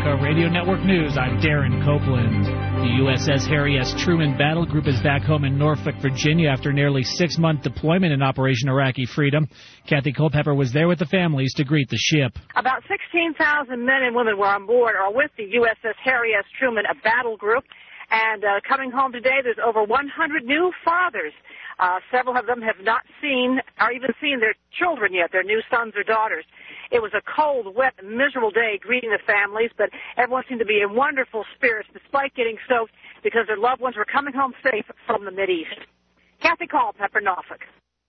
America Radio Network News, I'm Darren Copeland. The USS Harry S. Truman Battle Group is back home in Norfolk, Virginia after nearly 6-month deployment in Operation Iraqi Freedom. Kathy Culpepper was there with the families to greet the ship. About 16,000 men and women were on board or with the USS Harry S. Truman Battle Group. And coming home today, there's over 100 new fathers. Several of them have not seen or even seen their children yet, their new sons or daughters. It was a cold, wet, miserable day greeting the families, but everyone seemed to be in wonderful spirits despite getting soaked because their loved ones were coming home safe from the Mideast. Kathy Culpepper, Norfolk.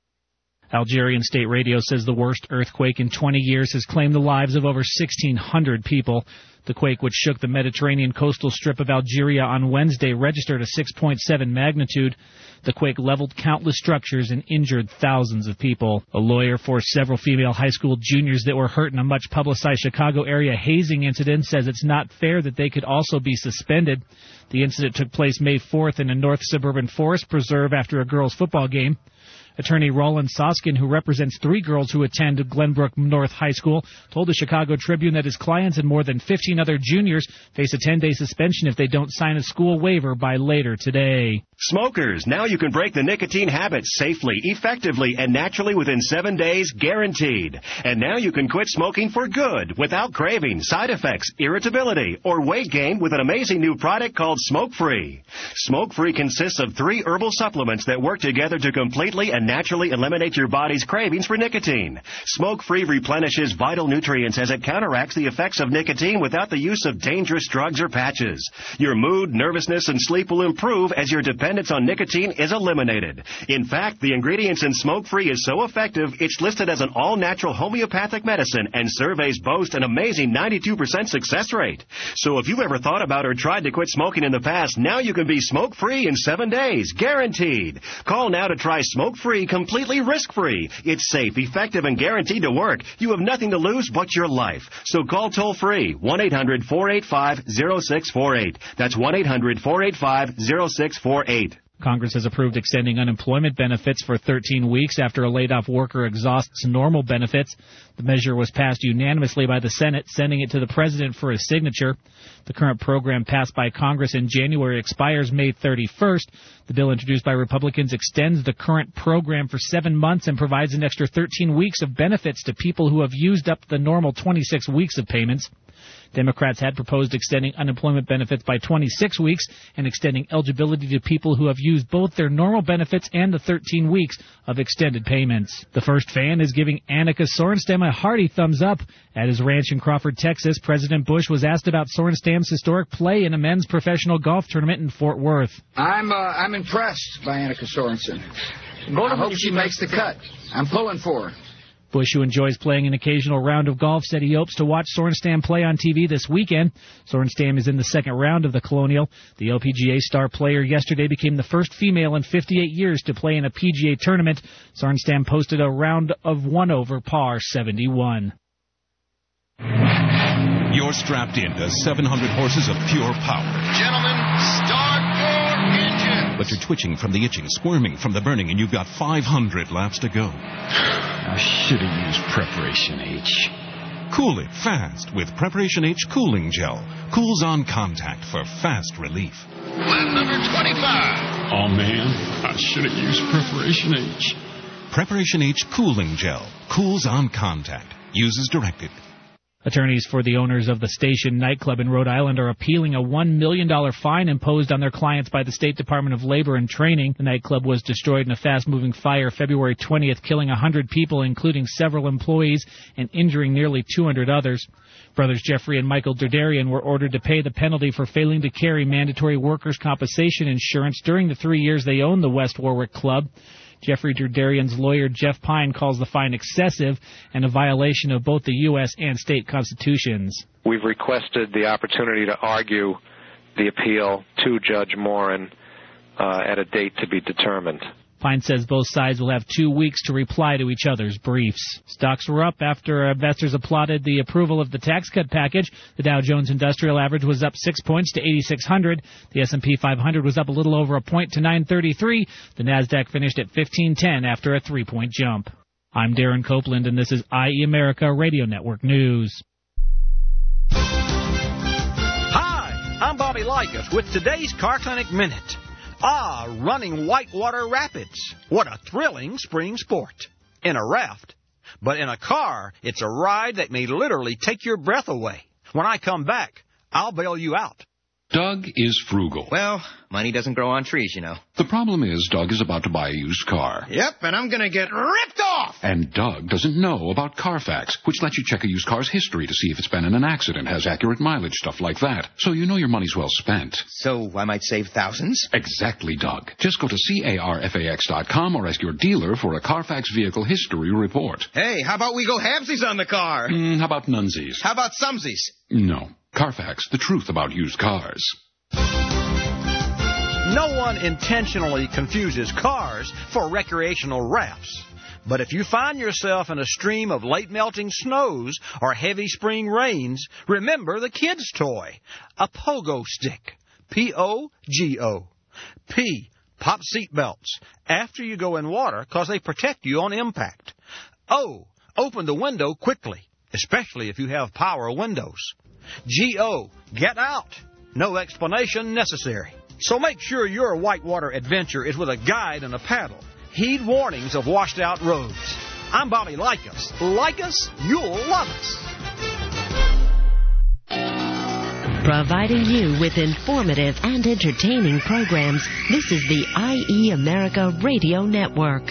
Algerian state radio says the worst earthquake in 20 years has claimed the lives of over 1,600 people. The quake, which shook the Mediterranean coastal strip of Algeria on Wednesday, registered a 6.7 magnitude. The quake leveled countless structures and injured thousands of people. A lawyer for several female high school juniors that were hurt in a much-publicized Chicago area hazing incident says it's not fair that they could also be suspended. The incident took place May 4th in a north suburban forest preserve after a girls' football game. Attorney Roland Soskin, who represents 3 girls who attend Glenbrook North High School, told the Chicago Tribune that his clients and more than 15 other juniors face a 10-day suspension if they don't sign a school waiver by later today. Smokers, now you can break the nicotine habit safely, effectively, and naturally within 7 days, guaranteed. And now you can quit smoking for good, without craving, side effects, irritability, or weight gain with an amazing new product called Smoke Free. Smoke Free consists of 3 herbal supplements that work together to completely and naturally eliminate your body's cravings for nicotine. Smoke Free replenishes vital nutrients as it counteracts the effects of nicotine without the use of dangerous drugs or patches. Your mood, nervousness, and sleep will improve as your dependence on nicotine is eliminated. In fact, the ingredients in Smoke Free is so effective, it's listed as an all-natural homeopathic medicine, and surveys boast an amazing 92% success rate. So if you've ever thought about or tried to quit smoking in the past, now you can be smoke-free in 7 days, guaranteed. Call now to try Smoke Free completely risk-free. It's safe, effective, and guaranteed to work. You have nothing to lose but your life. So call toll-free, 1-800-485-0648. That's 1-800-485-0648. Congress has approved extending unemployment benefits for 13 weeks after a laid-off worker exhausts normal benefits. The measure was passed unanimously by the Senate, sending it to the President for his signature. The current program passed by Congress in January expires May 31st. The bill introduced by Republicans extends the current program for 7 months and provides an extra 13 weeks of benefits to people who have used up the normal 26 weeks of payments. Democrats had proposed extending unemployment benefits by 26 weeks and extending eligibility to people who have used both their normal benefits and the 13 weeks of extended payments. The First Fan is giving Annika Sorenstam a hearty thumbs up. At his ranch in Crawford, Texas, President Bush was asked about Sorenstam's historic play in a men's professional golf tournament in Fort Worth. I'm impressed by Annika Sorensen. I hope she makes the cut. I'm pulling for her. Bush, who enjoys playing an occasional round of golf, said he hopes to watch Sorenstam play on TV this weekend. Sorenstam is in the second round of the Colonial. The LPGA star player yesterday became the first female in 58 years to play in a PGA tournament. Sorenstam posted a round of 1 over par 71. You're strapped into 700 horses of pure power. Gentlemen, start your engine. But you're twitching from the itching, squirming from the burning, and you've got 500 laps to go. I should have used Preparation H. Cool it fast with Preparation H Cooling Gel. Cools on contact for fast relief. Lap number 25. Oh, man, I should have used Preparation H. Preparation H Cooling Gel. Cools on contact. Use as directed. Attorneys for the owners of the Station nightclub in Rhode Island are appealing a $1 million fine imposed on their clients by the State Department of Labor and Training. The nightclub was destroyed in a fast-moving fire February 20th, killing 100 people, including several employees, and injuring nearly 200 others. Brothers Jeffrey and Michael Derderian were ordered to pay the penalty for failing to carry mandatory workers' compensation insurance during the 3 years they owned the West Warwick Club. Jeffrey Derderian's lawyer, Jeff Pine, calls the fine excessive and a violation of both the U.S. and state constitutions. We've requested the opportunity to argue the appeal to Judge Morin at a date to be determined. Pine says both sides will have 2 weeks to reply to each other's briefs. Stocks were up after investors applauded the approval of the tax cut package. The Dow Jones Industrial Average was up 6 points to 8,600. The S&P 500 was up a little over a point to 933. The Nasdaq finished at 1510 after a 3-point jump. I'm Darren Copeland, and this is IE America Radio Network News. I'm Bobby Likas with today's Car Clinic Minute. Running whitewater rapids. What a thrilling spring sport. In a raft. But in a car, it's a ride that may literally take your breath away. When I come back, I'll bail you out. Doug is frugal. Well, money doesn't grow on trees, you know. The problem is Doug is about to buy a used car. Yep, and I'm going to get ripped off! And Doug doesn't know about Carfax, which lets you check a used car's history to see if it's been in an accident, has accurate mileage, stuff like that. So you know your money's well spent. So I might save thousands? Exactly, Doug. Just go to carfax.com or ask your dealer for a Carfax vehicle history report. Hey, how about we go halvesies on the car? How about nunsies? How about sumsies? No. Carfax, the truth about used cars. No one intentionally confuses cars for recreational rafts. But if you find yourself in a stream of late melting snows or heavy spring rains, remember the kid's toy, a pogo stick. P-O-G-O. P, pop seat belts after you go in water because they protect you on impact. O, open the window quickly, especially if you have power windows. G-O, get out. No explanation necessary. So make sure your whitewater adventure is with a guide and a paddle. Heed warnings of washed out roads. I'm Bobby Likas. Like us, you'll love us. Providing you with informative and entertaining programs, this is the IE America Radio Network.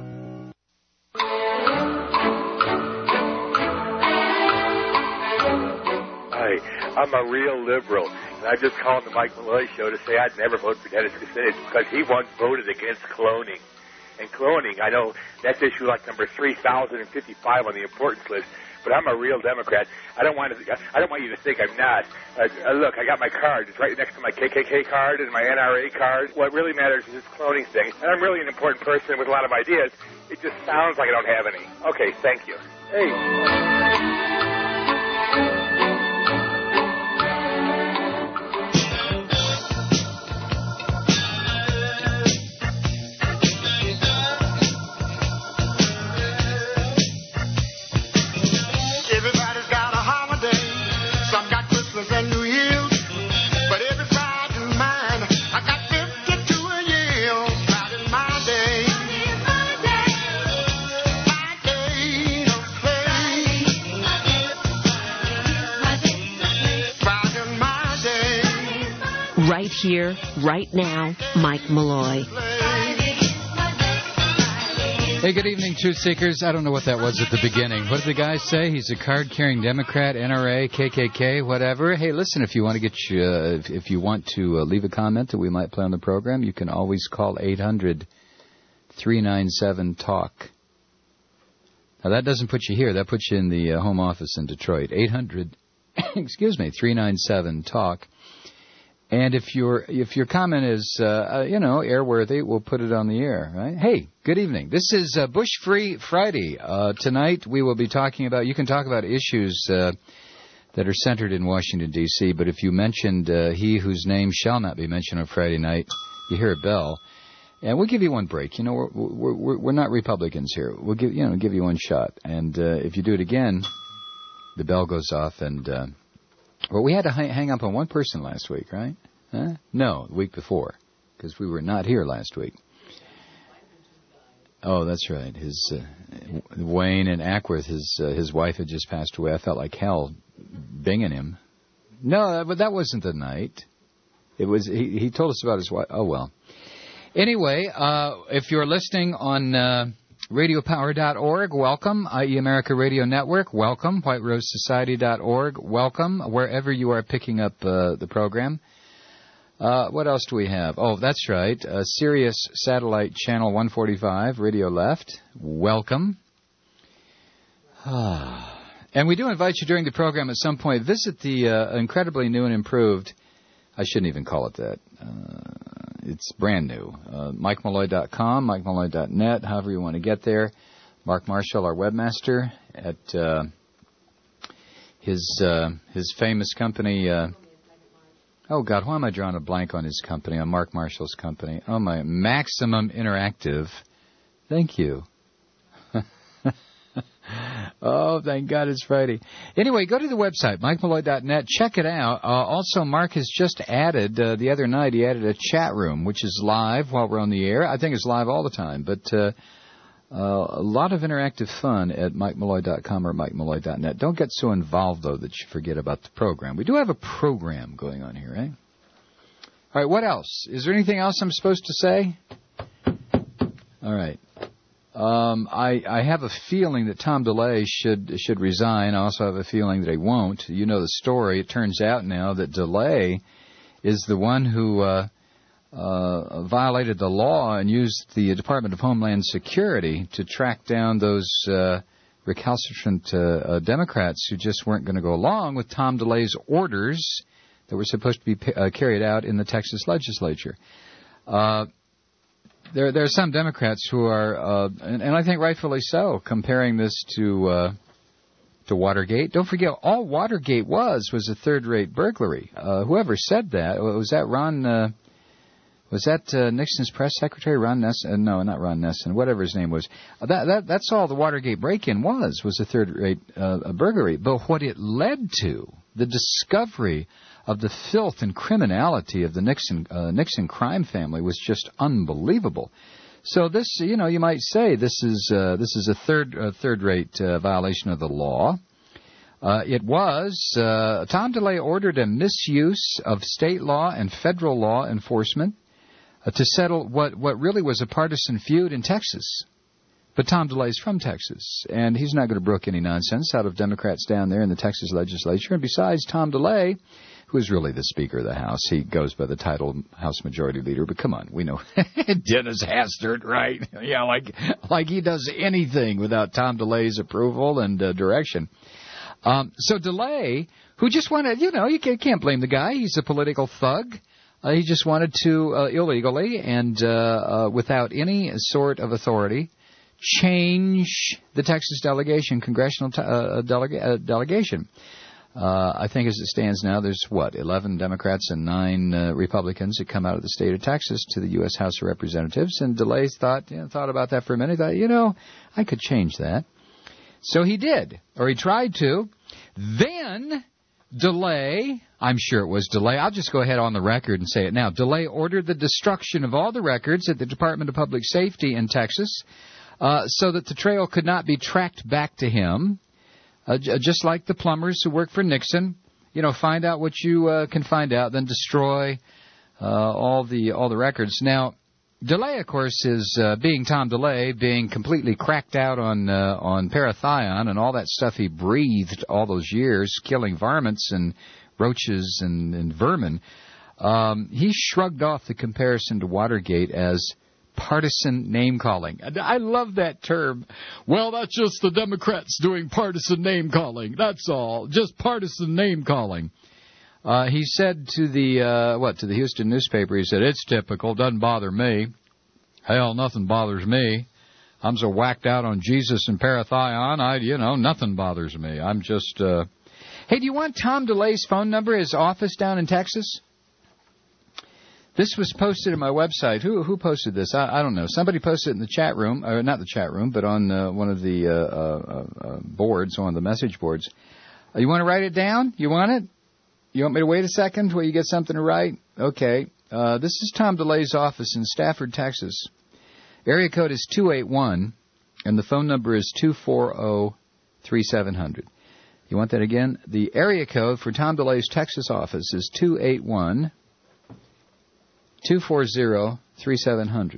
I'm a real liberal, and I just called the Mike Malloy show to say I'd never vote for Dennis Kucinich because he once voted against cloning. And cloning, I know that's issue like number 3,055 on the importance list, but I'm a real Democrat. I don't want you to think I'm not. Look, I got my card. It's right next to my KKK card and my NRA card. What really matters is this cloning thing, and I'm really an important person with a lot of ideas. It just sounds like I don't have any. Okay, thank you. Hey. And New Year's, but every Friday is mine. I got 52 a year. Friday's my day. My day to play. Friday's my day. Right here, right now, Mike Malloy. Hey, good evening, Truth Seekers. I don't know what that was at the beginning. What did the guy say? He's a card-carrying Democrat, NRA, KKK, whatever. Hey, listen, if you want to leave a comment that we might play on the program, you can always call 800-397-TALK. Now, that doesn't put you here. That puts you in the home office in Detroit. 800-397-TALK. And if your comment is, airworthy, we'll put it on the air, right? Hey, good evening. This is Bush Free Friday. Tonight we will be talking about, you can talk about issues that are centered in Washington, D.C., but if you mentioned he whose name shall not be mentioned on Friday night, you hear a bell. And we'll give you one break. You know, we're not Republicans here. We'll give you one shot. And if you do it again, the bell goes off and... Well, we had to hang up on one person last week, right? Huh? No, the week before, because we were not here last week. Oh, that's right. His Wayne in Ackworth, his wife had just passed away. I felt like hell binging him. No, but that wasn't the night. It was he told us about his wife. Oh well. Anyway, if you're listening on RadioPower.org, welcome. IE America Radio Network, welcome. WhiteRoseSociety.org, welcome. Wherever you are picking up the program. What else do we have? Oh, that's right. Sirius Satellite Channel 145, Radio Left, welcome. And we do invite you during the program at some point, visit the incredibly new and improved, I shouldn't even call it that. It's brand new. MikeMalloy.com, MikeMalloy.net, however you want to get there. Mark Marshall, our webmaster, at his famous company. Oh, God, why am I drawing a blank on his company, on Mark Marshall's company? Oh, my Maximum Interactive. Thank you. Oh, thank God it's Friday. Anyway, go to the website, MikeMalloy.net. Check it out. Also, Mark has just added, the other night, he added a chat room, which is live while we're on the air. I think it's live all the time, but a lot of interactive fun at MikeMalloy.com or MikeMalloy.net. Don't get so involved, though, that you forget about the program. We do have a program going on here, right? All right, what else? Is there anything else I'm supposed to say? All right. I have a feeling that Tom DeLay should resign. I also have a feeling that he won't. You know the story. It turns out now that DeLay is the one who violated the law and used the Department of Homeland Security to track down those recalcitrant Democrats who just weren't going to go along with Tom DeLay's orders that were supposed to be carried out in the Texas legislature. There are some Democrats who are, and I think rightfully so, comparing this to Watergate. Don't forget, all Watergate was a third-rate burglary. Whoever said that, was that Ron? Was that Nixon's press secretary, Ron Nesson? No, not Ron Nesson. Whatever his name was. That's all the Watergate break-in was a third-rate burglary. But what it led to, the discovery of the filth and criminality of the Nixon crime family, was just unbelievable. So this, you might say this is a third-rate violation of the law. It was Tom DeLay ordered a misuse of state law and federal law enforcement to settle what really was a partisan feud in Texas. But Tom DeLay's from Texas, and he's not going to brook any nonsense out of Democrats down there in the Texas legislature. And besides, Tom DeLay, who is really the Speaker of the House, he goes by the title House Majority Leader, but come on, we know Dennis Hastert, right? Yeah, like he does anything without Tom DeLay's approval and direction. So DeLay, who just wanted, you can't blame the guy. He's a political thug. He just wanted to illegally and without any sort of authority change the Texas delegation, congressional delegation. I think as it stands now, there's 11 Democrats and 9 Republicans that come out of the state of Texas to the U.S. House of Representatives. And DeLay thought about that for a minute. Thought, I could change that. So he did, or he tried to. Then DeLay, I'm sure it was DeLay, I'll just go ahead on the record and say it now. DeLay ordered the destruction of all the records at the Department of Public Safety in Texas so that the trail could not be tracked back to him. Just like the plumbers who work for Nixon, find out what you can find out, then destroy all the records. Now, DeLay, of course, is being Tom DeLay, being completely cracked out on parathion and all that stuff he breathed all those years, killing varmints and roaches and vermin. He shrugged off the comparison to Watergate as partisan name-calling. I love that term. Well, that's just the Democrats doing partisan name-calling. That's all. Just partisan name-calling. He said to the Houston newspaper, he said, it's typical, doesn't bother me. Hell, nothing bothers me. I'm so whacked out on Jesus and parathion, nothing bothers me. I'm just, Hey, do you want Tom DeLay's phone number, his office down in Texas? This was posted on my website. Who posted this? I don't know. Somebody posted it in the chat room, or not the chat room, but on one of the boards, one of the message boards. You want to write it down? You want it? You want me to wait a second while you get something to write? Okay. This is Tom DeLay's office in Stafford, Texas. Area code is 281, and the phone number is 240-3700. You want that again? The area code for Tom DeLay's Texas office is 281-240-3700.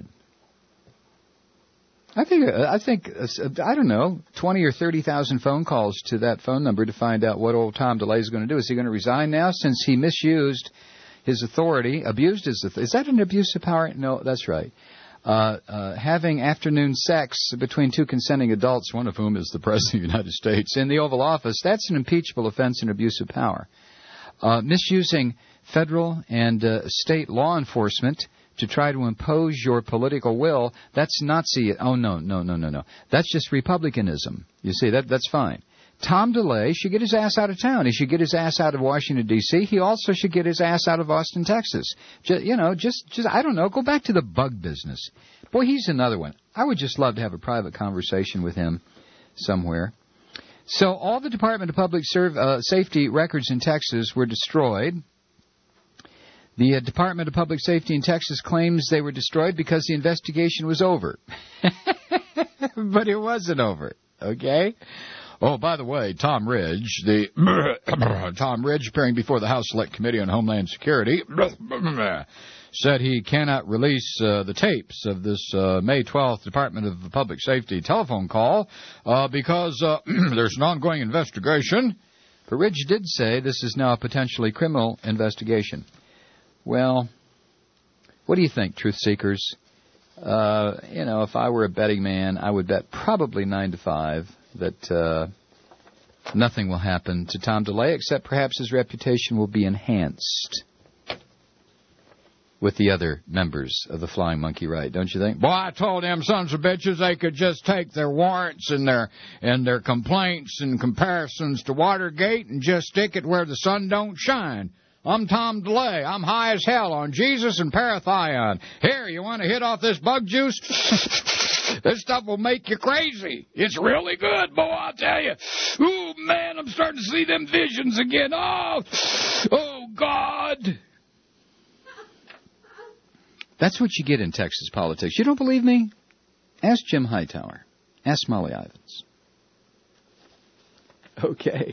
I think I don't know, 20 or 30,000 phone calls to that phone number to find out what old Tom DeLay is going to do. Is he going to resign now since he misused his authority, abused his authority? Is that an abuse of power? No, that's right. Having afternoon sex between 2 consenting adults, one of whom is the President of the United States, in the Oval Office, that's an impeachable offense and abuse of power. Misusing federal and state law enforcement to try to impose your political will, that's Nazi. Oh, no. That's just republicanism. You see, that's fine. Tom DeLay should get his ass out of town. He should get his ass out of Washington, D.C. He also should get his ass out of Austin, Texas. Just I don't know, go back to the bug business. Boy, he's another one. I would just love to have a private conversation with him somewhere. So all the Department of Public Safety records in Texas were destroyed. The Department of Public Safety in Texas claims they were destroyed because the investigation was over. But it wasn't over, okay? Oh, by the way, Tom Ridge, Tom Ridge, appearing before the House Select Committee on Homeland Security, said he cannot release the tapes of this May 12th Department of Public Safety telephone call because there's an ongoing investigation. But Ridge did say this is now a potentially criminal investigation. Well, what do you think, truth seekers? If I were a betting man, I would bet probably 9-5 that nothing will happen to Tom DeLay, except perhaps his reputation will be enhanced with the other members of the Flying Monkey Right, don't you think? Boy, I told them sons of bitches they could just take their warrants and their complaints and comparisons to Watergate and just stick it where the sun don't shine. I'm Tom DeLay. I'm high as hell on Jesus and parathion. Here, you want to hit off this bug juice? This stuff will make you crazy. It's really good, boy, I'll tell you. Ooh, man, I'm starting to see them visions again. Oh, God. That's what you get in Texas politics. You don't believe me? Ask Jim Hightower. Ask Molly Ivins. Okay.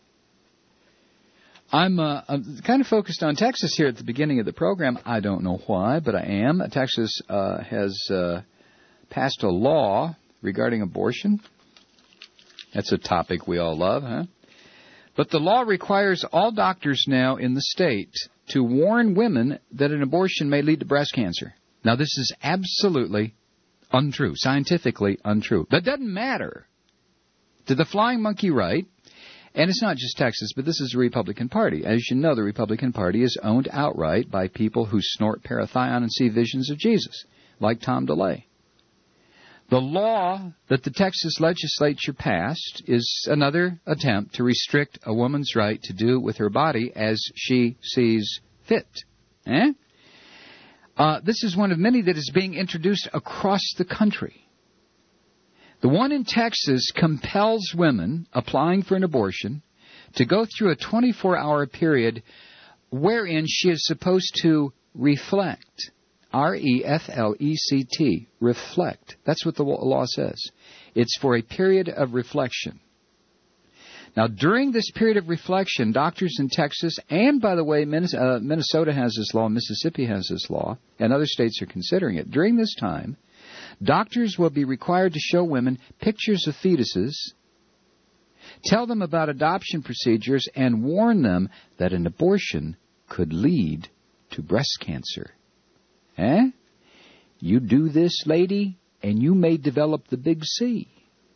I'm kind of focused on Texas here at the beginning of the program. I don't know why, but I am. Texas has passed a law regarding abortion. That's a topic we all love, huh? But the law requires all doctors now in the state to warn women that an abortion may lead to breast cancer. Now, this is absolutely untrue, scientifically untrue. That doesn't matter to the Flying Monkey Right. And it's not just Texas, but this is the Republican Party. As you know, the Republican Party is owned outright by people who snort parathion and see visions of Jesus, like Tom DeLay. The law that the Texas legislature passed is another attempt to restrict a woman's right to do with her body as she sees fit. This is one of many that is being introduced across the country. The one in Texas compels women applying for an abortion to go through a 24-hour period wherein she is supposed to reflect. R-E-F-L-E-C-T. Reflect. That's what the law says. It's for a period of reflection. Now, during this period of reflection, doctors in Texas, and by the way, Minnesota has this law, Mississippi has this law, and other states are considering it. During this time, doctors will be required to show women pictures of fetuses, tell them about adoption procedures, and warn them that an abortion could lead to breast cancer. You do this, lady, and you may develop the big C.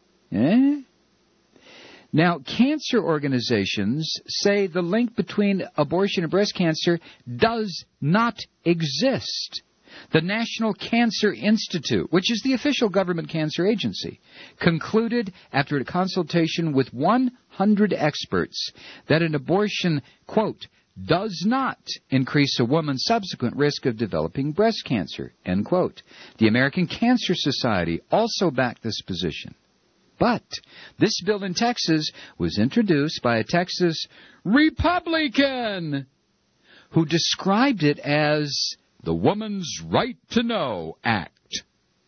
Now, cancer organizations say the link between abortion and breast cancer does not exist. The National Cancer Institute, which is the official government cancer agency, concluded after a consultation with 100 experts that an abortion, quote, does not increase a woman's subsequent risk of developing breast cancer, end quote. The American Cancer Society also backed this position. But this bill in Texas was introduced by a Texas Republican who described it as the Woman's Right to Know Act.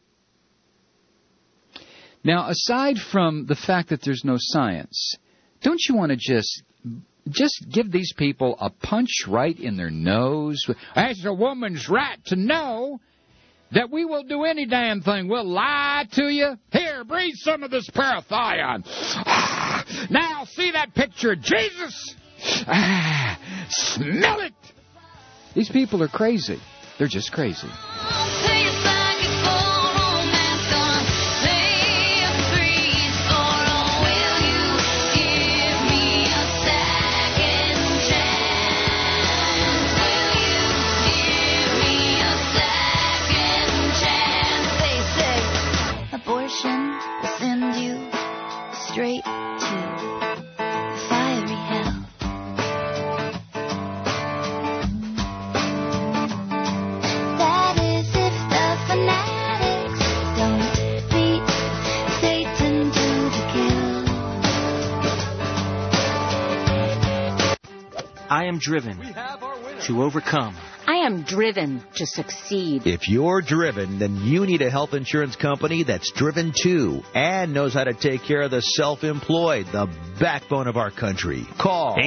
Now, aside from the fact that there's no science, don't you want to just give these people a punch right in their nose? As a woman's right to know that we will do any damn thing. We'll lie to you. Here, breathe some of this parathion. Now, see that picture of Jesus? Smell it. These people are crazy. They're just crazy. Abortion will send you straight to fiery hell. That is if the fanatics don't beat Satan to the kill. am driven to overcome. I am driven to succeed. If you're driven, then you need a health insurance company that's driven too and knows how to take care of the self-employed, the backbone of our country. Call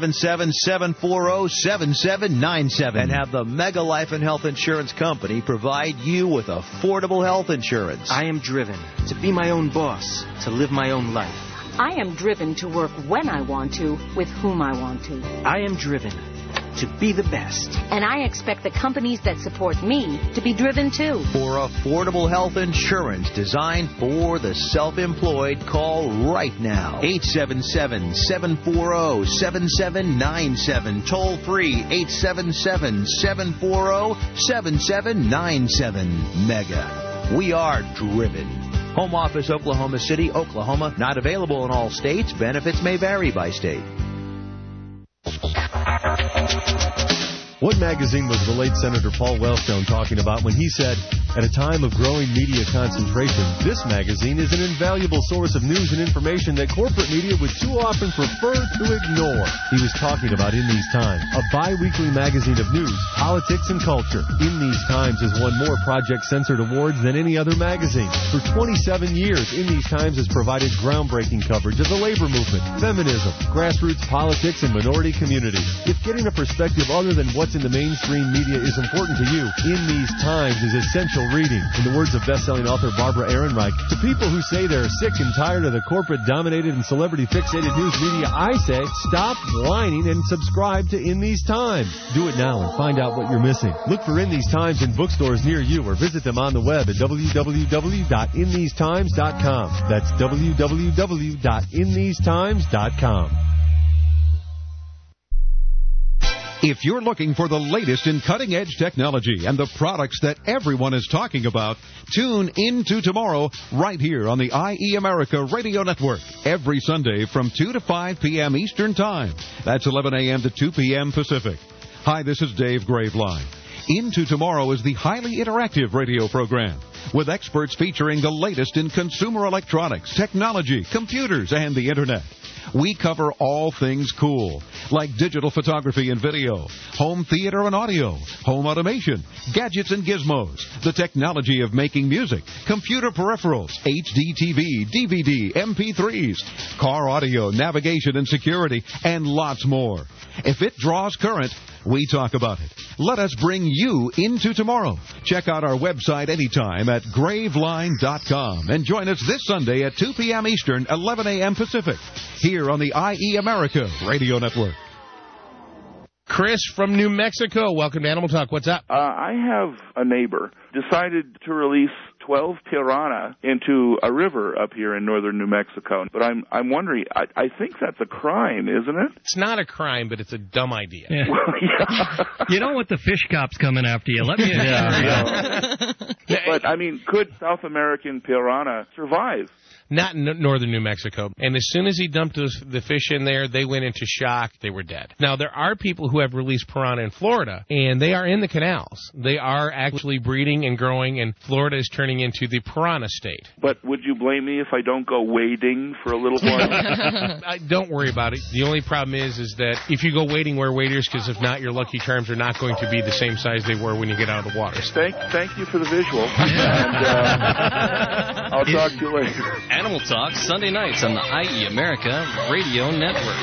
877-740-7797 and have the Mega Life and Health Insurance Company provide you with affordable health insurance. I am driven to be my own boss, to live my own life. I am driven to work when I want to, with whom I want to. I am driven to be the best. And I expect the companies that support me to be driven too. For affordable health insurance designed for the self-employed, call right now. 877-740-7797. Toll free 877-740-7797. Mega. We are driven. Home office, Oklahoma City, Oklahoma. Not available in all states. Benefits may vary by state. What magazine was the late Senator Paul Wellstone talking about when he said, at a time of growing media concentration, this magazine is an invaluable source of news and information that corporate media would too often prefer to ignore? He was talking about In These Times, a bi-weekly magazine of news, politics, and culture. In These Times has won more Project Censored awards than any other magazine. For 27 years, In These Times has provided groundbreaking coverage of the labor movement, feminism, grassroots politics, and minority communities. If getting a perspective other than what's in the mainstream media is important to you, In These Times is essential reading. In the words of best-selling author Barbara Ehrenreich, to people who say they're sick and tired of the corporate-dominated and celebrity-fixated news media, I say, stop whining and subscribe to In These Times. Do it now and find out what you're missing. Look for In These Times in bookstores near you or visit them on the web at www.inthesetimes.com. That's www.inthesetimes.com. If you're looking for the latest in cutting-edge technology and the products that everyone is talking about, tune into tomorrow right here on the IE America Radio Network every Sunday from 2 to 5 p.m. Eastern Time. That's 11 a.m. to 2 p.m. Pacific. Hi, this is Dave Graveline. Into Tomorrow is the highly interactive radio program with experts featuring the latest in consumer electronics, technology, computers, and the Internet. We cover all things cool, like digital photography and video, home theater and audio, home automation, gadgets and gizmos, the technology of making music, computer peripherals, HD TV, DVD, MP3s, car audio, navigation and security, and lots more. If it draws current, we talk about it. Let us bring you into tomorrow. Check out our website anytime at graveline.com and join us this Sunday at 2 p.m. Eastern, 11 a.m. Pacific, here on the IE America Radio Network. Chris from New Mexico, welcome to Animal Talk. What's up? I have a neighbor decided to release 12 piranha into a river up here in northern New Mexico. But I'm wondering, I think that's a crime, isn't it? It's not a crime, but it's a dumb idea. Yeah. Well, yeah. You don't want the fish cops coming after you. Let me But, I mean, could South American piranha survive? Not in northern New Mexico. And as soon as he dumped the fish in there, they went into shock. They were dead. Now, there are people who have released piranha in Florida, and they are in the canals. They are actually breeding and growing, and Florida is turning into the piranha state. But would you blame me if I don't go wading for a little while? Don't worry about it. The only problem is that if you go wading, wear waders, because if not, your Lucky Charms are not going to be the same size they were when you get out of the water. Thank you for the visual. And I'll talk to you later. Animal Talk, Sunday nights on the IE America Radio Network.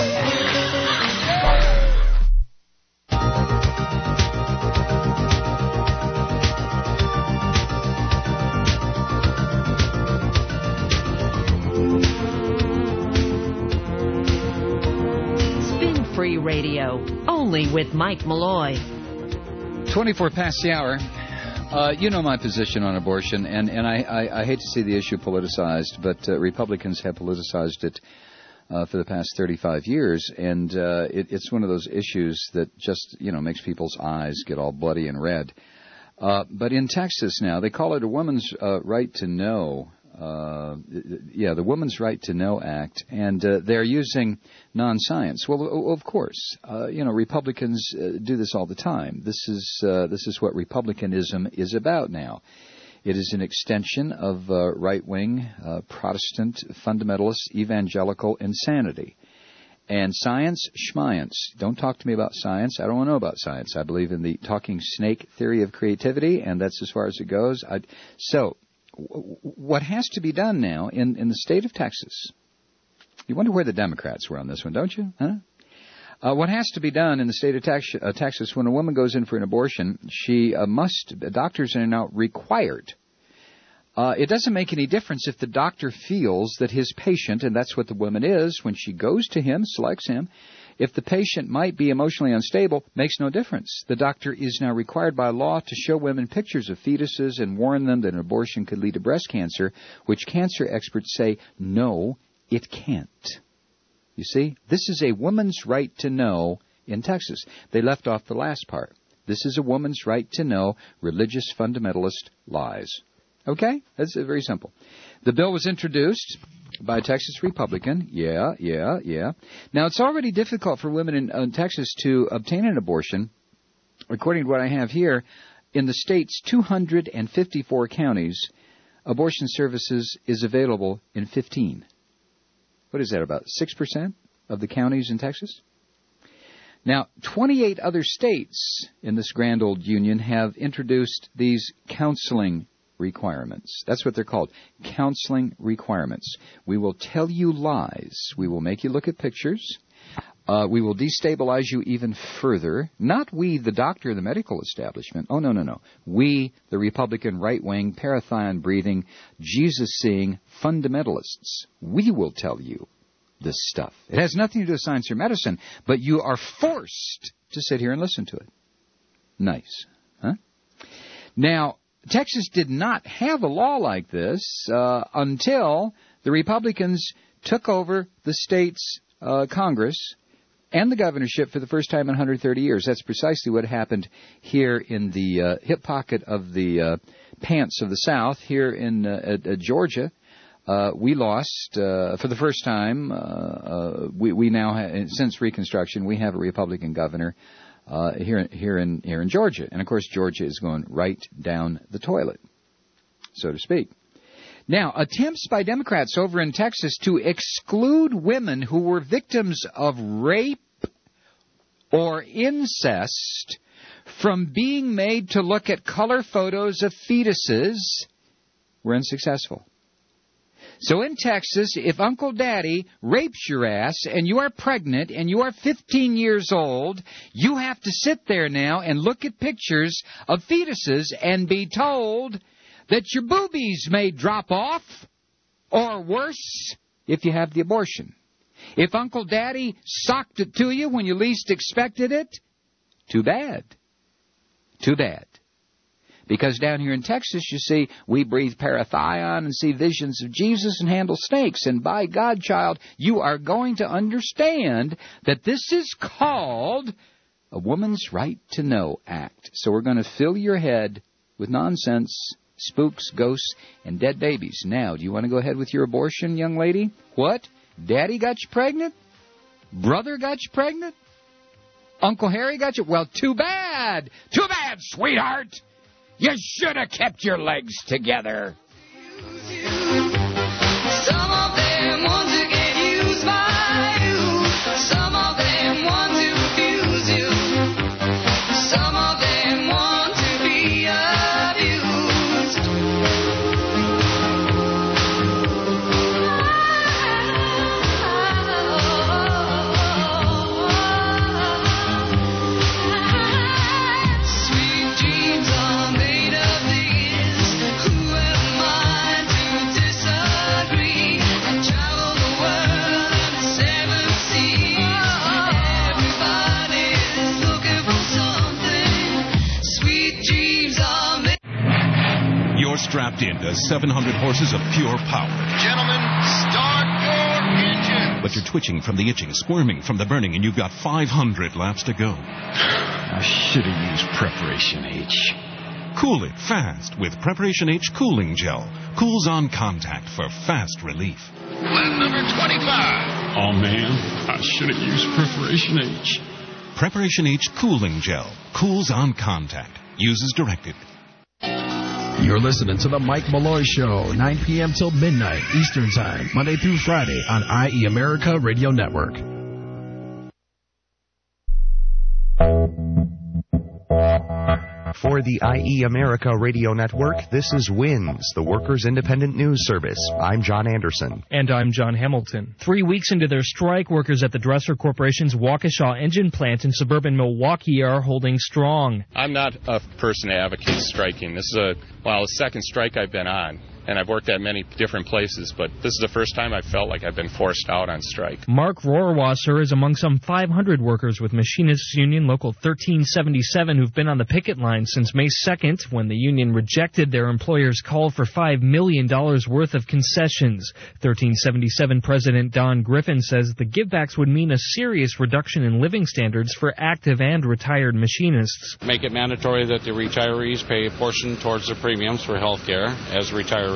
Spin-free radio, only with Mike Malloy. 24 past the hour. You know my position on abortion, and I hate to see the issue politicized, but Republicans have politicized it for the past 35 years, and it's one of those issues that just, makes people's eyes get all bloody and red. But in Texas now, they call it a woman's right to know. The Woman's Right to Know Act, and they're using non-science. Well, of course, Republicans do this all the time. This is what Republicanism is about now. It is an extension of right-wing Protestant fundamentalist evangelical insanity. And science, schmience. Don't talk to me about science. I don't want to know about science. I believe in the talking snake theory of creativity, and that's as far as it goes. So what has to be done now in the state of Texas, you wonder where the Democrats were on this one, don't you? Huh? What has to be done in the state of Texas when a woman goes in for an abortion, doctors are now required. It doesn't make any difference if the doctor feels that his patient, and that's what the woman is, when she goes to him, selects him, if the patient might be emotionally unstable, makes no difference. The doctor is now required by law to show women pictures of fetuses and warn them that an abortion could lead to breast cancer, which cancer experts say, no, it can't. You see, this is a woman's right to know in Texas. They left off the last part. This is a woman's right to know religious fundamentalist lies. Okay? That's very simple. The bill was introduced by a Texas Republican. Yeah. Now, it's already difficult for women in Texas to obtain an abortion. According to what I have here, in the state's 254 counties, abortion services is available in 15. What is that, about 6% of the counties in Texas? Now, 28 other states in this grand old union have introduced these counseling requirements. That's what they're called, counseling requirements. We will tell you lies. We will make you look at pictures. We will destabilize you even further. Not we, the doctor of the medical establishment. Oh, no. We, the Republican right-wing, parathion-breathing, Jesus-seeing fundamentalists. We will tell you this stuff. It has nothing to do with science or medicine, but you are forced to sit here and listen to it. Nice, huh? Now, Texas did not have a law like this until the Republicans took over the state's Congress and the governorship for the first time in 130 years. That's precisely what happened here in the hip pocket of the pants of the South, here in Georgia. We lost for the first time. We now have, since Reconstruction, we have a Republican governor here in Georgia, and of course Georgia is going right down the toilet, so to speak. Now, attempts by Democrats over in Texas to exclude women who were victims of rape or incest from being made to look at color photos of fetuses were unsuccessful. So in Texas, if Uncle Daddy rapes your ass and you are pregnant and you are 15 years old, you have to sit there now and look at pictures of fetuses and be told that your boobies may drop off, or worse, if you have the abortion. If Uncle Daddy socked it to you when you least expected it, too bad. Too bad. Because down here in Texas, you see, we breathe parathion and see visions of Jesus and handle snakes. And by God, child, you are going to understand that this is called a Woman's Right to Know Act. So we're going to fill your head with nonsense, spooks, ghosts, and dead babies. Now, do you want to go ahead with your abortion, young lady? What? Daddy got you pregnant? Brother got you pregnant? Uncle Harry got you? Well, too bad. Too bad, sweetheart. You should have kept your legs together. Some of them want to get used by you. Some of them want to abuse you. Some of them want to be abused. Sweet dreams are made of these. Who am I to disagree? I travel the world and the seven seas. Everybody's looking for something. Sweet dreams are made. You're strapped into 700 horses of pure power. Gentlemen, start your engine. But you're twitching from the itching, squirming from the burning, and you've got 500 laps to go. I should have used Preparation H. Cool it fast with Preparation H Cooling Gel. Cools on contact for fast relief. Lap number 25. Oh, man, I should have used Preparation H. Preparation H Cooling Gel. Cools on contact. Use as directed. You're listening to The Mike Malloy Show, 9 p.m. till midnight Eastern Time, Monday through Friday on IE America Radio Network. For the IE America Radio Network, this is WINS, the Workers' Independent News Service. I'm John Anderson. And I'm John Hamilton. 3 weeks into their strike, workers at the Dresser Corporation's Waukesha engine plant in suburban Milwaukee are holding strong. I'm not a person that advocates striking. This is the second strike I've been on. And I've worked at many different places, but this is the first time I felt like I've been forced out on strike. Mark Rohrwasser is among some 500 workers with Machinists Union Local 1377 who've been on the picket line since May 2nd when the union rejected their employer's call for $5 million worth of concessions. 1377 President Don Griffin says the givebacks would mean a serious reduction in living standards for active and retired machinists. Make it mandatory that the retirees pay a portion towards the premiums for health care as retirees.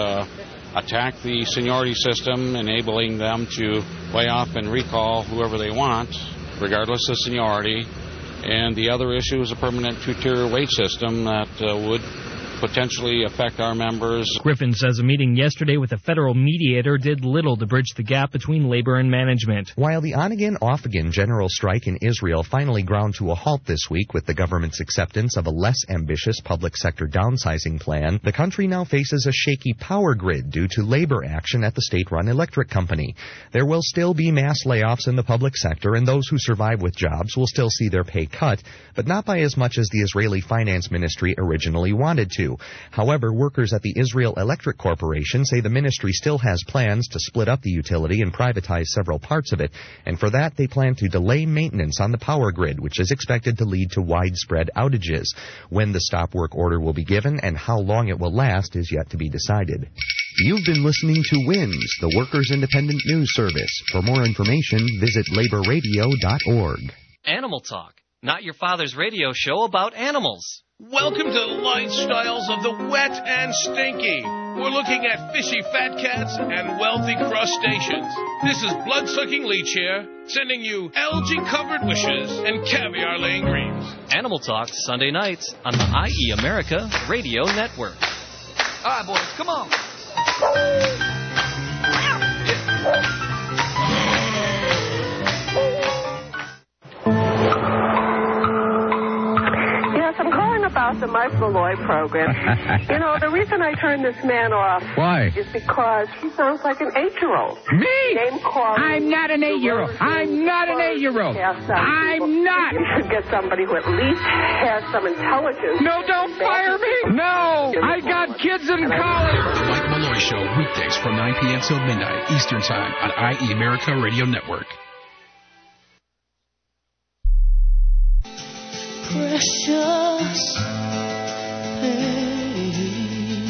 Attack the seniority system, enabling them to lay off and recall whoever they want, regardless of seniority. And the other issue is a permanent two-tier wage system that would potentially affect our members. Griffin says a meeting yesterday with a federal mediator did little to bridge the gap between labor and management. While the on-again, off-again general strike in Israel finally ground to a halt this week with the government's acceptance of a less ambitious public sector downsizing plan, the country now faces a shaky power grid due to labor action at the state-run electric company. There will still be mass layoffs in the public sector, and those who survive with jobs will still see their pay cut, but not by as much as the Israeli Finance Ministry originally wanted to. However, workers at the Israel Electric Corporation say the ministry still has plans to split up the utility and privatize several parts of it, and for that they plan to delay maintenance on the power grid, which is expected to lead to widespread outages. When the stop work order will be given and how long it will last is yet to be decided. You've been listening to WINS, the Workers' Independent News Service. For more information, visit laborradio.org. Animal Talk, not your father's radio show about animals. Welcome to the lifestyles of the wet and stinky. We're looking at fishy fat cats and wealthy crustaceans. This is blood-sucking leech here, sending you algae-covered wishes and caviar-laying dreams. Animal Talk, Sunday nights on the IE America Radio Network. All right, boys, come on. I'm calling about the Mike Malloy program. You know, the reason I turned this man off Why? is because he sounds like an 8-year-old. Me? Name calling. I'm not an 8-year-old. I'm not an 8-year-old. I'm not. You should get somebody who at least has some intelligence. No, don't fire me. No, I got kids in college. The Mike Malloy Show, weekdays from 9 p.m. till midnight Eastern Time on IE America Radio Network. Precious pain,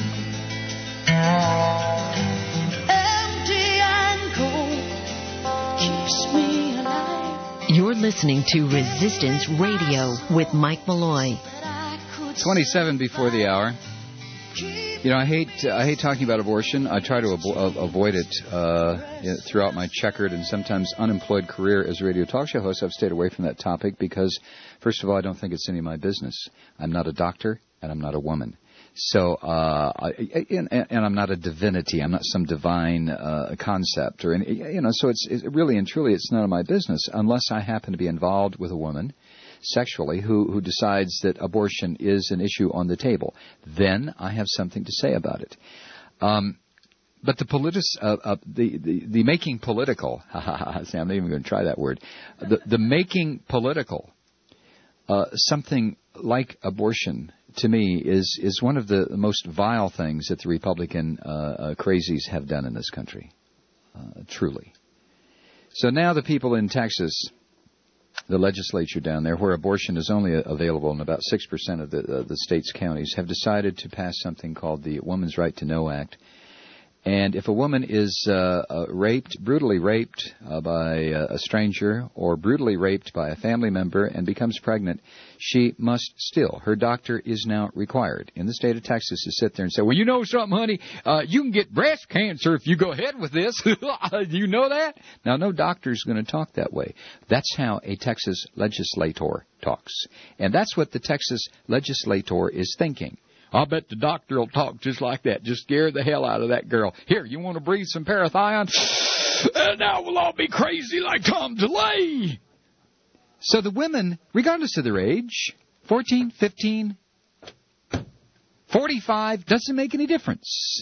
empty and cold, keeps me alive. You're listening to Resistance Radio with Mike Malloy. 27 before the hour. You know, I hate talking about abortion. I try to avoid it throughout my checkered and sometimes unemployed career as a radio talk show host. I've stayed away from that topic because, first of all, I don't think it's any of my business. I'm not a doctor, and I'm not a woman. So, and I'm not a divinity. I'm not some divine concept, or any, you know. So it's really and truly, it's none of my business unless I happen to be involved with a woman sexually who decides that abortion is an issue on the table. Then I have something to say about it. But the making political, see, I'm not even going to try that word, the making political something like abortion, to me, is one of the most vile things that the Republican crazies have done in this country, truly. So now the people in Texas, the legislature down there, where abortion is only available in about 6% of the state's counties, have decided to pass something called the Woman's Right to Know Act. And if a woman is brutally raped by a stranger or brutally raped by a family member and becomes pregnant, she must still, her doctor is now required in the state of Texas to sit there and say, well, you know something, honey, you can get breast cancer if you go ahead with this. Do you know that? Now, no doctor is going to talk that way. That's how a Texas legislator talks. And that's what the Texas legislator is thinking. I'll bet the doctor will talk just like that. Just scare the hell out of that girl. Here, you want to breathe some parathion? And now we'll all be crazy like Tom DeLay. So the women, regardless of their age, 14, 15, 45 doesn't make any difference.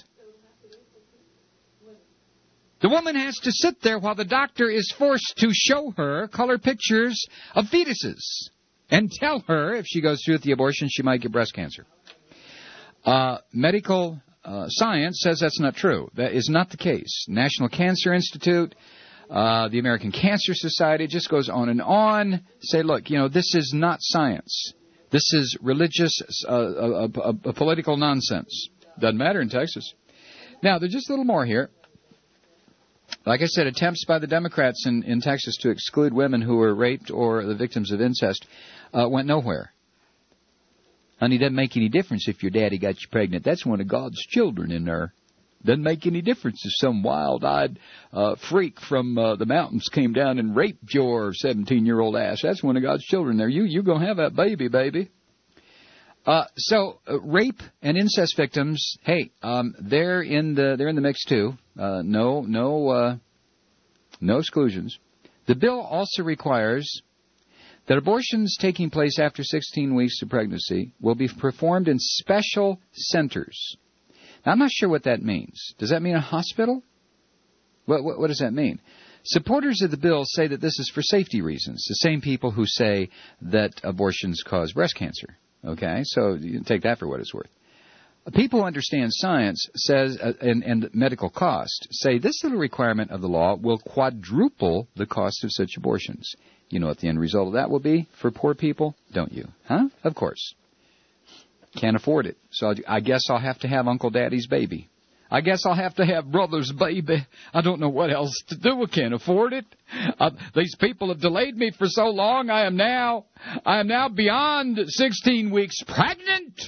The woman has to sit there while the doctor is forced to show her color pictures of fetuses and tell her if she goes through with the abortion, she might get breast cancer. Medical science says that's not true. That is not the case. National Cancer Institute, the American Cancer Society, just goes on and on. Say, look, this is not science. This is religious, political nonsense. Doesn't matter in Texas. Now, there's just a little more here. Like I said, attempts by the Democrats in Texas to exclude women who were raped or the victims of incest went nowhere. Honey, doesn't make any difference if your daddy got you pregnant. That's one of God's children in there. Doesn't make any difference if some wild-eyed freak from the mountains came down and raped your 17-year-old ass. That's one of God's children there. You're going to have that baby. So rape and incest victims, hey, they're in the mix too. No exclusions. The bill also requires that abortions taking place after 16 weeks of pregnancy will be performed in special centers. Now, I'm not sure what that means. Does that mean a hospital? What does that mean? Supporters of the bill say that this is for safety reasons, the same people who say that abortions cause breast cancer. Okay, so you can take that for what it's worth. People who understand science says and medical cost say this little requirement of the law will quadruple the cost of such abortions. You know what the end result of that will be for poor people, don't you? Huh? Of course. Can't afford it. So I guess I'll have to have Uncle Daddy's baby. I guess I'll have to have brother's baby. I don't know what else to do. I can't afford it. These people have delayed me for so long. I am now beyond 16 weeks pregnant.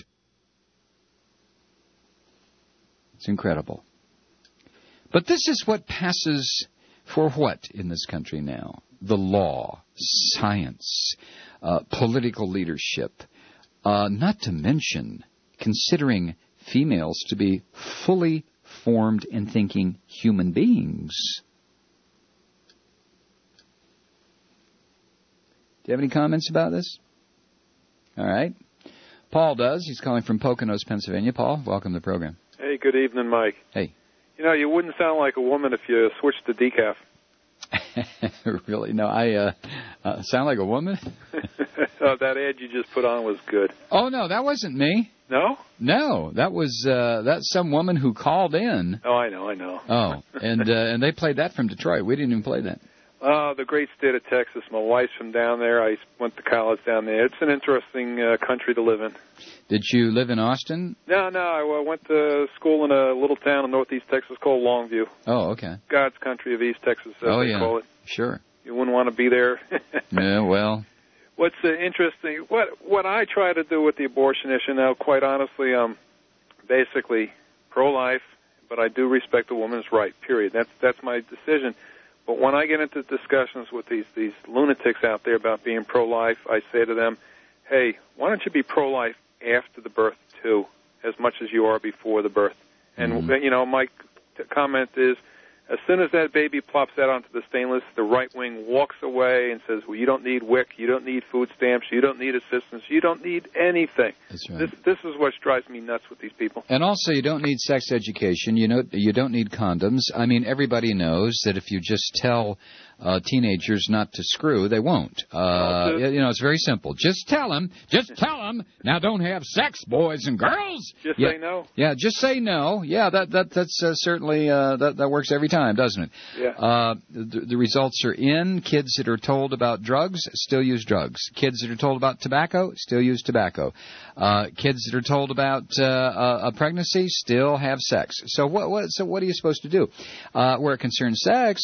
It's incredible. But this is what passes for what in this country now? The law, science, political leadership, not to mention considering females to be fully formed and thinking human beings. Do you have any comments about this? All right. Paul does. He's calling from Poconos, Pennsylvania. Paul, welcome to the program. Hey, good evening, Mike. Hey. You wouldn't sound like a woman if you switched to decaf. Really? No, I sound like a woman? That ad you just put on was good. Oh, no, that wasn't me. No? No, that was that's some woman who called in. Oh, I know. Oh, and they played that from Detroit. We didn't even play that. The great state of Texas. My wife's from down there. I went to college down there. It's an interesting country to live in. Did you live in Austin? No. I went to school in a little town in northeast Texas called Longview. Oh, okay. God's country of East Texas, as they call it. Sure. You wouldn't want to be there. Yeah, well. What's interesting, what I try to do with the abortion issue now, quite honestly, I'm basically pro-life, but I do respect a woman's right, period. That's my decision. But when I get into discussions with these lunatics out there about being pro-life, I say to them, hey, why don't you be pro-life after the birth, too, as much as you are before the birth? And, my comment is, as soon as that baby plops out onto the stainless, the right wing walks away and says, well, you don't need WIC, you don't need food stamps, you don't need assistance, you don't need anything. That's right. This is what drives me nuts with these people. And also, you don't need sex education. You don't need condoms. I mean, everybody knows that if you just tell teenagers not to screw, they won't. It's very simple. Just tell them. Now, don't have sex, boys and girls. Just say no. Yeah, just say no. Yeah, that's certainly that works every time, doesn't it? Yeah. The results are in. Kids that are told about drugs still use drugs. Kids that are told about tobacco still use tobacco. Kids that are told about a pregnancy still have sex. So what are you supposed to do? Where it concerns sex,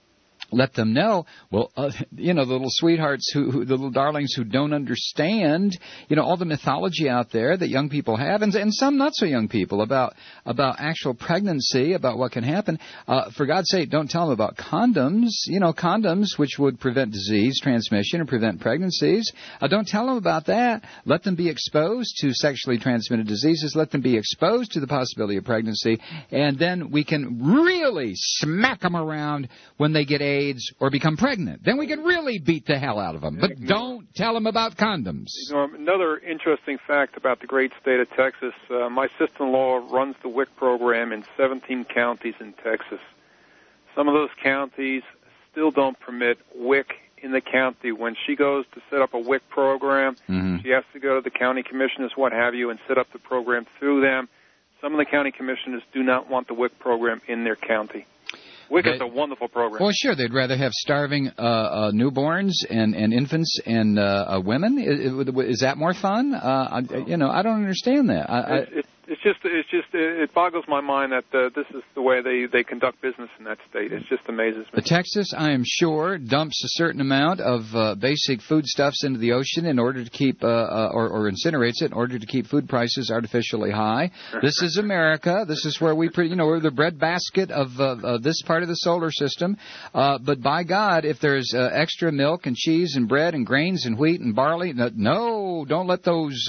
let them know. Well, the little sweethearts, the little darlings who don't understand, all the mythology out there that young people have, and some not so young people about actual pregnancy, about what can happen. For God's sake, don't tell them about condoms. Condoms which would prevent disease transmission and prevent pregnancies. Don't tell them about that. Let them be exposed to sexually transmitted diseases. Let them be exposed to the possibility of pregnancy, and then we can really smack them around when they get AIDS AIDS, or become pregnant. Then we can really beat the hell out of them. But don't tell them about condoms. Another interesting fact about the great state of Texas, my sister-in-law runs the WIC program in 17 counties in Texas. Some of those counties still don't permit WIC in the county. When she goes to set up a WIC program, she has to go to the county commissioners, what have you, and set up the program through them. Some of the county commissioners do not want the WIC program in their county. WIC is a wonderful program. Well, sure, they'd rather have starving newborns and infants and women. Is that more fun? I don't understand that. It boggles my mind that this is the way they conduct business in that state. It just amazes me. Texas, I am sure, dumps a certain amount of basic foodstuffs into the ocean in order to keep, or incinerates it in order to keep food prices artificially high. This is America. This is where we're the breadbasket of this part of the solar system. But by God, if there's extra milk and cheese and bread and grains and wheat and barley, no, don't let those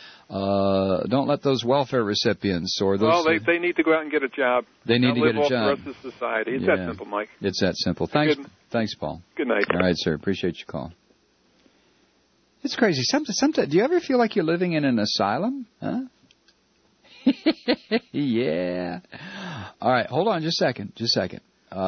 welfare recipients or those. Well, they need to go out and get a job. They need to get a job. The rest of society. It's that simple, Mike. It's that simple. Thanks, Paul. Good night. All right, sir. Appreciate your call. It's crazy. Sometimes, do you ever feel like you're living in an asylum? Huh? Yeah. All right. Hold on, just a second.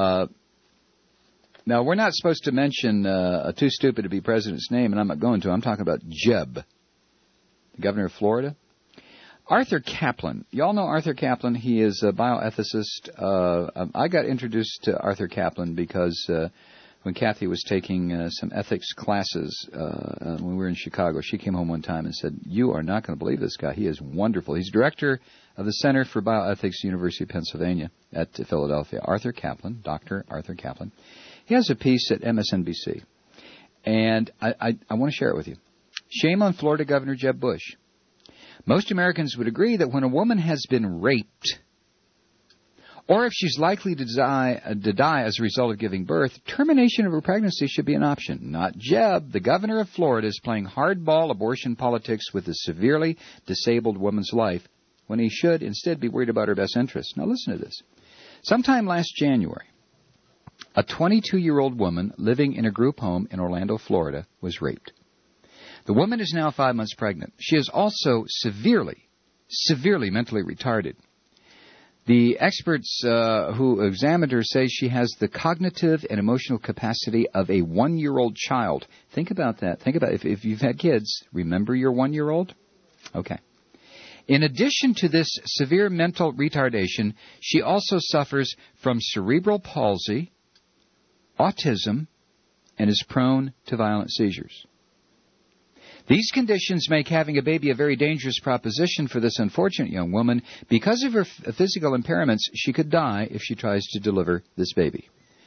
Now, we're not supposed to mention Too Stupid to Be President's name, and I'm not going to. I'm talking about Jeb, the governor of Florida. Arthur Kaplan. Y'all know Arthur Kaplan. He is a bioethicist. I got introduced to Arthur Kaplan because when Kathy was taking some ethics classes when we were in Chicago, she came home one time and said, "You are not going to believe this guy. He is wonderful." He's director of the Center for Bioethics, University of Pennsylvania at Philadelphia. Arthur Kaplan, Dr. Arthur Kaplan. He has a piece at MSNBC, and I want to share it with you. Shame on Florida Governor Jeb Bush. Most Americans would agree that when a woman has been raped, or if she's likely to die as a result of giving birth, termination of her pregnancy should be an option. Not Jeb. The governor of Florida is playing hardball abortion politics with a severely disabled woman's life when he should instead be worried about her best interests. Now listen to this. Sometime last January, a 22-year-old woman living in a group home in Orlando, Florida, was raped. The woman is now 5 months pregnant. She is also severely mentally retarded. The experts who examined her say she has the cognitive and emotional capacity of a 1-year-old child. Think about that. Think about if you've had kids, remember your 1-year-old? Okay. In addition to this severe mental retardation, she also suffers from cerebral palsy, autism, and is prone to violent seizures. These conditions make having a baby a very dangerous proposition for this unfortunate young woman. Because of her physical impairments, she could die if she tries to deliver this baby.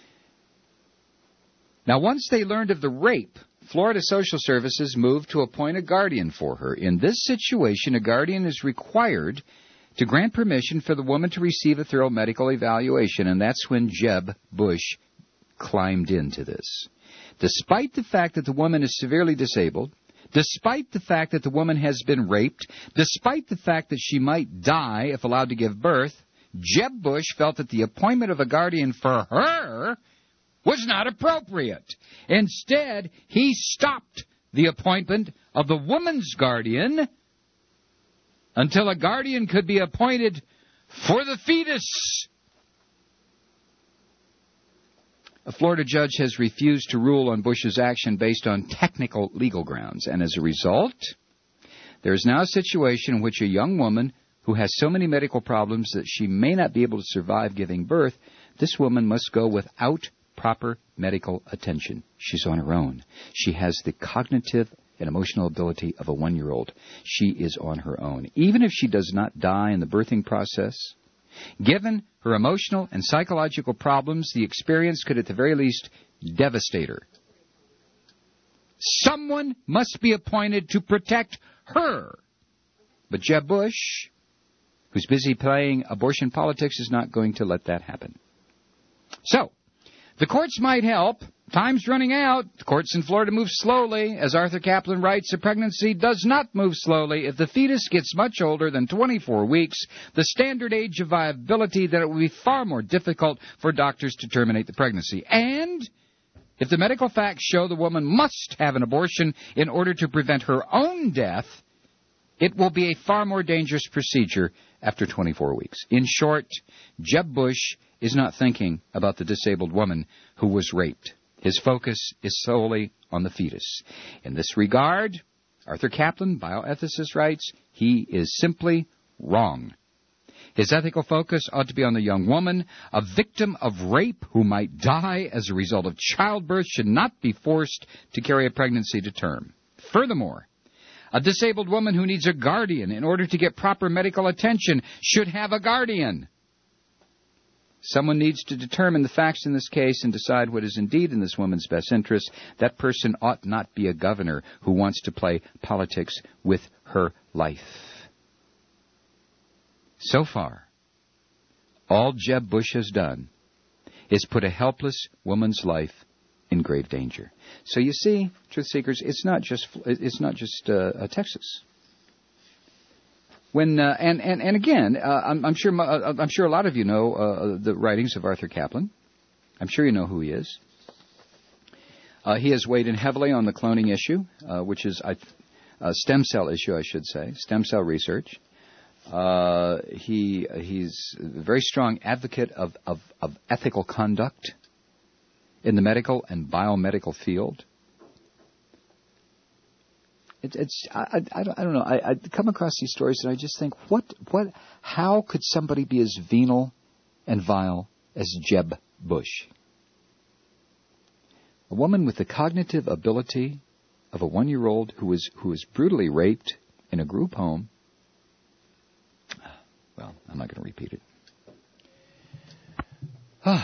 Now, once they learned of the rape, Florida Social Services moved to appoint a guardian for her. In this situation, a guardian is required to grant permission for the woman to receive a thorough medical evaluation, and that's when Jeb Bush climbed into this. Despite the fact that the woman is severely disabled, despite the fact that the woman has been raped, despite the fact that she might die if allowed to give birth, Jeb Bush felt that the appointment of a guardian for her was not appropriate. Instead, he stopped the appointment of the woman's guardian until a guardian could be appointed for the fetus. A Florida judge has refused to rule on Bush's action based on technical legal grounds, and as a result, there is now a situation in which a young woman who has so many medical problems that she may not be able to survive giving birth, this woman must go without proper medical attention. She's on her own. She has the cognitive and emotional ability of a 1-year-old. She is on her own. Even if she does not die in the birthing process, given her emotional and psychological problems, the experience could at the very least devastate her. Someone must be appointed to protect her. But Jeb Bush, who's busy playing abortion politics, is not going to let that happen. So, the courts might help. Time's running out. The courts in Florida move slowly. As Arthur Kaplan writes, a pregnancy does not move slowly. If the fetus gets much older than 24 weeks, the standard age of viability, then it will be far more difficult for doctors to terminate the pregnancy. And If the medical facts show the woman must have an abortion in order to prevent her own death, it will be a far more dangerous procedure after 24 weeks. In short, Jeb Bush is not thinking about the disabled woman who was raped. His focus is solely on the fetus. In this regard, Arthur Caplan, bioethicist, writes, he is simply wrong. His ethical focus ought to be on the young woman. A victim of rape who might die as a result of childbirth should not be forced to carry a pregnancy to term. Furthermore, a disabled woman who needs a guardian in order to get proper medical attention should have a guardian. Someone needs to determine the facts in this case and decide what is indeed in this woman's best interest. That person ought not be a governor who wants to play politics with her life. So far, all Jeb Bush has done is put a helpless woman's life in grave danger. So you see, truth seekers, it's not just Texas. When and again, I'm sure a lot of you know the writings of Arthur Caplan. I'm sure you know who he is. He has weighed in heavily on the cloning issue, which is a stem cell issue, I should say, stem cell research. He's a very strong advocate of ethical conduct in the medical and biomedical field. I don't know. I come across these stories and I just think, how could somebody be as venal and vile as Jeb Bush? A woman with the cognitive ability of a 1-year-old who was brutally raped in a group home. Well, I'm not going to repeat it.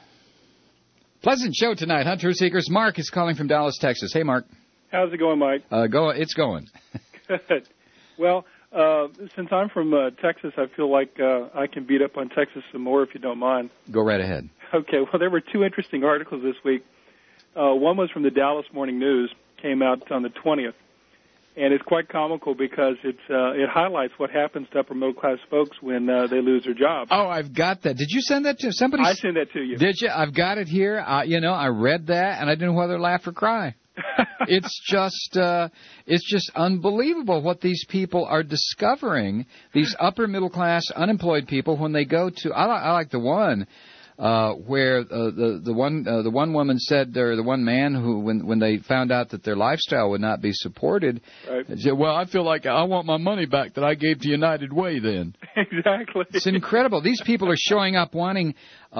Pleasant show tonight, huh, Truth Seekers? Mark is calling from Dallas, Texas. Hey, Mark. How's it going, Mike? It's going. Good. Well, since I'm from Texas, I feel like I can beat up on Texas some more, if you don't mind. Go right ahead. Okay. Well, there were 2 interesting articles this week. One was from the Dallas Morning News, came out on the 20th. And it's quite comical because it highlights what happens to upper middle class folks when they lose their jobs. Oh, I've got that. Did you send that to somebody? I sent that to you. Did you? I've got it here. I read that and I didn't know whether to laugh or cry. It's just unbelievable what these people are discovering. These upper middle class unemployed people when they go to. I like the one. Where the one woman said, or the one man who, when they found out that their lifestyle would not be supported, said, "Well, I feel like I want my money back that I gave to United Way." Then exactly, it's incredible. These people are showing up wanting. They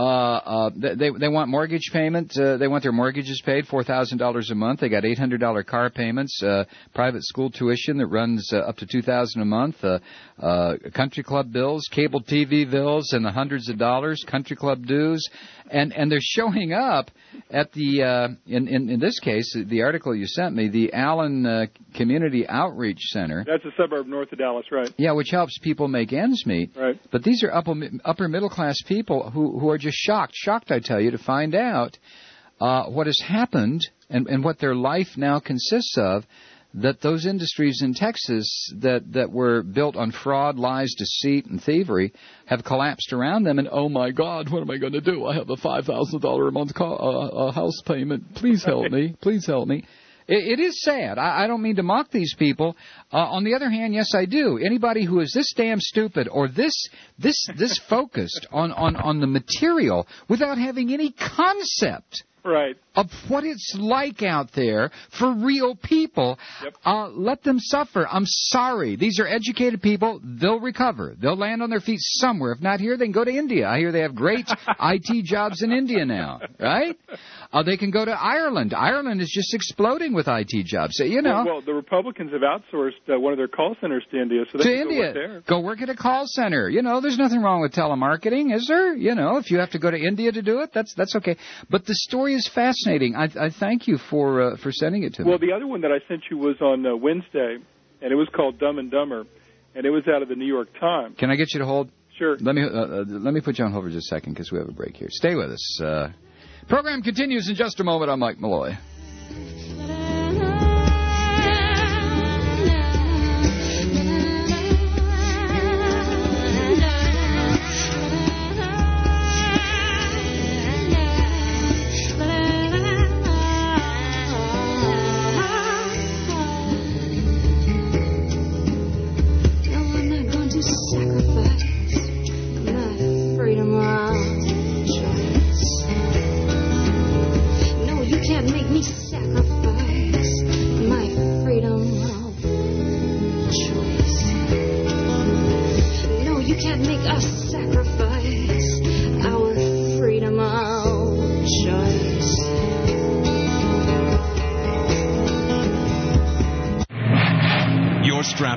want mortgage payment. They want their mortgages paid, $4,000 a month. They got $800 car payments, private school tuition that runs up to $2,000 a month, country club bills, cable TV bills, and the hundreds of dollars, country club dues, and they're showing up at the in this case, the article you sent me, the Allen Community Outreach Center. That's a suburb north of Dallas, right? Yeah, which helps people make ends meet. Right. But these are upper middle class people who are just shocked, I tell you, to find out what has happened and what their life now consists of, that those industries in Texas that were built on fraud, lies, deceit, and thievery have collapsed around them, and oh my God, what am I going to do? I have a $5,000 a month house payment. Please help me. Please help me. It is sad. I don't mean to mock these people. On the other hand, yes, I do. Anybody who is this damn stupid or this focused on the material without having any concept of what it's like out there for real people, let them suffer. I'm sorry. These are educated people. They'll recover. They'll land on their feet somewhere. If not here, they can go to India. I hear they have great IT jobs in India now, right? They can go to Ireland. Ireland is just exploding with IT jobs. So, Well, the Republicans have outsourced one of their call centers to India, so they can go work there. Go work at a call center. There's nothing wrong with telemarketing, is there? If you have to go to India to do it, that's okay. But the story is fascinating. I thank you for sending it to me. Well, the other one that I sent you was on Wednesday, and it was called Dumb and Dumber, and it was out of the New York Times. Can I get you to hold? Sure. Let me put you on hold for just a second because we have a break here. Stay with us. Program continues in just a moment. I'm Mike Malloy.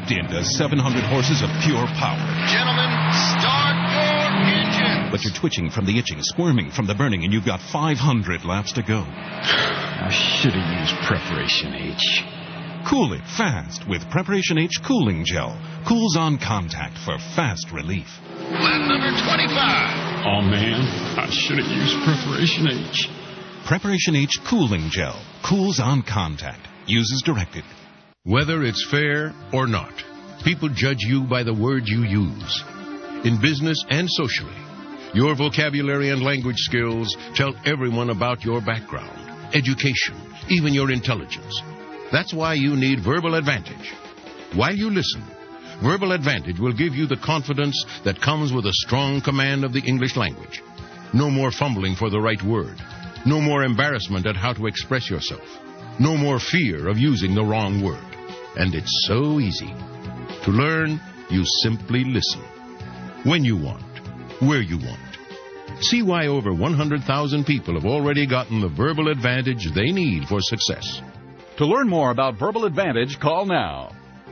stepped into 700 horses of pure power. Gentlemen, start your engine. But you're twitching from the itching, squirming from the burning, and you've got 500 laps to go. I should have used Preparation H. Cool it fast with Preparation H Cooling Gel. Cools on contact for fast relief. Lap number 25. Oh, man, I should have used Preparation H. Preparation H Cooling Gel. Cools on contact. Use as directed. Whether it's fair or not, people judge you by the words you use. In business and socially, your vocabulary and language skills tell everyone about your background, education, even your intelligence. That's why you need Verbal Advantage. While you listen, Verbal Advantage will give you the confidence that comes with a strong command of the English language. No more fumbling for the right word. No more embarrassment at how to express yourself. No more fear of using the wrong word. And it's so easy. To learn, you simply listen. When you want, where you want. See why over 100,000 people have already gotten the Verbal Advantage they need for success. To learn more about Verbal Advantage, call now.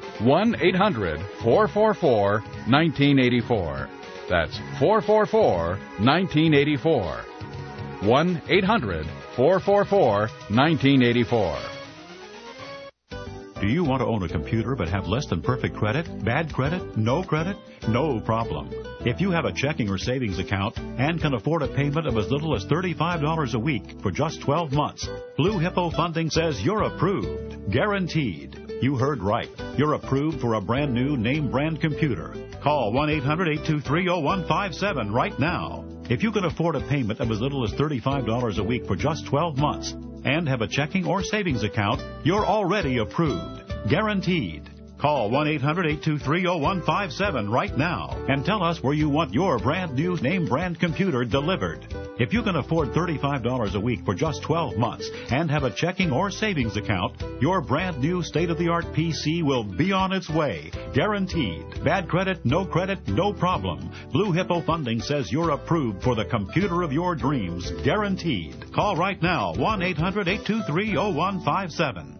1-800-444-1984. That's 444-1984. 1-800-444-1984. Do you want to own a computer but have less than perfect credit? Bad credit? No credit? No problem. If you have a checking or savings account and can afford a payment of as little as $35 a week for just 12 months, Blue Hippo Funding says you're approved. Guaranteed. You heard right. You're approved for a brand new name brand computer. Call 1-800-823-0157 right now. If you can afford a payment of as little as $35 a week for just 12 months and have a checking or savings account, you're already approved. Guaranteed. Call 1-800-823-0157 right now and tell us where you want your brand new name brand computer delivered. If you can afford $35 a week for just 12 months and have a checking or savings account, your brand new state-of-the-art PC will be on its way. Guaranteed. Bad credit, no problem. Blue Hippo Funding says you're approved for the computer of your dreams. Guaranteed. Call right now, 1-800-823-0157.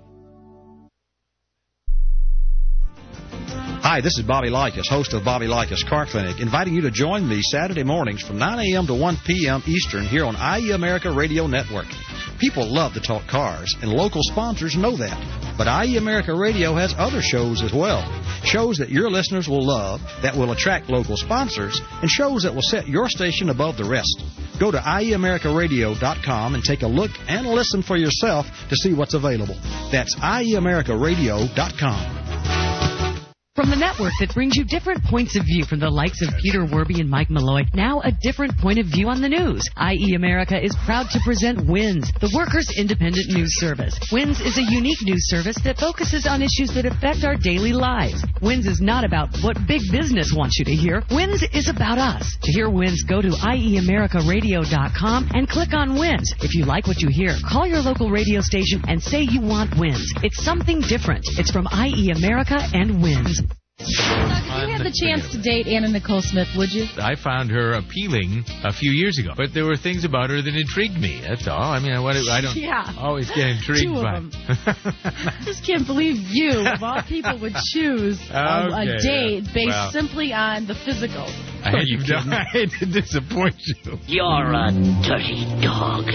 Hi, this is Bobby Likas, host of Bobby Likas Car Clinic, inviting you to join me Saturday mornings from 9 a.m. to 1 p.m. Eastern here on IE America Radio Network. People love to talk cars, and local sponsors know that. But IE America Radio has other shows as well. Shows that your listeners will love, that will attract local sponsors, and shows that will set your station above the rest. Go to IEAmericaRadio.com and take a look and listen for yourself to see what's available. That's IEAmericaRadio.com. From the network that brings you different points of view from the likes of Peter Werby and Mike Malloy, now a different point of view on the news. IE America is proud to present WINS, the Workers' Independent News Service. WINS is a unique news service that focuses on issues that affect our daily lives. WINS is not about what big business wants you to hear. WINS is about us. To hear WINS, go to IEAmericaRadio.com and click on WINS. If you like what you hear, call your local radio station and say you want WINS. It's something different. It's from IE America and WINS. Doug, if you had the chance to date Anna Nicole Smith, would you? I found her appealing a few years ago, but there were things about her that intrigued me. That's all. I mean, I don't always get intrigued Two by. of them. I just can't believe you, of all people, would choose a date based simply on the physical. I hate to disappoint you. You're a dirty dog.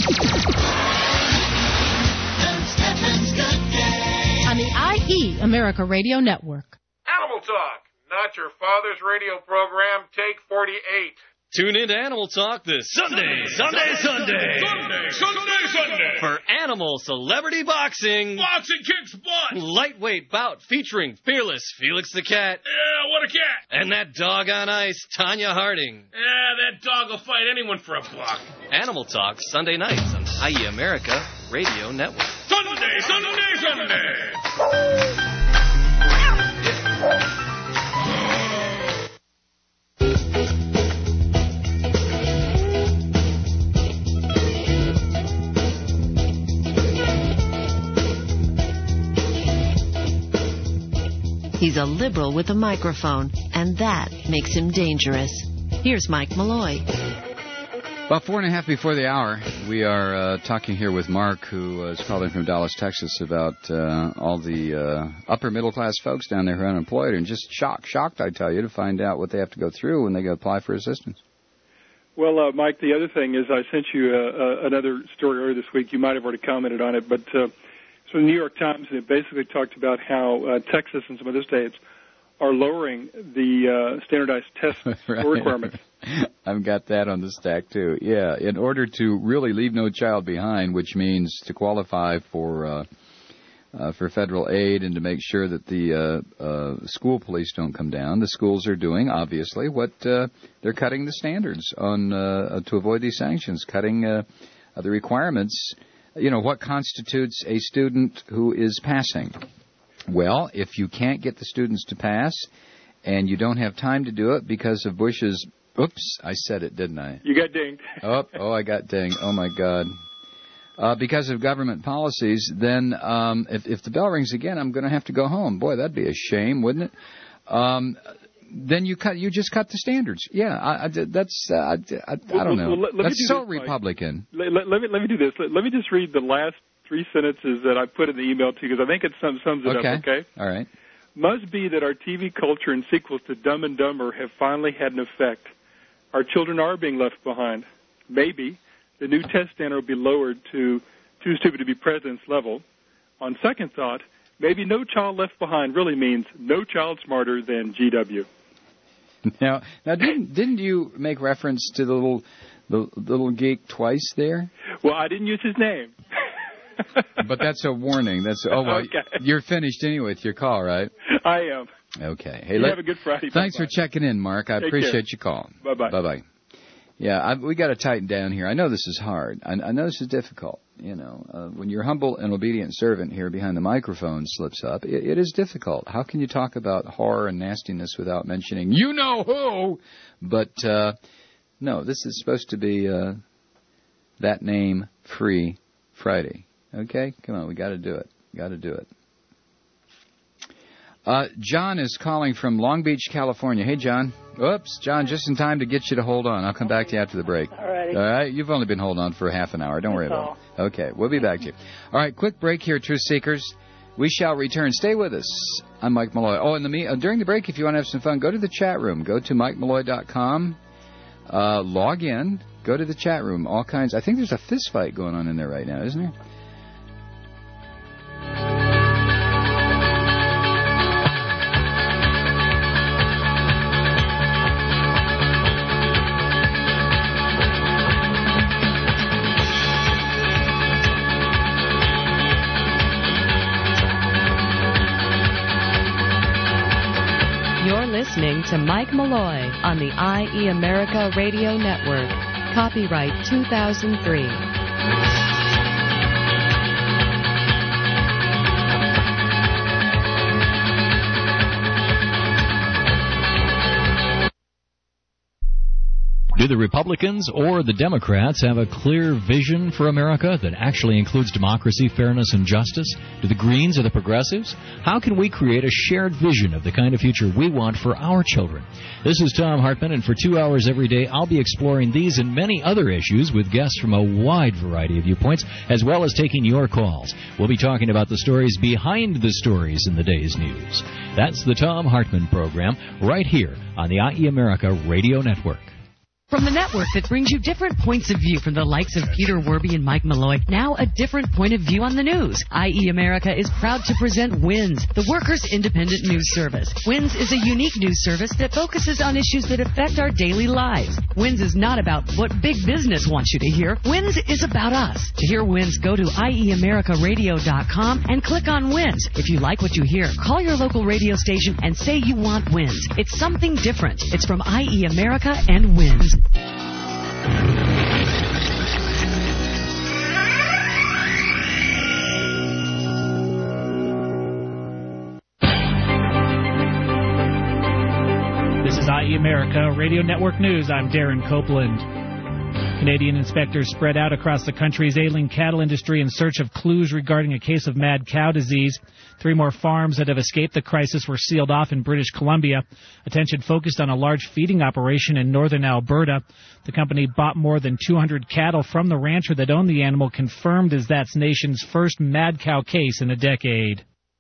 On the IE America Radio Network. Animal Talk, not your father's radio program. Take 48. Tune in to Animal Talk this Sunday for Animal Celebrity Boxing. Boxing kicks butt. Lightweight bout featuring fearless Felix the Cat. Yeah, what a cat. And that dog on ice, Tanya Harding. Yeah, that dog will fight anyone for a buck. Animal Talk, Sunday nights on IE America Radio Network. Sunday. He's a liberal with a microphone, and that makes him dangerous. Here's Mike Malloy. About 4.5 before the hour. We are talking here with Mark, who is calling from Dallas, Texas, about all the upper middle class folks down there who are unemployed, and just shocked, I tell you, to find out what they have to go through when they go apply for assistance. Well, Mike, the other thing is I sent you another story earlier this week. You might have already commented on it, but so the New York Times, it basically talked about how Texas and some other states are lowering the standardized test requirements. I've got that on the stack, too. Yeah, in order to really leave no child behind, which means to qualify for federal aid and to make sure that the school police don't come down, the schools are doing, obviously, what they're cutting the standards on to avoid these sanctions, cutting the requirements. You know, what constitutes a student who is passing? Well, if you can't get the students to pass and you don't have time to do it because of Bush's... Oops, I said it, didn't I? You got dinged. I got dinged. Oh, my God. Because of government policies, then if the bell rings again, I'm going to have to go home. Boy, that'd be a shame, wouldn't it? Then you just cut the standards. Yeah, I don't know. That's so Republican. Let me do this. Let me just read the last 3 sentences that I put in the email to you, because I think it sums it up, okay? All right. Must be that our TV culture and sequels to Dumb and Dumber have finally had an effect. Our children are being left behind. Maybe the new test standard will be lowered to too stupid to be president's level. On second thought, maybe no child left behind really means no child smarter than GW. Now, didn't you make reference to the little geek twice there? Well, I didn't use his name. But that's a warning. Okay. You're finished anyway with your call, right? I am. Okay. Hey, have a good Friday. Thanks for checking in, Mark. I appreciate you calling. Bye-bye. Bye-bye. Yeah, we got to tighten down here. I know this is hard. I know this is difficult. You know, when your humble and obedient servant here behind the microphone slips up, it is difficult. How can you talk about horror and nastiness without mentioning you know who? But no, this is supposed to be that name free Friday. Okay, come on, we got to do it. Got to do it. John is calling from Long Beach, California. Hey, John. Oops, John, just in time to get you to hold on. I'll come back to you after the break. All right. All right, you've only been holding on for half an hour. Don't worry about it. Okay, we'll be back to you. All right, quick break here, Truth Seekers. We shall return. Stay with us. I'm Mike Malloy. Oh, and during the break, if you want to have some fun, go to the chat room. Go to MikeMalloy.com. Log in. Go to the chat room. All kinds. I think there's a fist fight going on in there right now, isn't there? Listening to Mike Malloy on the IE America Radio Network. Copyright 2003. Do the Republicans or the Democrats have a clear vision for America that actually includes democracy, fairness, and justice? Do the Greens or the Progressives? How can we create a shared vision of the kind of future we want for our children? This is Tom Hartman, and for 2 hours every day, I'll be exploring these and many other issues with guests from a wide variety of viewpoints, as well as taking your calls. We'll be talking about the stories behind the stories in the day's news. That's the Tom Hartman Program, right here on the IE America Radio Network. From the network that brings you different points of view from the likes of Peter Werby and Mike Malloy, now a different point of view on the news. IE America is proud to present WINS, the Workers' Independent News Service. WINS is a unique news service that focuses on issues that affect our daily lives. WINS is not about what big business wants you to hear. WINS is about us. To hear WINS, go to IEAmericaRadio.com and click on WINS. If you like what you hear, call your local radio station and say you want WINS. It's something different. It's from IE America and WINS. This is IE America Radio Network News. I'm Darren Copeland. Canadian inspectors spread out across the country's ailing cattle industry in search of clues regarding a case of mad cow disease. 3 more farms that have escaped the crisis were sealed off in British Columbia. Attention focused on a large feeding operation in northern Alberta. The company bought more than 200 cattle from the rancher that owned the animal, confirmed as that's nation's first mad cow case in a decade.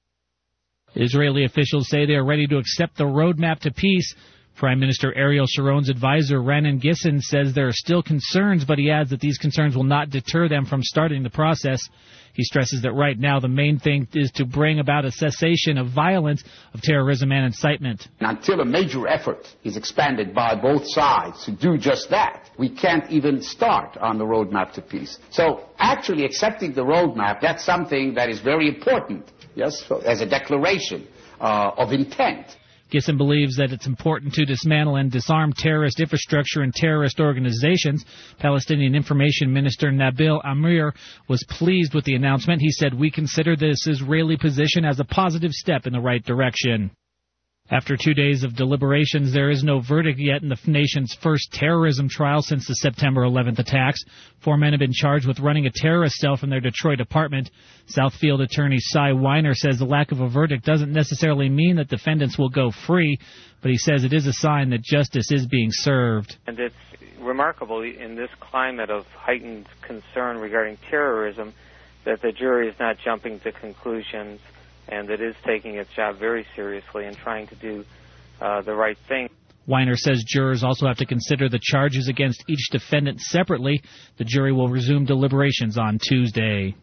Israeli officials say they are ready to accept the roadmap to peace. Prime Minister Ariel Sharon's advisor, Raanan Gissin, says there are still concerns, but he adds that these concerns will not deter them from starting the process. He stresses that right now the main thing is to bring about a cessation of violence, of terrorism and incitement. Until a major effort is expanded by both sides to do just that, we can't even start on the roadmap to peace. So actually accepting the roadmap, that's something that is very important, yes, as a declaration of intent. Gissin believes that it's important to dismantle and disarm terrorist infrastructure and terrorist organizations. Palestinian Information Minister Nabil Amir was pleased with the announcement. He said, "We consider this Israeli position as a positive step in the right direction." After 2 days of deliberations, there is no verdict yet in the nation's first terrorism trial since the September 11th attacks. 4 men have been charged with running a terrorist cell from their Detroit apartment. Southfield attorney Cy Weiner says the lack of a verdict doesn't necessarily mean that defendants will go free, but he says it is a sign that justice is being served. And it's remarkable in this climate of heightened concern regarding terrorism that the jury is not jumping to conclusions, and it is taking its job very seriously and trying to do the right thing. Weiner says jurors also have to consider the charges against each defendant separately. The jury will resume deliberations on Tuesday.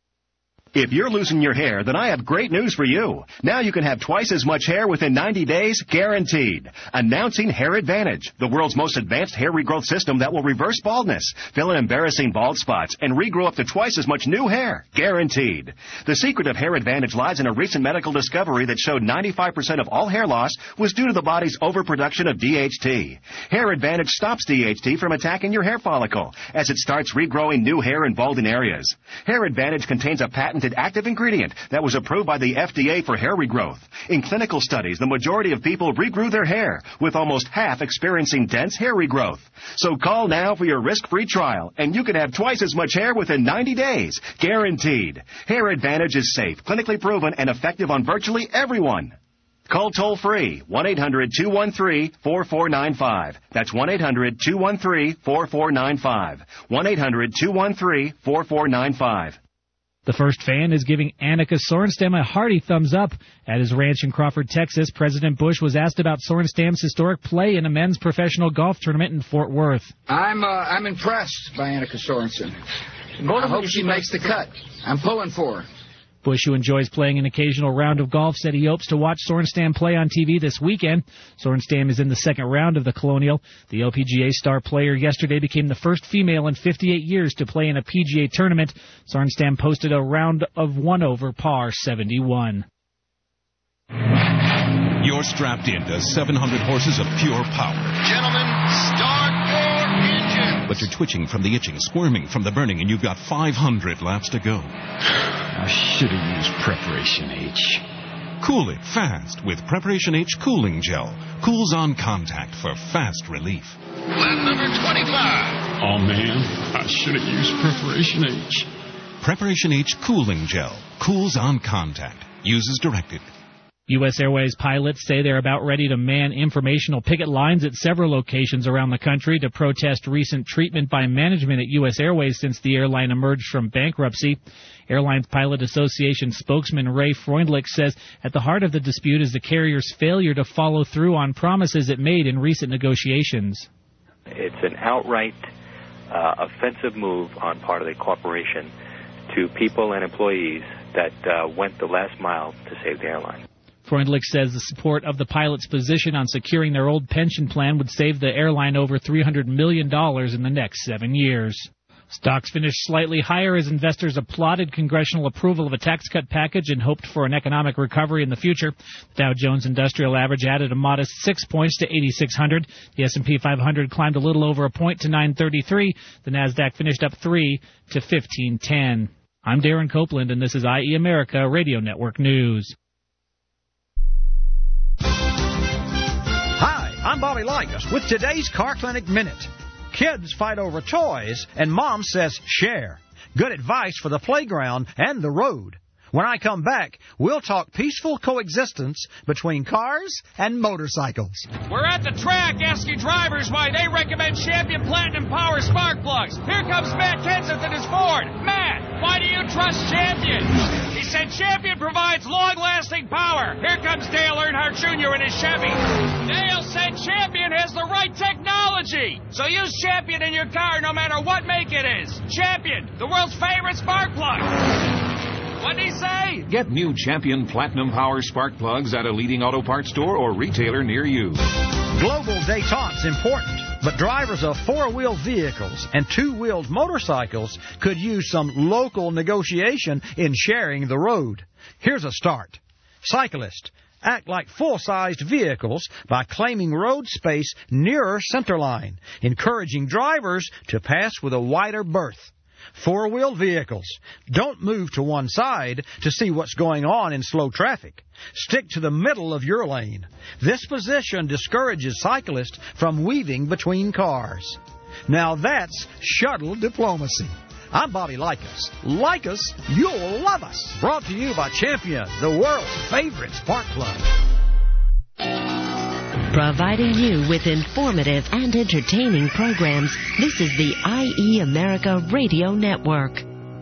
If you're losing your hair, then I have great news for you. Now you can have twice as much hair within 90 days, guaranteed. Announcing Hair Advantage, the world's most advanced hair regrowth system that will reverse baldness, fill in embarrassing bald spots, and regrow up to twice as much new hair, guaranteed. The secret of Hair Advantage lies in a recent medical discovery that showed 95% of all hair loss was due to the body's overproduction of DHT. Hair Advantage stops DHT from attacking your hair follicle as it starts regrowing new hair in balding areas. Hair Advantage contains a patented active ingredient that was approved by the FDA for hair regrowth. In clinical studies, the majority of people regrew their hair, with almost half experiencing dense hair regrowth. So call now for your risk-free trial, and you can have twice as much hair within 90 days, guaranteed. Hair Advantage is safe, clinically proven, and effective on virtually everyone. Call toll-free, 1-800-213-4495. That's 1-800-213-4495. 1-800-213-4495. The first fan is giving Annika Sorenstam a hearty thumbs up. At his ranch in Crawford, Texas, President Bush was asked about Sorenstam's historic play in a men's professional golf tournament in Fort Worth. I'm impressed by Annika Sorensen. I hope she makes the cut. I'm pulling for her. Bush, who enjoys playing an occasional round of golf, said he hopes to watch Sorenstam play on TV this weekend. Sorenstam is in the second round of the Colonial. The LPGA star player yesterday became the first female in 58 years to play in a PGA tournament. Sorenstam posted a round of 1 over par 71. You're strapped into 700 horses of pure power. Gentlemen, start your engine. But you're twitching from the itching, squirming from the burning, and you've got 500 laps to go. I should have used Preparation H. Cool it fast with Preparation H Cooling Gel. Cools on contact for fast relief. Lap number 25. Oh, man, I should have used Preparation H. Preparation H Cooling Gel. Cools on contact. Use as directed. U.S. Airways pilots say they're about ready to man informational picket lines at several locations around the country to protest recent treatment by management at U.S. Airways since the airline emerged from bankruptcy. Airlines Pilot Association spokesman Ray Freundlich says at the heart of the dispute is the carrier's failure to follow through on promises it made in recent negotiations. It's an outright offensive move on part of the corporation to people and employees that went the last mile to save the airline. Freundlich says the support of the pilots' position on securing their old pension plan would save the airline over $300 million in the next 7 years. Stocks finished slightly higher as investors applauded congressional approval of a tax cut package and hoped for an economic recovery in the future. The Dow Jones Industrial Average added a modest 6 points to 8,600. The S&P 500 climbed a little over a point to 933. The Nasdaq finished up 3 to 1510. I'm Darren Copeland, and this is IE America Radio Network News. Hi, I'm Bobby Likas with today's Car Clinic Minute. Kids fight over toys, and Mom says share. Good advice for the playground and the road. When I come back, we'll talk peaceful coexistence between cars and motorcycles. We're at the track asking drivers why they recommend Champion Platinum Power spark plugs. Here comes Matt Kenseth in his Ford. Matt, why do you trust Champion? He said Champion provides long-lasting power. Here comes Dale Earnhardt Jr. in his Chevy. Dale said Champion has the right technology. So use Champion in your car no matter what make it is. Champion, the world's favorite spark plug. What'd he say? Get new Champion Platinum Power spark plugs at a leading auto parts store or retailer near you. Global détente's important, but drivers of four-wheel vehicles and two-wheeled motorcycles could use some local negotiation in sharing the road. Here's a start. Cyclists, act like full-sized vehicles by claiming road space nearer centerline, encouraging drivers to pass with a wider berth. Four-wheel vehicles, don't move to one side to see what's going on in slow traffic. Stick to the middle of your lane. This position discourages cyclists from weaving between cars. Now that's shuttle diplomacy. I'm Bobby Likas. Like us, you'll love us. Brought to you by Champion, the world's favorite spark plug. Providing you with informative and entertaining programs, this is the IE America Radio Network.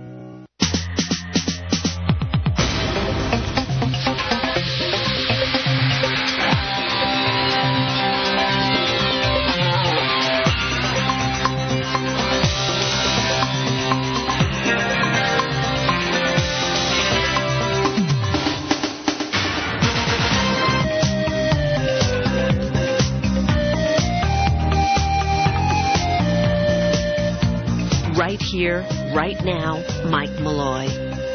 Right here, right now, Mike Malloy.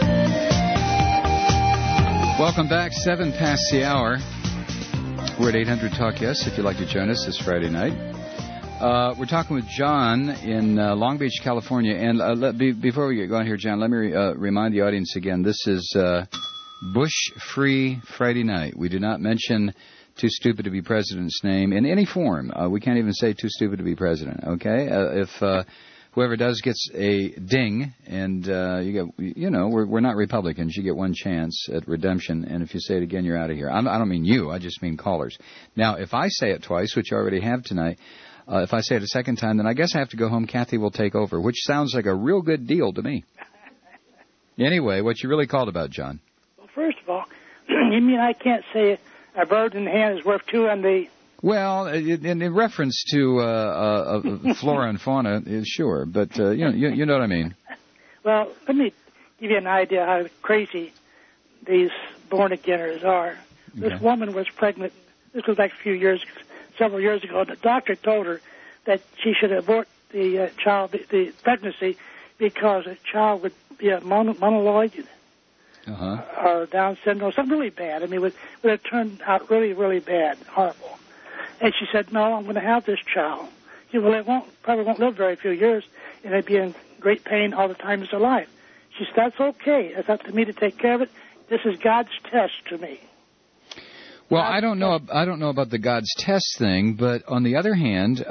Welcome back, 7 past the hour. We're at 800 Talk Yes, if you'd like to join us this Friday night. We're talking with John in Long Beach, California. And before we get going here, John, let me remind the audience again, this is Bush-Free Friday night. We do not mention Too Stupid to Be President's name in any form. We can't even say Too Stupid to Be President, okay? If whoever does gets a ding, and we're not Republicans. You get one chance at redemption, and if you say it again, you're out of here. I don't mean you. I just mean callers. Now, if I say it twice, which I already have tonight, if I say it a second time, then I guess I have to go home. Kathy will take over, which sounds like a real good deal to me. Anyway, what you really called about, John? Well, first of all, you mean I can't say a bird in the hand is worth two on the... Well, in reference to flora and fauna, sure, but you know what I mean. Well, let me give you an idea how crazy these born-againers are. Okay. This woman was pregnant. This was like several years ago. The doctor told her that she should abort the pregnancy, because a child would be a monoloid or Down syndrome, something really bad. I mean, it would have turned out really, really bad, horrible. And she said, no, I'm going to have this child. She said, well, it probably won't live very few years, and it'd be in great pain all the time of their life. She said, that's okay. It's up to me to take care of it. This is God's test to me. Well, I don't know about the God's test thing, but on the other hand,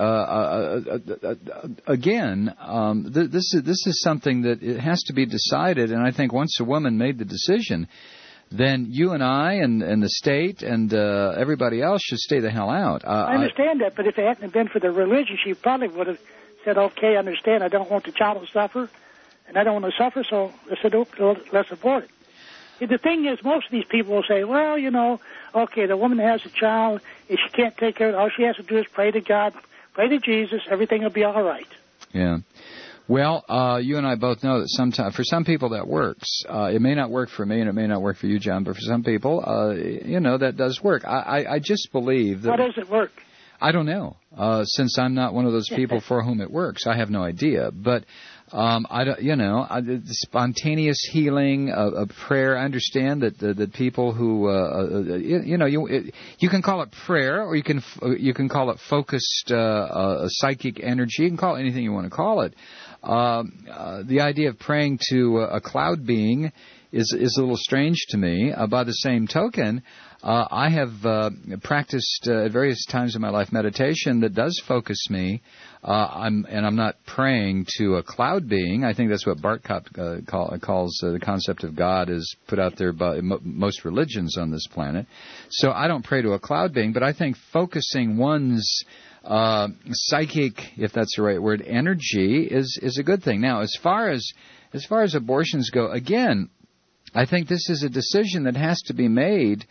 again, this is something that it has to be decided, and I think once a woman made the decision, then you and I and the state and everybody else should stay the hell out. I understand that, but if it hadn't been for the religion, she probably would have said, okay, I understand, I don't want the child to suffer, and I don't want to suffer, so let's abort it. The thing is, most of these people will say, well, okay, the woman has a child, if she can't take care of it, all she has to do is pray to God, pray to Jesus, everything will be all right. Yeah. Well, you and I both know that sometimes, for some people that works. It may not work for me, and it may not work for you, John, but for some people, that does work. I just believe that... How does it work? I don't know. Since I'm not one of those people for whom it works, I have no idea. But I don't, the spontaneous healing of prayer. I understand that people who, you can call it prayer, or you can call it focused psychic energy. You can call it anything you want to call it. The idea of praying to a cloud being is a little strange to me. By the same token, I have practiced at various times in my life meditation that does focus me. I'm not praying to a cloud being. I think that's what Bart calls the concept of God is put out there by most religions on this planet. So I don't pray to a cloud being, but I think focusing one's psychic, if that's the right word, energy is a good thing. Now, as far as abortions go, again, I think this is a decision that has to be made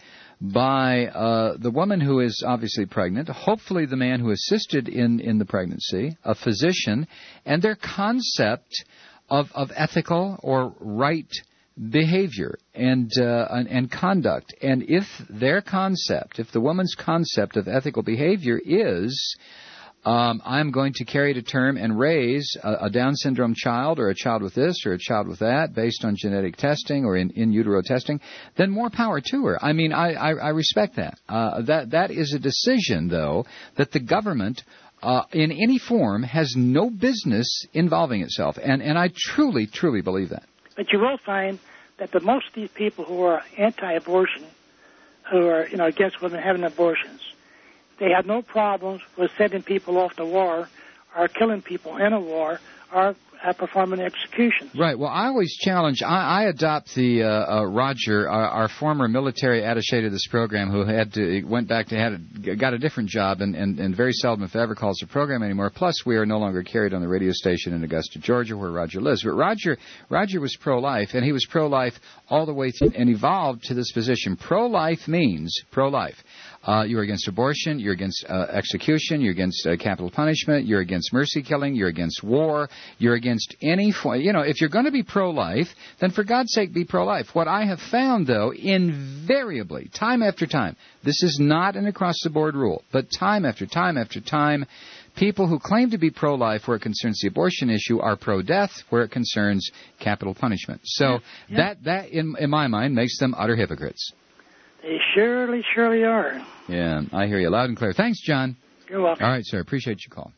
by the woman who is obviously pregnant, hopefully the man who assisted in the pregnancy, a physician, and their concept of ethical or right behavior and conduct. And if the woman's concept of ethical behavior is I'm going to carry to term and raise a Down syndrome child or a child with this or a child with that based on genetic testing or in utero testing, then more power to her. I mean, I respect that. That is a decision, though, that the government in any form has no business involving itself. And I truly, truly believe that. But you will find that most of these people who are anti-abortion, who are against women having abortions, they have no problems with sending people off to war or killing people in a war or performing executions. Right. Well, I always challenge. I adopt the Roger, our former military attaché to this program, who went back to got a different job and very seldom, if ever, calls the program anymore. Plus, we are no longer carried on the radio station in Augusta, Georgia, where Roger lives. But Roger was pro-life, and he was pro-life all the way through and evolved to this position. Pro-life means pro-life. You're against abortion, you're against execution, you're against capital punishment, you're against mercy killing, you're against war, you're against any form. If you're going to be pro-life, then for God's sake be pro-life. What I have found, though, invariably, time after time, this is not an across-the-board rule, but time after time after time, people who claim to be pro-life where it concerns the abortion issue are pro-death where it concerns capital punishment. So that in my mind, makes them utter hypocrites. They surely are. Yeah, I hear you loud and clear. Thanks, John. You're welcome. All right, sir. Appreciate your call.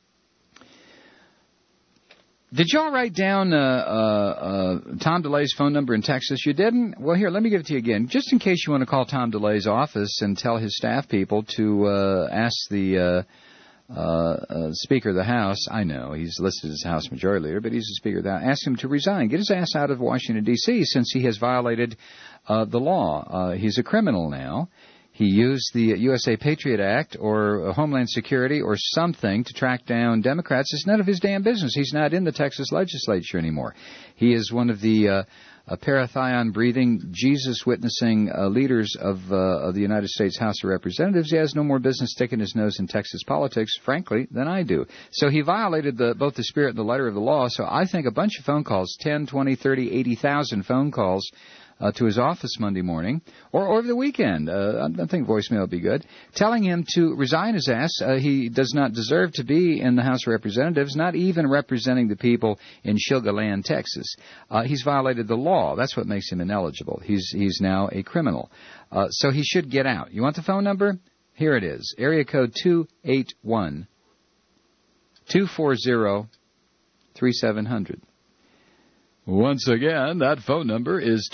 Did y'all write down Tom DeLay's phone number in Texas? You didn't? Well, here, let me give it to you again. Just in case you want to call Tom DeLay's office and tell his staff people to ask the Speaker of the House. I know he's listed as House Majority Leader, but he's the Speaker of the House. Ask him to resign. Get his ass out of Washington, D.C., since he has violated the law. He's a criminal now. He used the USA Patriot Act or Homeland Security or something to track down Democrats. It's none of his damn business. He's not in the Texas legislature anymore. He is one of the parathion-breathing, Jesus-witnessing leaders of the United States House of Representatives. He has no more business sticking his nose in Texas politics, frankly, than I do. So he violated both the spirit and the letter of the law. So I think a bunch of phone calls, 10, 20, 30, 80,000 phone calls to his office Monday morning, or over the weekend. I think voicemail would be good. Telling him to resign his ass. He does not deserve to be in the House of Representatives, not even representing the people in Sugar Land, Texas. He's violated the law. That's what makes him ineligible. He's now a criminal. So he should get out. You want the phone number? Here it is. Area code 281-240-3700. Once again, that phone number is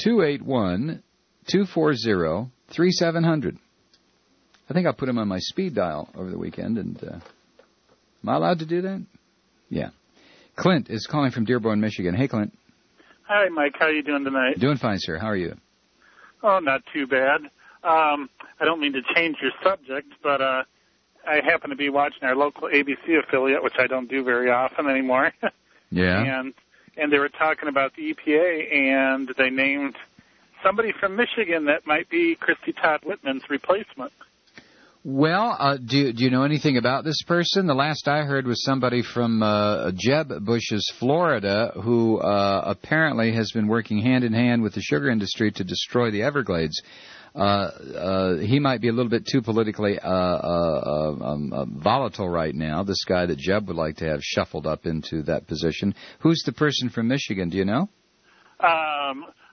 281-240-3700. I think I'll put him on my speed dial over the weekend. And am I allowed to do that? Yeah. Clint is calling from Dearborn, Michigan. Hey, Clint. Hi, Mike. How are you doing tonight? Doing fine, sir. How are you? Oh, not too bad. I don't mean to change your subject, but I happen to be watching our local ABC affiliate, which I don't do very often anymore. Yeah. And they were talking about the EPA, and they named somebody from Michigan that might be Christy Todd Whitman's replacement. Well, do you know anything about this person? The last I heard was somebody from Jeb Bush's Florida, who apparently has been working hand in hand with the sugar industry to destroy the Everglades. He might be a little bit too politically volatile right now, this guy that Jeb would like to have shuffled up into that position. Who's the person from Michigan, do you know?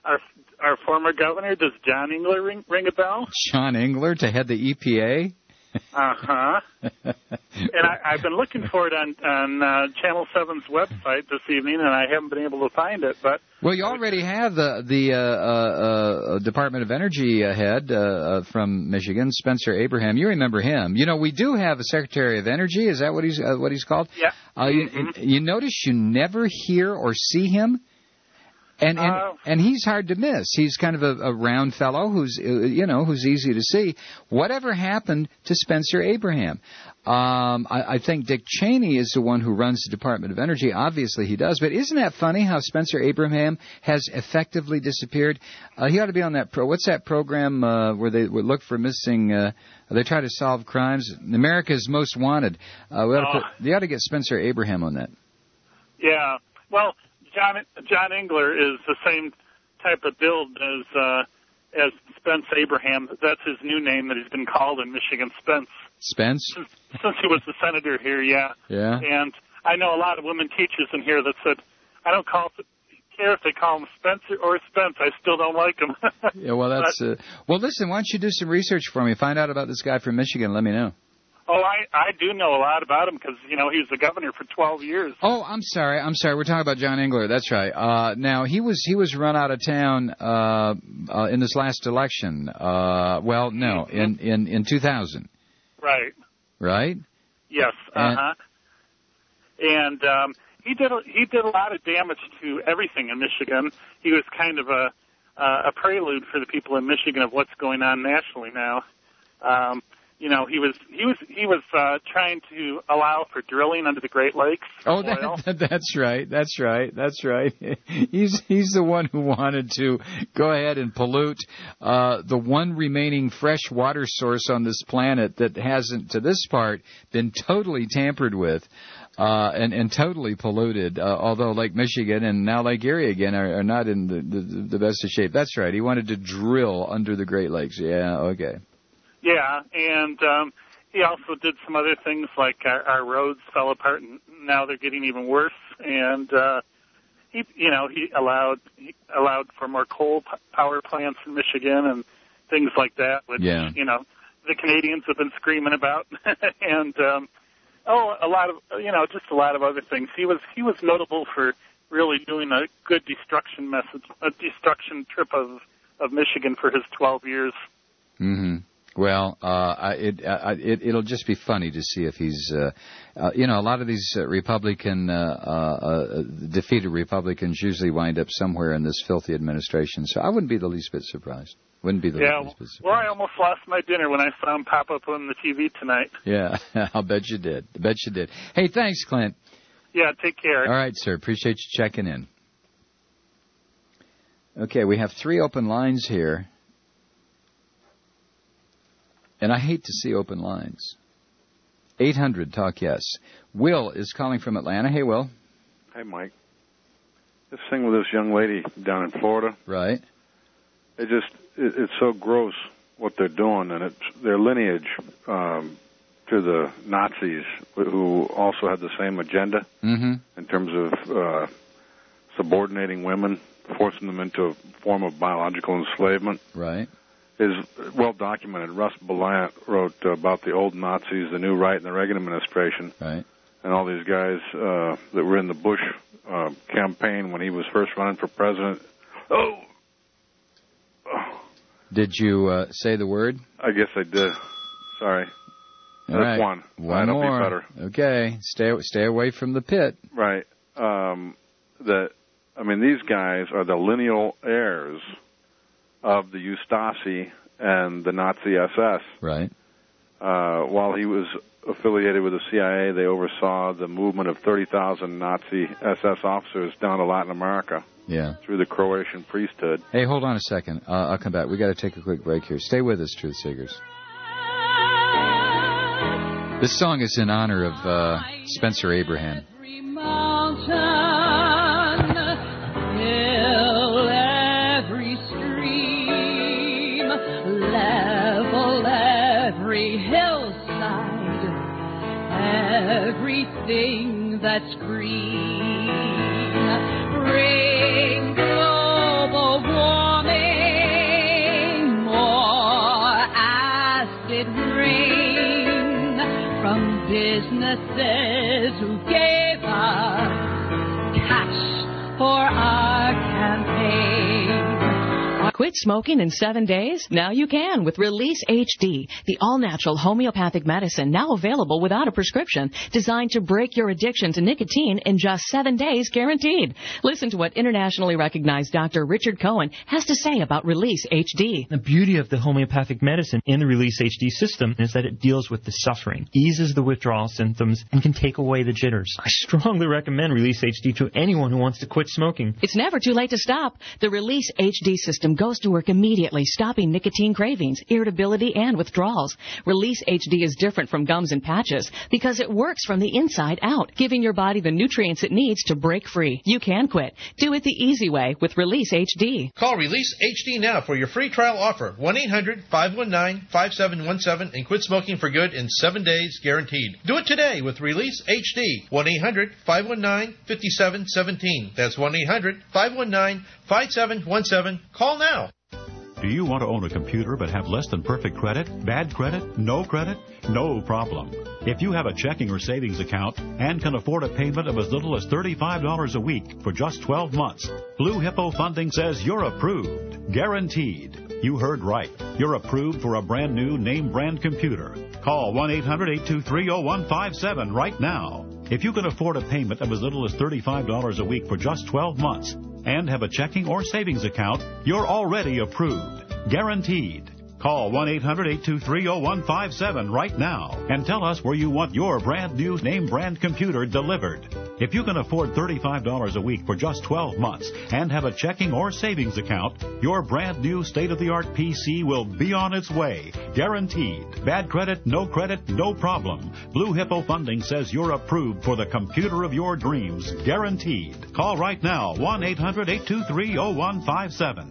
Our former governor, does John Engler ring a bell? John Engler to head the EPA? Uh-huh. And I've been looking for it on Channel 7's website this evening, and I haven't been able to find it. But well, you already have the Department of Energy head from Michigan, Spencer Abraham. You remember him? You know, we do have a Secretary of Energy. Is that what he's called? Yeah. You notice you never hear or see him. And he's hard to miss. He's kind of a round fellow who's easy to see. Whatever happened to Spencer Abraham? I think Dick Cheney is the one who runs the Department of Energy. Obviously he does. But isn't that funny how Spencer Abraham has effectively disappeared? He ought to be on that what's that program where they would look for missing they try to solve crimes? America's Most Wanted. They ought to get Spencer Abraham on that. Yeah. Well, John Engler is the same type of build as Spence Abraham. That's his new name that he's been called in Michigan, Spence. Spence? Since he was the senator here, yeah. Yeah. And I know a lot of women teachers in here that said, I don't care if they call him Spencer or Spence. I still don't like him. Yeah, well, that's... well, listen, why don't you do some research for me? Find out about this guy from Michigan. Let me know. Oh, I do know a lot about him because, he was the governor for 12 years. Oh, I'm sorry. We're talking about John Engler. That's right. Now, he was run out of town in this last election. In 2000. Right. Right? Yes. Uh-huh. And he did a lot of damage to everything in Michigan. He was kind of a prelude for the people in Michigan of what's going on nationally now. He was trying to allow for drilling under the Great Lakes. Oh, that's right. He's the one who wanted to go ahead and pollute the one remaining fresh water source on this planet that hasn't, to this part, been totally tampered with and totally polluted. Although Lake Michigan and now Lake Erie again are not in the best of shape. That's right. He wanted to drill under the Great Lakes. Yeah. Okay. Yeah, and he also did some other things like our roads fell apart, and now they're getting even worse. And he allowed for more coal power plants in Michigan and things like that, which the Canadians have been screaming about, and a lot of other things. He was notable for really doing a good destruction trip of Michigan for his 12 years. Mm-hmm. Well, it'll just be funny to see if he's, a lot of these defeated Republicans usually wind up somewhere in this filthy administration. So I wouldn't be the least bit surprised. Least bit surprised. Well, I almost lost my dinner when I saw him pop up on the TV tonight. Yeah, I'll bet you did. Hey, thanks, Clint. Yeah, take care. All right, sir. Appreciate you checking in. Okay, we have 3 open lines here. And I hate to see open lines. 800-TALK-YES. Will is calling from Atlanta. Hey, Will. Hey, Mike. This thing with this young lady down in Florida. Right. It's so gross what they're doing, and it's their lineage to the Nazis, who also had the same agenda in terms of subordinating women, forcing them into a form of biological enslavement. Right. Is well documented. Russ Belant wrote about the old Nazis, the new right, and the Reagan administration, right, and all these guys that were in the Bush campaign when he was first running for president. Oh. Did you say the word? I guess I did. Sorry. All right. One more. That'll be better. Okay. Stay away from the pit. Right. These guys are the lineal heirs of the Ustasi and the Nazi SS. Right. While he was affiliated with the CIA, they oversaw the movement of 30,000 Nazi SS officers down to Latin America. Yeah. Through the Croatian priesthood. Hey, hold on a second. I'll come back. We got to take a quick break here. Stay with us, Truth Seekers. This song is in honor of Spencer Abraham. Everything that's green, bring global warming, more acid rain. businesses who gave us cash for our campaign. Quit smoking in 7 days? Now you can with Release HD, the all-natural homeopathic medicine now available without a prescription, designed to break your addiction to nicotine in just 7 days, guaranteed. Listen to what internationally recognized Dr. Richard Cohen has to say about Release HD. The beauty of the homeopathic medicine in the Release HD system is that it deals with the suffering, eases the withdrawal symptoms, and can take away the jitters. I strongly recommend Release HD to anyone who wants to quit smoking. It's never too late to stop. The Release HD system goes to work immediately, stopping nicotine cravings, irritability, and withdrawals. Release HD is different from gums and patches because it works from the inside out, giving your body the nutrients it needs to break free. You can quit. Do it the easy way with Release HD. Call Release HD now for your free trial offer. 1-800-519-5717 and quit smoking for good in 7 days, guaranteed. Do it today with Release HD. 1-800-519-5717. That's 1-800-519-5717. Call now. Do you want to own a computer but have less than perfect credit? Bad credit? No credit? No problem. If you have a checking or savings account and can afford a payment of as little as $35 a week for just 12 months, Blue Hippo Funding says you're approved. Guaranteed. You heard right. You're approved for a brand new name brand computer. Call 1-800-823-0157 right now. If you can afford a payment of as little as $35 a week for just 12 months and have a checking or savings account, you're already approved. Guaranteed. Call 1-800-823-0157 right now and tell us where you want your brand new name brand computer delivered. If you can afford $35 a week for just 12 months and have a checking or savings account, your brand new state-of-the-art PC will be on its way. Guaranteed. Bad credit, no problem. Blue Hippo Funding says you're approved for the computer of your dreams. Guaranteed. Call right now, 1-800-823-0157.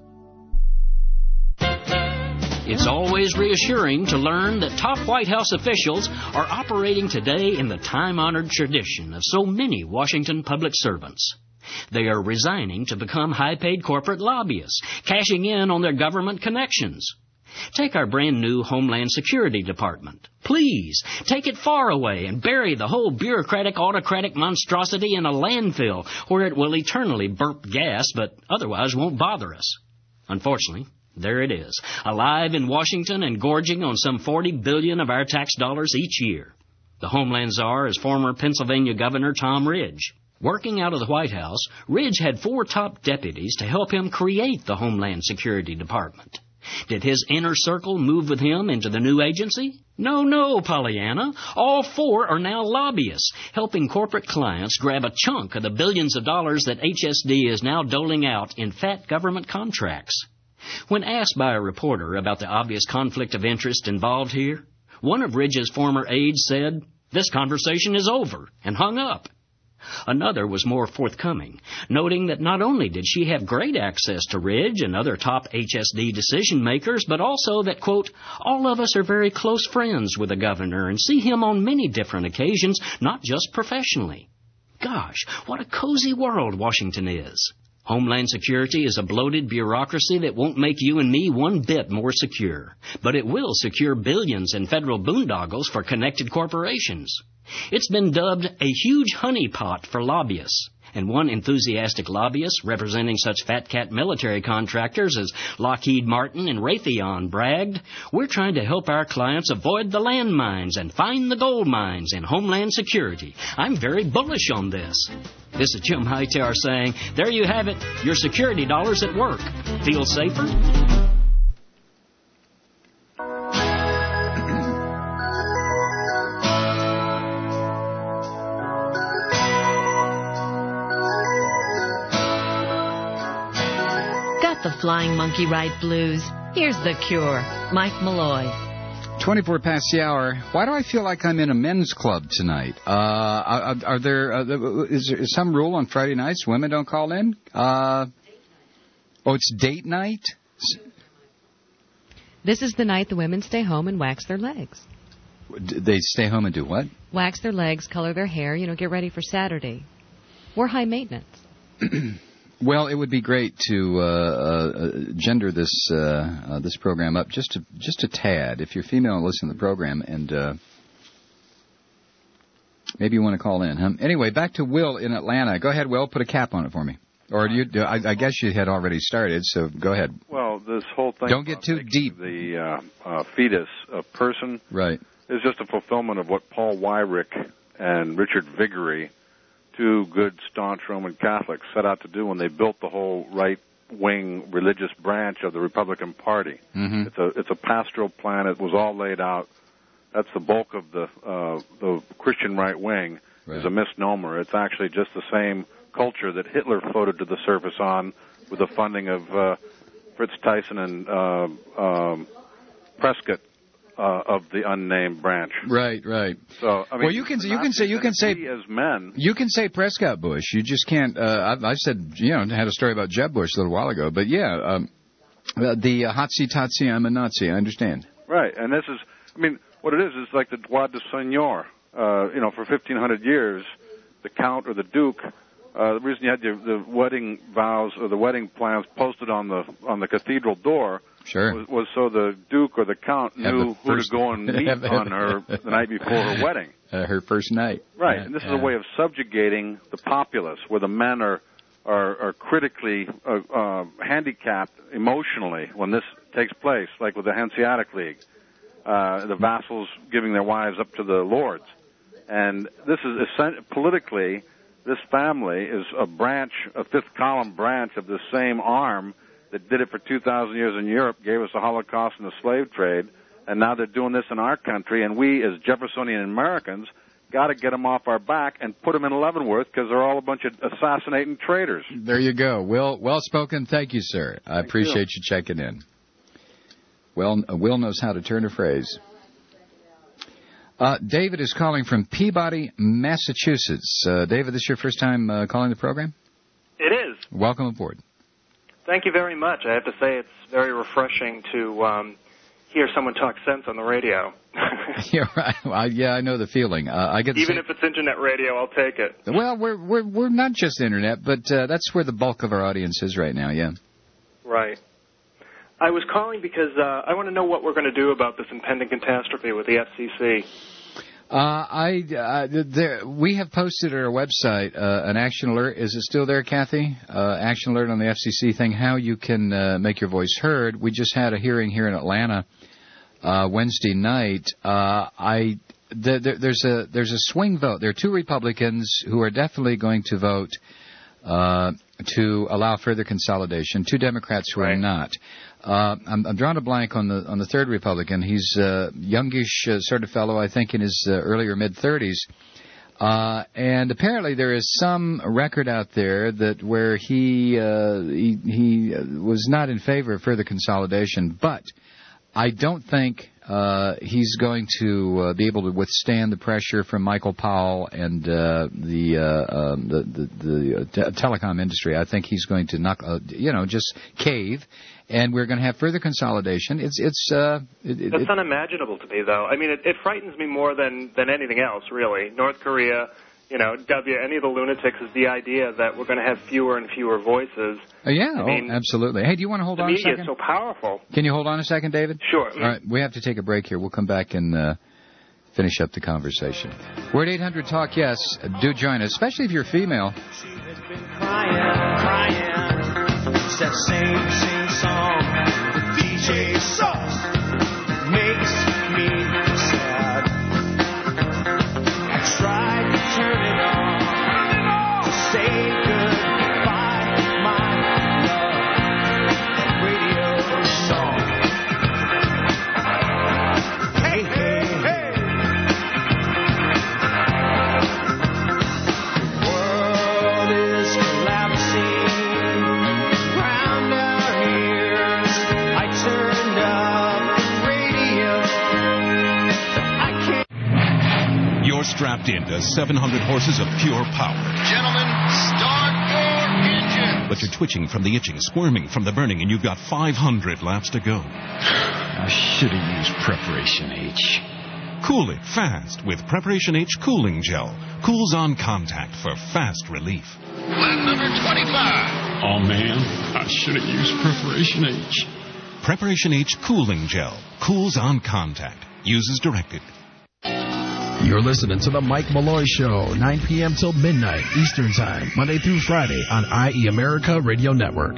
It's always reassuring to learn that top White House officials are operating today in the time-honored tradition of so many Washington public servants. They are resigning to become high-paid corporate lobbyists, cashing in on their government connections. Take our brand-new Homeland Security Department. Please, take it far away and bury the whole bureaucratic, autocratic monstrosity in a landfill where it will eternally burp gas but otherwise won't bother us. Unfortunately, there it is, alive in Washington and gorging on some $40 billion of our tax dollars each year. The Homeland Czar is former Pennsylvania Governor Tom Ridge. Working out of the White House, Ridge had 4 top deputies to help him create the Homeland Security Department. Did his inner circle move with him into the new agency? No, Pollyanna. All 4 are now lobbyists, helping corporate clients grab a chunk of the billions of dollars that HSD is now doling out in fat government contracts. When asked by a reporter about the obvious conflict of interest involved here, one of Ridge's former aides said, "This conversation is over," and hung up. Another was more forthcoming, noting that not only did she have great access to Ridge and other top HSD decision makers, but also that, quote, "all of us are very close friends with the governor and see him on many different occasions, not just professionally." Gosh, what a cozy world Washington is. Homeland Security is a bloated bureaucracy that won't make you and me one bit more secure, but it will secure billions in federal boondoggles for connected corporations. It's been dubbed a huge honeypot for lobbyists, and one enthusiastic lobbyist representing such fat cat military contractors as Lockheed Martin and Raytheon bragged, "We're trying to help our clients avoid the landmines and find the gold mines in Homeland Security. I'm very bullish on this." This is Jim Hightower saying, there you have it, your security dollars at work. Feel safer? Got the flying monkey ride blues? Here's the cure. Mike Malloy. 24 past the hour. Why do I feel like I'm in a men's club tonight? Are there is there some rule on Friday nights women don't call in? It's date night? This is the night the women stay home and wax their legs. They stay home and do what? Wax their legs, color their hair, get ready for Saturday. We're high maintenance. Well, it would be great to gender this program up just a tad. If you're female and listen to the program, and Maybe you want to call in, huh? Anyway, back to Will in Atlanta. Go ahead, Will. Put a cap on it for me. Or I guess you had already started, so go ahead. Well, this whole thing... Don't get too deep. The fetus, a person... Right. ...is just a fulfillment of what Paul Weyrich and Richard Viguerie, two good, staunch Roman Catholics, set out to do when they built the whole right-wing religious branch of the Republican Party. Mm-hmm. It's a pastoral plan. It was all laid out. That's the bulk of the Christian right wing is a misnomer. It's actually just the same culture that Hitler floated to the surface on with the funding of Fritz Tyson and Prescott of the unnamed branch. Right. So I mean, well, you can say as men. You can say Prescott Bush. You just can't. I said had a story about Jeb Bush a little while ago, but yeah, the Hotsy Totsy, I'm a Nazi. I understand. Right, and this is. I mean, what it is like the droit de seigneur. For 1,500 years, the count or the duke. The reason you had the wedding vows or the wedding plans posted on the cathedral door was so the duke or the count knew who to go and meet on her the night before her wedding. Her first night. Right, and this is a way of subjugating the populace, where the men are critically handicapped emotionally when this takes place, like with the Hanseatic League. The vassals giving their wives up to the lords. And this is politically, this family is a fifth column branch of the same arm that did it for 2,000 years in Europe, gave us the Holocaust and the slave trade, and now they're doing this in our country, and we as Jeffersonian Americans got to get them off our back and put them in Leavenworth because they're all a bunch of assassinating traitors. There you go. Well spoken. Thank you, sir. I appreciate you checking in. Well, Will knows how to turn a phrase. David is calling from Peabody, Massachusetts. David, this is your first time calling the program? It is. Welcome aboard. Thank you very much. I have to say it's very refreshing to hear someone talk sense on the radio. Yeah, right. I know the feeling. I get even if it's internet radio, I'll take it. Well, we're not just internet, but that's where the bulk of our audience is right now. Yeah. Right. I was calling because I want to know what we're going to do about this impending catastrophe with the FCC. We have posted at our website an action alert. Is it still there, Kathy? Action alert on the FCC thing, how you can make your voice heard. We just had a hearing here in Atlanta Wednesday night. There's a swing vote. There are two Republicans who are definitely going to vote to allow further consolidation. Two Democrats who are not. I'm drawing a blank on the third Republican. He's a youngish sort of fellow, I think, in his early or mid-30s. And apparently there is some record out there that where he was not in favor of further consolidation, but I don't think he's going to be able to withstand the pressure from Michael Powell and the telecom industry. I think he's going to just cave, and we're going to have further consolidation. That's unimaginable to me, though. I mean, it frightens me more than anything else, really. North Korea, any of the lunatics, is the idea that we're going to have fewer and fewer voices. Absolutely. Hey, do you want to hold on a second? The media is so powerful. Can you hold on a second, David? Sure. All right, we have to take a break here. We'll come back and finish up the conversation. We're at 800-TALK-YES. Do join us, especially if you're female. She has been crying. It's that same song that DJ Sauce makes me sad. I tried to turn it on to say goodbye, my love. Radio song. Hey, hey, hey. The world is collapsing around our ears. I turned up the radio. I can't. You're strapped into 700 horses of pure power. Gentlemen, start your engine. But you're twitching from the itching, squirming from the burning, and you've got 500 laps to go. I should have used Preparation H. Cool it fast with Preparation H Cooling Gel. Cools on contact for fast relief. Lap number 25. Oh, man, I should have used Preparation H. Preparation H Cooling Gel. Cools on contact. Use as directed. You're listening to The Mike Malloy Show, 9 p.m. till midnight Eastern Time, Monday through Friday on IE America Radio Network.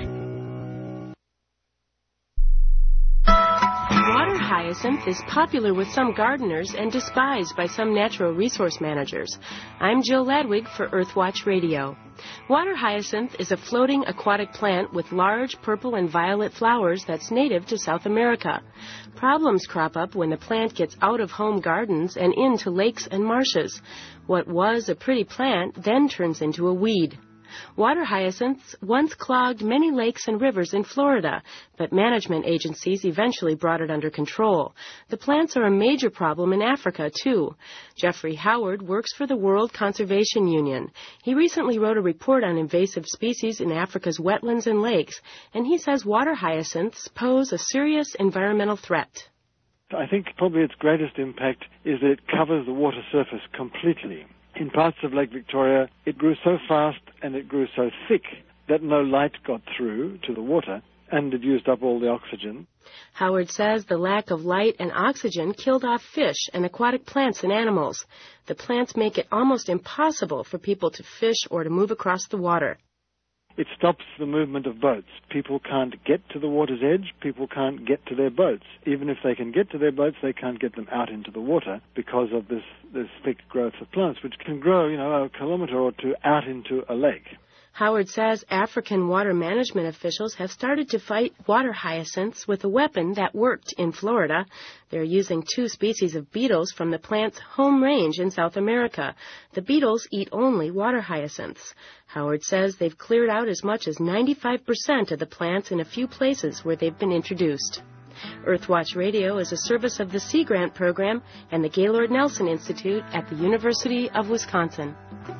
Water hyacinth is popular with some gardeners and despised by some natural resource managers. I'm Jill Ladwig for Earthwatch Radio. Water hyacinth is a floating aquatic plant with large purple and violet flowers that's native to South America. Problems crop up when the plant gets out of home gardens and into lakes and marshes. What was a pretty plant then turns into a weed. Water hyacinths once clogged many lakes and rivers in Florida, but management agencies eventually brought it under control. The plants are a major problem in Africa, too. Jeffrey Howard works for the World Conservation Union. He recently wrote a report on invasive species in Africa's wetlands and lakes, and he says water hyacinths pose a serious environmental threat. I think probably its greatest impact is that it covers the water surface completely. In parts of Lake Victoria, it grew so fast and it grew so thick that no light got through to the water, and it used up all the oxygen. Howard says the lack of light and oxygen killed off fish and aquatic plants and animals. The plants make it almost impossible for people to fish or to move across the water. It stops the movement of boats. People can't get to the water's edge. People can't get to their boats. Even if they can get to their boats, they can't get them out into the water because of this thick growth of plants, which can grow, a kilometer or two out into a lake. Howard says African water management officials have started to fight water hyacinths with a weapon that worked in Florida. They're using 2 species of beetles from the plant's home range in South America. The beetles eat only water hyacinths. Howard says they've cleared out as much as 95% of the plants in a few places where they've been introduced. Earthwatch Radio is a service of the Sea Grant Program and the Gaylord Nelson Institute at the University of Wisconsin.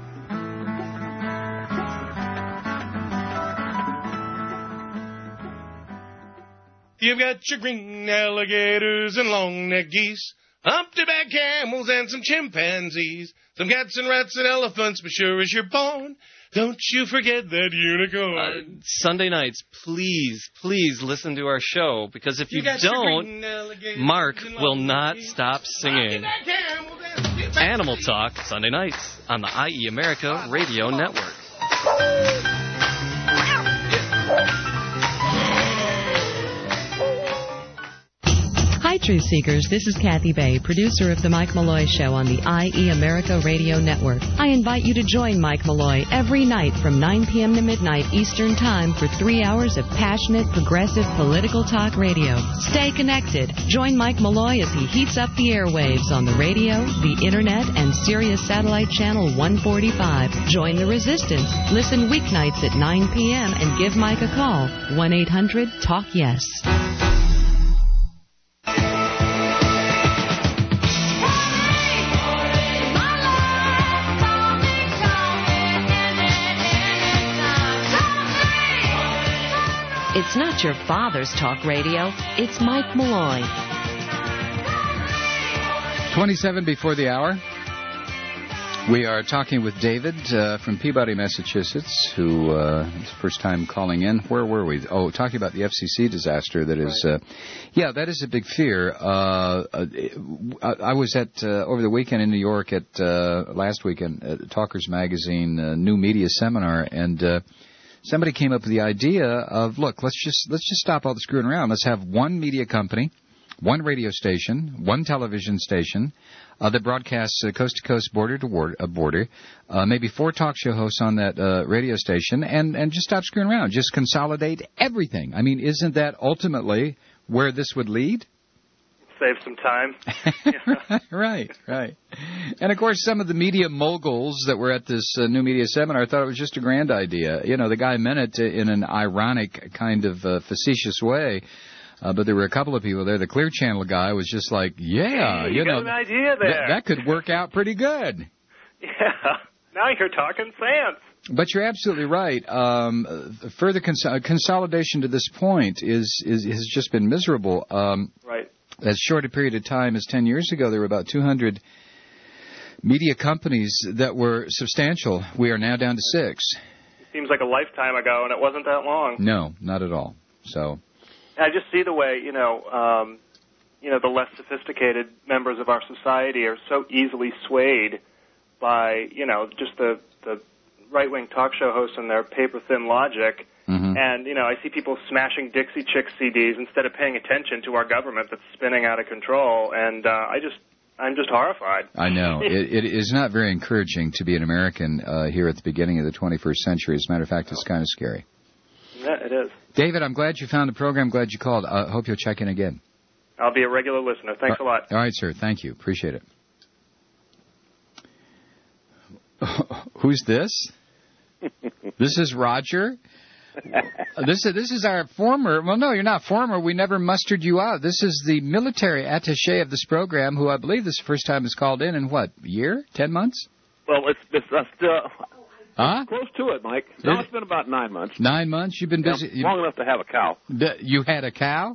You've got your green alligators and long-necked geese, humpty-back camels and some chimpanzees, some cats and rats and elephants, but sure as you're born, don't you forget that unicorn. Sunday nights, please listen to our show, because if you don't, Mark will not stop singing. Animal Talk, Sunday nights on the IE America Radio Network. Hi, Truth Seekers. This is Kathy Bay, producer of The Mike Malloy Show on the IE America Radio Network. I invite you to join Mike Malloy every night from 9 p.m. to midnight Eastern Time for 3 hours of passionate, progressive, political talk radio. Stay connected. Join Mike Malloy as he heats up the airwaves on the radio, the Internet, and Sirius Satellite Channel 145. Join the resistance. Listen weeknights at 9 p.m. and give Mike a call. 1-800-TALK-YES. It's not your father's talk radio. It's Mike Malloy. 27 before the hour. We are talking with David from Peabody, Massachusetts, who is first time calling in. Where were we? Oh, talking about the FCC disaster. That is, that is a big fear. I was at over the weekend in New York at last weekend at Talkers Magazine New Media Seminar, and somebody came up with the idea of, look, let's just stop all the screwing around. Let's have one media company, one radio station, one television station that broadcasts coast to coast, border to border, maybe 4 talk show hosts on that radio station, and just stop screwing around. Just consolidate everything. I mean, isn't that ultimately where this would lead? Save some time. Right. And, of course, some of the media moguls that were at this new media seminar thought it was just a grand idea. The guy meant it in an ironic kind of facetious way. But there were a couple of people there. The Clear Channel guy was just like, yeah, you got an idea there. That could work out pretty good. Yeah. Now you're talking sense. But you're absolutely right. Further consolidation to this point has just been miserable. Right. As short a period of time as 10 years ago, there were about 200 media companies that were substantial. We are now down to 6. It seems like a lifetime ago, and it wasn't that long. No, not at all. So I just see the way, the less sophisticated members of our society are so easily swayed by, just the right-wing talk show hosts and their paper-thin logic. Mm-hmm. And, I see people smashing Dixie Chicks CDs instead of paying attention to our government that's spinning out of control. And I'm just horrified. I know. It is not very encouraging to be an American here at the beginning of the 21st century. As a matter of fact, it's kind of scary. Yeah, it is. David, I'm glad you found the program. Glad you called. I hope you'll check in again. I'll be a regular listener. Thanks a lot. All right, sir. Thank you. Appreciate it. Who's this? This is Roger. This is our former. Well, no, you're not former. We never mustered you out. This is the military attaché of this program, who I believe this is the first time has called in what, year, 10 months? Well, it's close to it, Mike. No, it's been about 9 months. 9 months. You've been busy. Long enough to have a cow. You had a cow?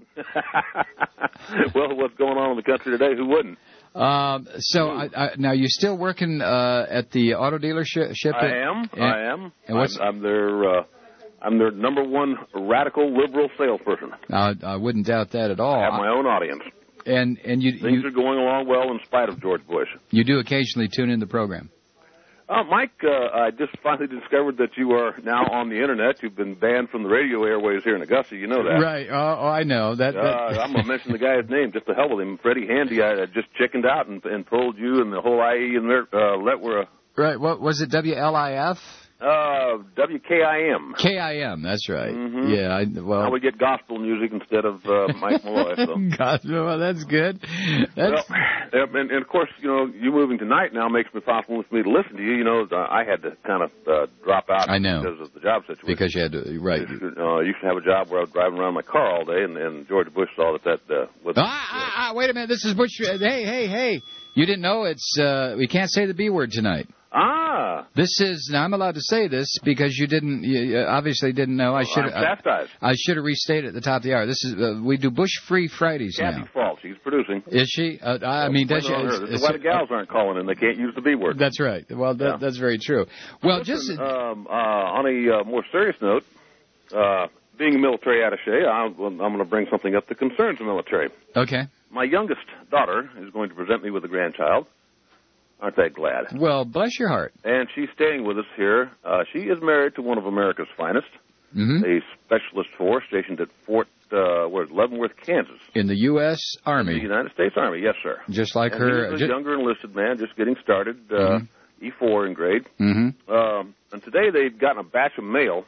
Well, what's going on in the country today? Who wouldn't? So now you're still working at the auto dealership? I am. And what's I'm their number one radical liberal salesperson. I wouldn't doubt that at all. I have my own audience. And things are going along well in spite of George Bush. You do occasionally tune in the program. Mike, I just finally discovered that you are now on the Internet. You've been banned from the radio airways here in Augusta. You know that. Right. Oh, I know. That. I'm going to mention the guy's name just to hell with him. Freddie Handy, I just chickened out and told you and the whole IE and Letwara. Right. What was it, WLIF? WKIM. KIM, that's right. Mm-hmm. Yeah, now we get gospel music instead of Mike Malloy. So. Gospel, well, that's good. And of course, you moving tonight now makes it possible for me to listen to you. I had to kind of drop out because of the job situation. Because you had to, right. I used to have a job where I was driving around in my car all day, and George Bush saw that was... wait a minute, this is Bush... Hey. You didn't know we can't say the B word tonight. This is, now I'm allowed to say this because you obviously didn't know. I should have restated at the top of the hour. This is, we do Bush-free Fridays now. Kathy's fault. She's producing. Is she? I mean, does she? Why the gals aren't calling in? They can't use the B word. That's right. Well, that's very true. Well, listen, on a more serious note, being a military attaché, I'm going to bring something up that concerns the military. Okay. My youngest daughter is going to present me with a grandchild. Aren't they glad? Well, bless your heart. And she's staying with us here. She is married to one of America's finest, a specialist force stationed at Fort Leavenworth, Kansas. In the U.S. Army. In the United States Army, yes, sir. Just like her. He's a younger enlisted man, just getting started, E4 in grade. Mm-hmm. And today they've gotten a batch of mail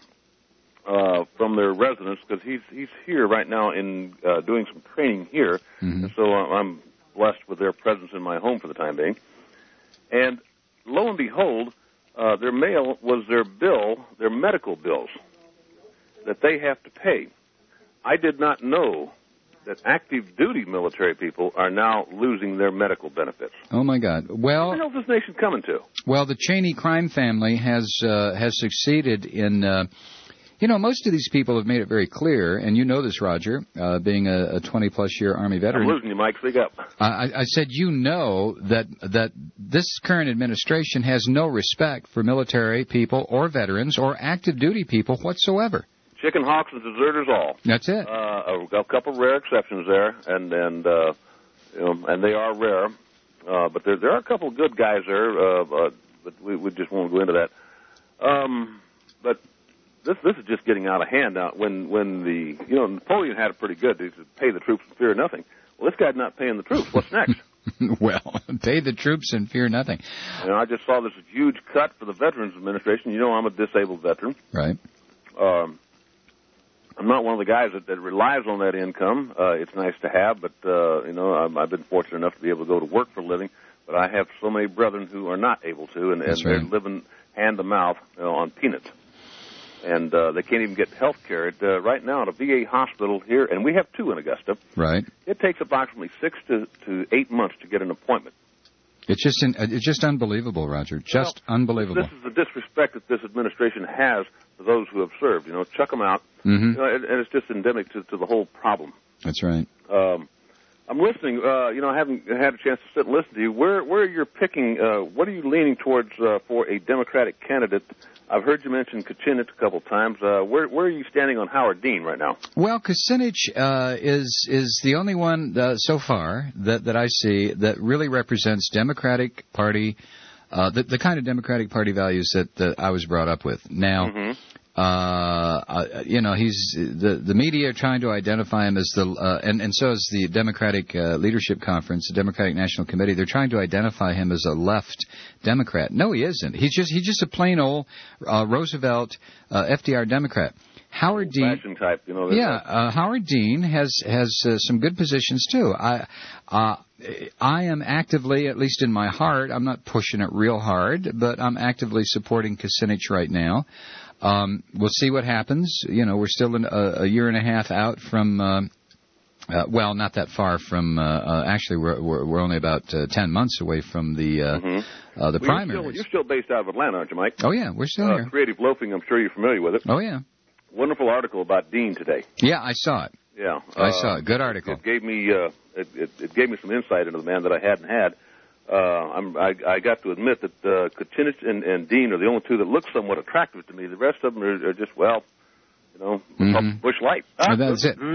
from their residence because he's here right now in doing some training here. Mm-hmm. So I'm blessed with their presence in my home for the time being. And lo and behold, their mail was their medical bills that they have to pay. I did not know that active duty military people are now losing their medical benefits. Oh my God! Well, what the hell is this nation coming to? Well, the Cheney crime family has succeeded in. Most of these people have made it very clear, and you know this, Roger, being a 20-plus year Army veteran. I'm losing you, Mike. Speak up. I said that this current administration has no respect for military people or veterans or active duty people whatsoever. Chicken hawks and deserters all. That's it. A couple of rare exceptions there, and they are rare. But there are a couple of good guys there, but we just won't go into that. But this is just getting out of hand now. When Napoleon had it pretty good. He said, "Pay the troops and fear nothing." Well, this guy's not paying the troops. What's next? Well, pay the troops and fear nothing. I just saw this huge cut for the Veterans Administration. I'm a disabled veteran. Right. I'm not one of the guys that relies on that income. It's nice to have, but I've been fortunate enough to be able to go to work for a living. But I have so many brethren who are not able to, and they're living hand to mouth on peanuts. And they can't even get health care. Right now at a VA hospital here, and we have two in Augusta. Right. It takes approximately 6 to 8 months to get an appointment. It's just unbelievable, Roger. Just unbelievable. This is the disrespect that this administration has for those who have served. Chuck them out. Mm-hmm. And it's just endemic to the whole problem. That's right. I'm listening. I haven't had a chance to sit and listen to you. Where are you picking? What are you leaning towards for a Democratic candidate? I've heard you mention Kucinich a couple times. Where are you standing on Howard Dean right now? Well, Kucinich is the only one so far that I see that really represents Democratic Party, the kind of Democratic Party values that I was brought up with. Now. Mm-hmm. He's the media are trying to identify him as and so is the Democratic Leadership Conference, the Democratic National Committee. They're trying to identify him as a left Democrat. No, he isn't. He's just a plain old Roosevelt FDR Democrat. Howard Dean, type, Howard Dean has some good positions too. I am actively, at least in my heart, I'm not pushing it real hard, but I'm actively supporting Kucinich right now. We'll see what happens. We're still a year and a half out from, not that far from. Actually, we're only about 10 months away from the primaries. You're still based out of Atlanta, aren't you, Mike? Oh yeah, we're still here. Creative Loafing. I'm sure you're familiar with it. Oh yeah. Wonderful article about Dean today. Yeah, I saw it. Yeah, I saw it. Good article. It gave me it gave me some insight into the man that I hadn't had. I got to admit that Kucinich and Dean are the only two that look somewhat attractive to me. The rest of them are just, Bush Light. That's it.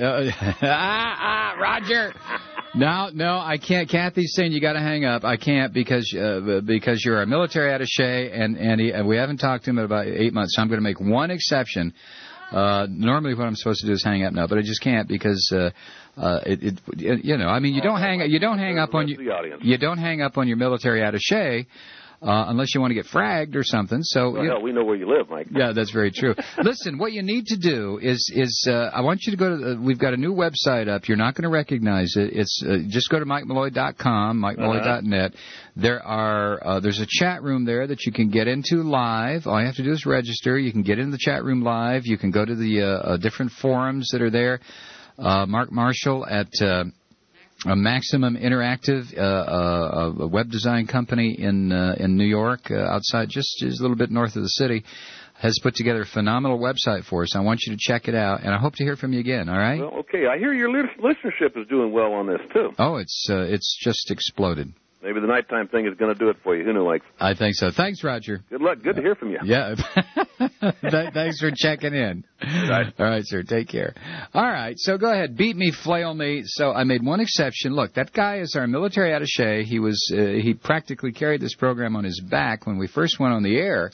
Roger. No, I can't. Kathy's saying you got to hang up. I can't because you're a military attaché, and we haven't talked to him in about 8 months. So I'm going to make one exception. Normally, what I'm supposed to do is hang up now, but I just can't because you don't hang up on your military attaché. Unless you want to get fragged or something. So we know where you live, Mike. Yeah, that's very true. Listen, what you need to do is I want you to go to we've got a new website up. You're not going to recognize it. It's just go to MikeMalloy.com, MikeMalloy.net. There's a chat room there that you can get into live. All you have to do is register. You can get into the chat room live. You can go to the different forums that are there. Mark Marshall at a Maximum Interactive, a web design company in New York, outside, just a little bit north of the city, has put together a phenomenal website for us. I want you to check it out, and I hope to hear from you again. All right? Well, okay. I hear your listenership is doing well on this too. Oh, it's just exploded. Maybe the nighttime thing is going to do it for you. Who knows, Mike? I think so. Thanks, Roger. Good luck. Good to hear from you. Yeah. Thanks for checking in. Right. All right, sir. Take care. All right. So go ahead. Beat me, flail me. So I made one exception. Look, that guy is our military attaché. He practically carried this program on his back when we first went on the air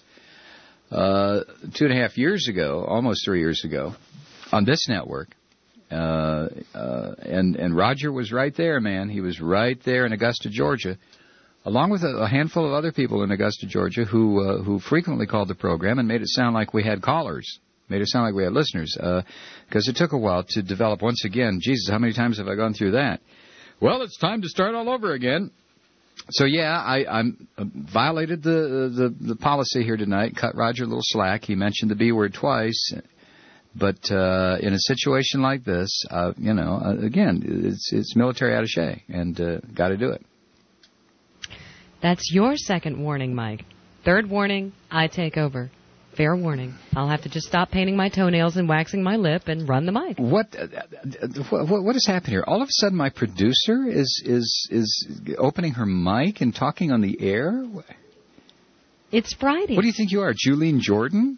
2.5 years ago, almost 3 years ago, on this network. And Roger was right there, man. He was right there in Augusta, Georgia, along with a handful of other people in Augusta, Georgia, who frequently called the program and made it sound like we had callers, made it sound like we had listeners, because it took a while to develop. Once again, Jesus, how many times have I gone through that? Well, it's time to start all over again. So yeah, I violated the policy here tonight. Cut Roger a little slack. He mentioned the B word twice. But in a situation like this, again, it's military attaché, and got to do it. That's your second warning, Mike. Third warning, I take over. Fair warning. I'll have to just stop painting my toenails and waxing my lip and run the mic. What has happened here? All of a sudden, my producer is opening her mic and talking on the air. It's Friday. What do you think you are, Julene Jordan?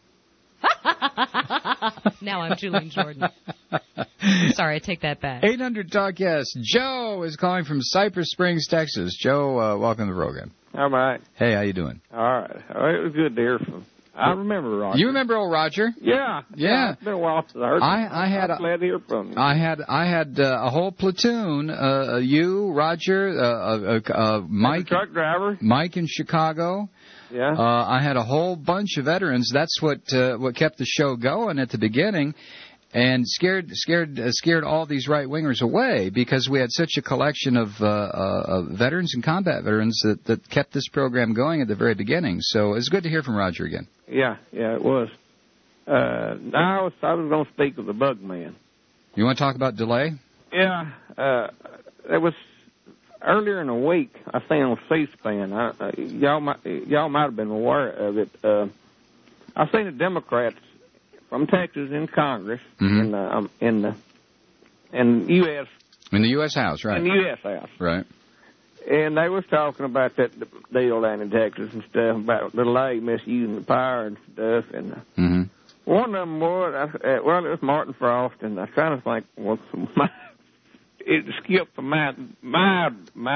Now I'm Julene Jordan. Sorry, I take that back. 800 Talk Yes. Joe is calling from Cypress Springs, Texas. Joe, welcome to the program. All right. Hey, how you doing? All right. It was good to hear from. I remember Roger. You remember old Roger? Yeah. It's been a while since I heard. I'm glad to hear from you. I had a whole platoon. You, Roger, Mike, truck driver, Mike in Chicago. Yeah. I had a whole bunch of veterans. That's what kept the show going at the beginning, and scared all these right wingers away, because we had such a collection of veterans and combat veterans that kept this program going at the very beginning. So it's good to hear from Roger again. Yeah, it was. Now I was going to speak of the bug man. You want to talk about delay? Yeah. It was earlier in the week. I seen on C-SPAN. Y'all might have been aware of it. I seen the Democrats from Texas in Congress, in the U.S. In the U.S. House, right? In the U.S. House. Right. And they was talking about that deal down in Texas and stuff, about the delay misusing the power and stuff. And one of them was, it was Martin Frost, and I was trying to think, it skipped from my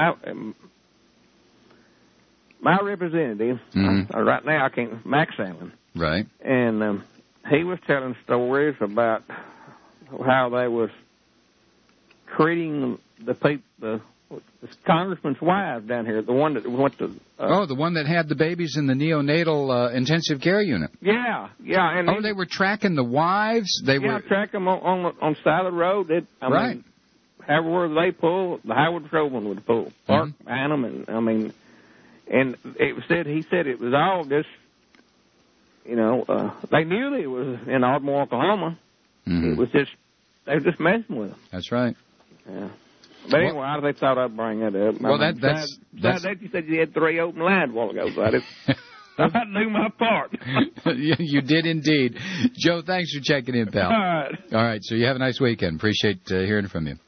representative. Right now I can't, Max Allen. Right. And he was telling stories about how they was treating the people, the congressman's wives down here, the one that went to... the one that had the babies in the neonatal intensive care unit. Yeah. And they were tracking the wives? They were tracking them on the side of the road. I mean, however they pull, the Highway Patrolman would pull. Park behind them, and he said it was all just, they knew that it was in Ardmore, Oklahoma. It was just, they were just messing with them. That's right. Yeah. But anyway, they thought I'd bring that up. Well, that's... You said you had 3 open lines a while ago, so I knew my part. You did indeed. Joe, thanks for checking in, pal. All right, so you have a nice weekend. Appreciate hearing from you.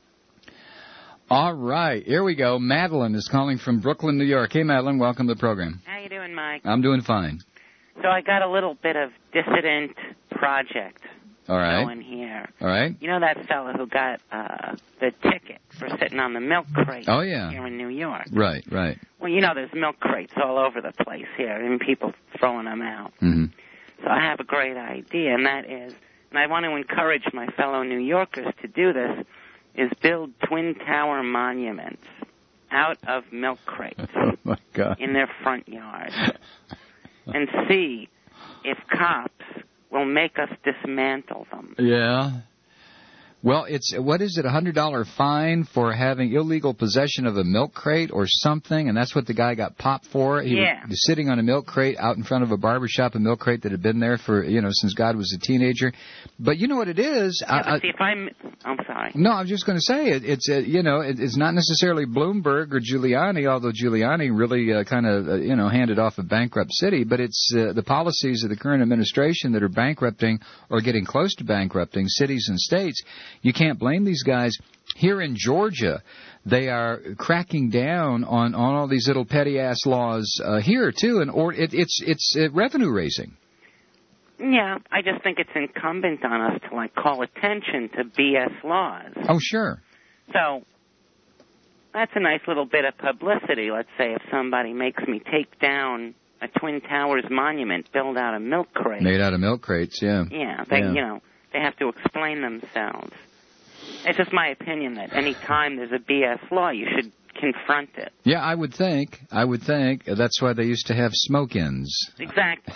All right, here we go. Madeline is calling from Brooklyn, New York. Hey, Madeline, welcome to the program. How you doing, Mike? I'm doing fine. So I got a little bit of dissident project going here. All right. You know that fella who got the ticket for sitting on the milk crate here in New York? Right. Well, there's milk crates all over the place here, and people throwing them out. So I have a great idea, and that is, and I want to encourage my fellow New Yorkers to do this, is build Twin Tower monuments out of milk crates in their front yards and see if cops will make us dismantle them. Yeah. Well, what is it, $100 fine for having illegal possession of a milk crate or something, and that's what the guy got popped for? He was sitting on a milk crate out in front of a barbershop, a milk crate that had been there for, since God was a teenager. But you know what it is? I'm sorry. No, I'm just going to say it's not necessarily Bloomberg or Giuliani, although Giuliani really handed off a bankrupt city, but it's the policies of the current administration that are bankrupting or getting close to bankrupting cities and states. You can't blame these guys. Here in Georgia, they are cracking down on all these little petty-ass laws here, too, and it's revenue raising. Yeah, I just think it's incumbent on us to, call attention to BS laws. Oh, sure. So that's a nice little bit of publicity. Let's say if somebody makes me take down a Twin Towers monument built out of milk crates. Made out of milk crates, yeah. Yeah, they have to explain themselves. It's just my opinion that any time there's a BS law, you should confront it. Yeah, I would think. That's why they used to have smoke-ins. Exactly.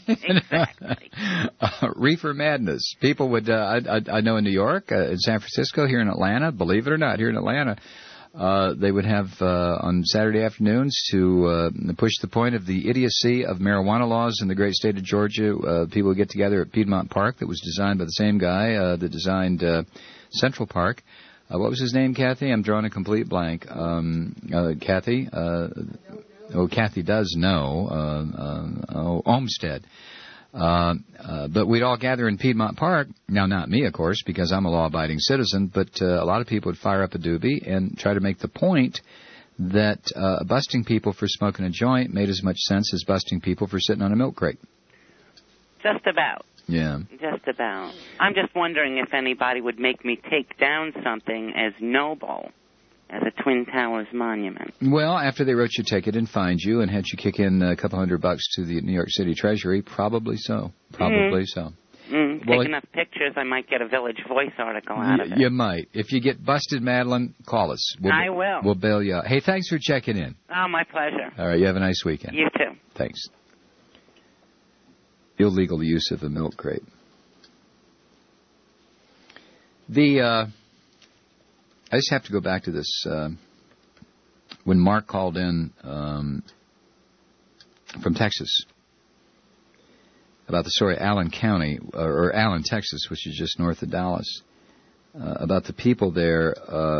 Reefer madness. People would, I know in New York, in San Francisco, here in Atlanta, believe it or not, here in Atlanta, they would have on Saturday afternoons to push the point of the idiocy of marijuana laws in the great state of Georgia. People would get together at Piedmont Park that was designed by the same guy that designed Central Park. What was his name, Kathy? I'm drawing a complete blank. Kathy? Kathy does know. Olmsted. But we'd all gather in Piedmont Park. Now, not me, of course, because I'm a law-abiding citizen, but a lot of people would fire up a doobie and try to make the point that busting people for smoking a joint made as much sense as busting people for sitting on a milk crate. Just about. Yeah. Just about. I'm just wondering if anybody would make me take down something as noble as a Twin Towers monument. Well, after they wrote your ticket and fined you and had you kick in a couple $100 to the New York City Treasury, probably so. So. Take enough pictures, I might get a Village Voice article out of it. You might. If you get busted, Madeline, call us. I will. We'll bail you out. Hey, thanks for checking in. Oh, my pleasure. All right, you have a nice weekend. You too. Thanks. Illegal use of a milk crate. I just have to go back to this. When Mark called in from Texas about the story of Allen County, or Allen, Texas, which is just north of Dallas, about the people there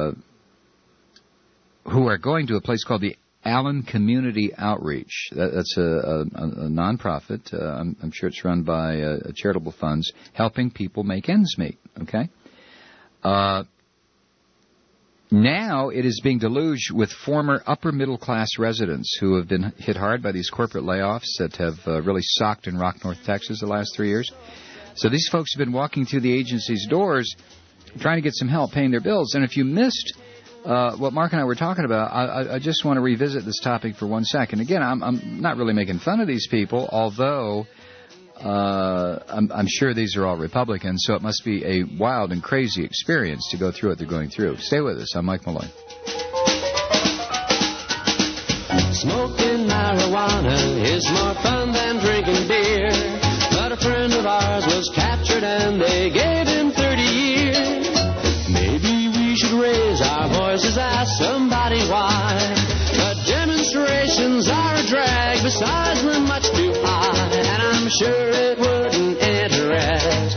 who are going to a place called the Allen Community Outreach. That's a nonprofit. I'm sure it's run by charitable funds helping people make ends meet. Okay. Now it is being deluged with former upper-middle-class residents who have been hit hard by these corporate layoffs that have really socked and rocked North Texas the last 3 years. So these folks have been walking through the agency's doors trying to get some help paying their bills. And if you missed what Mark and I were talking about, I just want to revisit this topic for 1 second. Again, I'm not really making fun of these people, although I'm sure these are all Republicans, so it must be a wild and crazy experience to go through what they're going through. Stay with us. I'm Mike Malloy. Smoking marijuana is more fun than drinking beer. But a friend of ours was captured and they gave him 30 years. Maybe we should raise our voices, ask somebody why. But demonstrations are a drag, besides we're much too high. And I'm sure it wouldn't interest